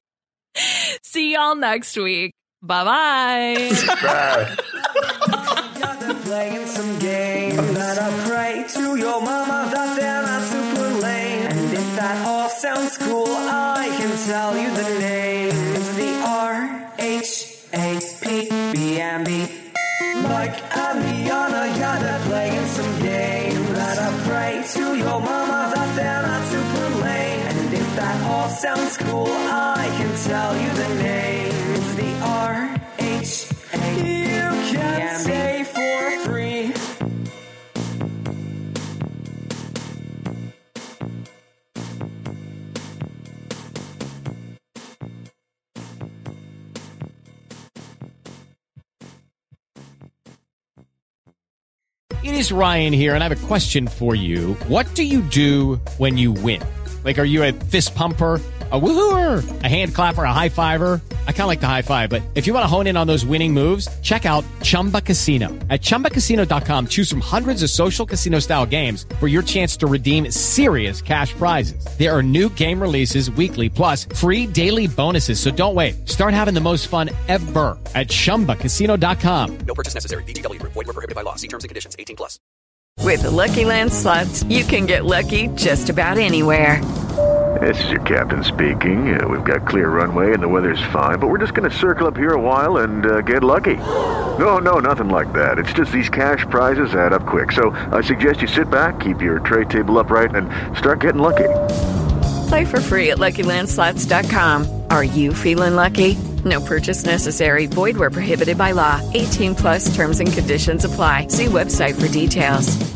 see y'all next week. Bye-bye. Bye. They're playing some games, and I pray to your mama that they're not super lame. And if that all sounds cool, I can tell you the name. It's the R H A P B and B. Mike and Liana, yeah, they're playing some games, and I pray to your mama that they're not super lame. And if that all sounds cool, I can tell you the name. It's the R H A P B and B. You can stay for free. It is Ryan here, and I have a question for you. What do you do when you win? Like, are you a fist pumper, a woohooer, a hand clapper, a high fiver? I kind of like the high five, but if you want to hone in on those winning moves, check out Chumba Casino. At chumba casino dot com, choose from hundreds of social casino style games for your chance to redeem serious cash prizes. There are new game releases weekly, plus free daily bonuses. So don't wait. Start having the most fun ever at chumba casino dot com. No purchase necessary. V G W Group. Void where prohibited by law. See terms and conditions. eighteen plus. With the Lucky Land Slots, you can get lucky just about anywhere. This is your captain speaking. Uh, we've got clear runway and the weather's fine, but we're just going to circle up here a while and uh, get lucky. No, no, nothing like that. It's just these cash prizes add up quick. So I suggest you sit back, keep your tray table upright, and start getting lucky. Play for free at lucky land slots dot com. Are you feeling lucky? No purchase necessary. Void where prohibited by law. eighteen plus terms and conditions apply. See website for details.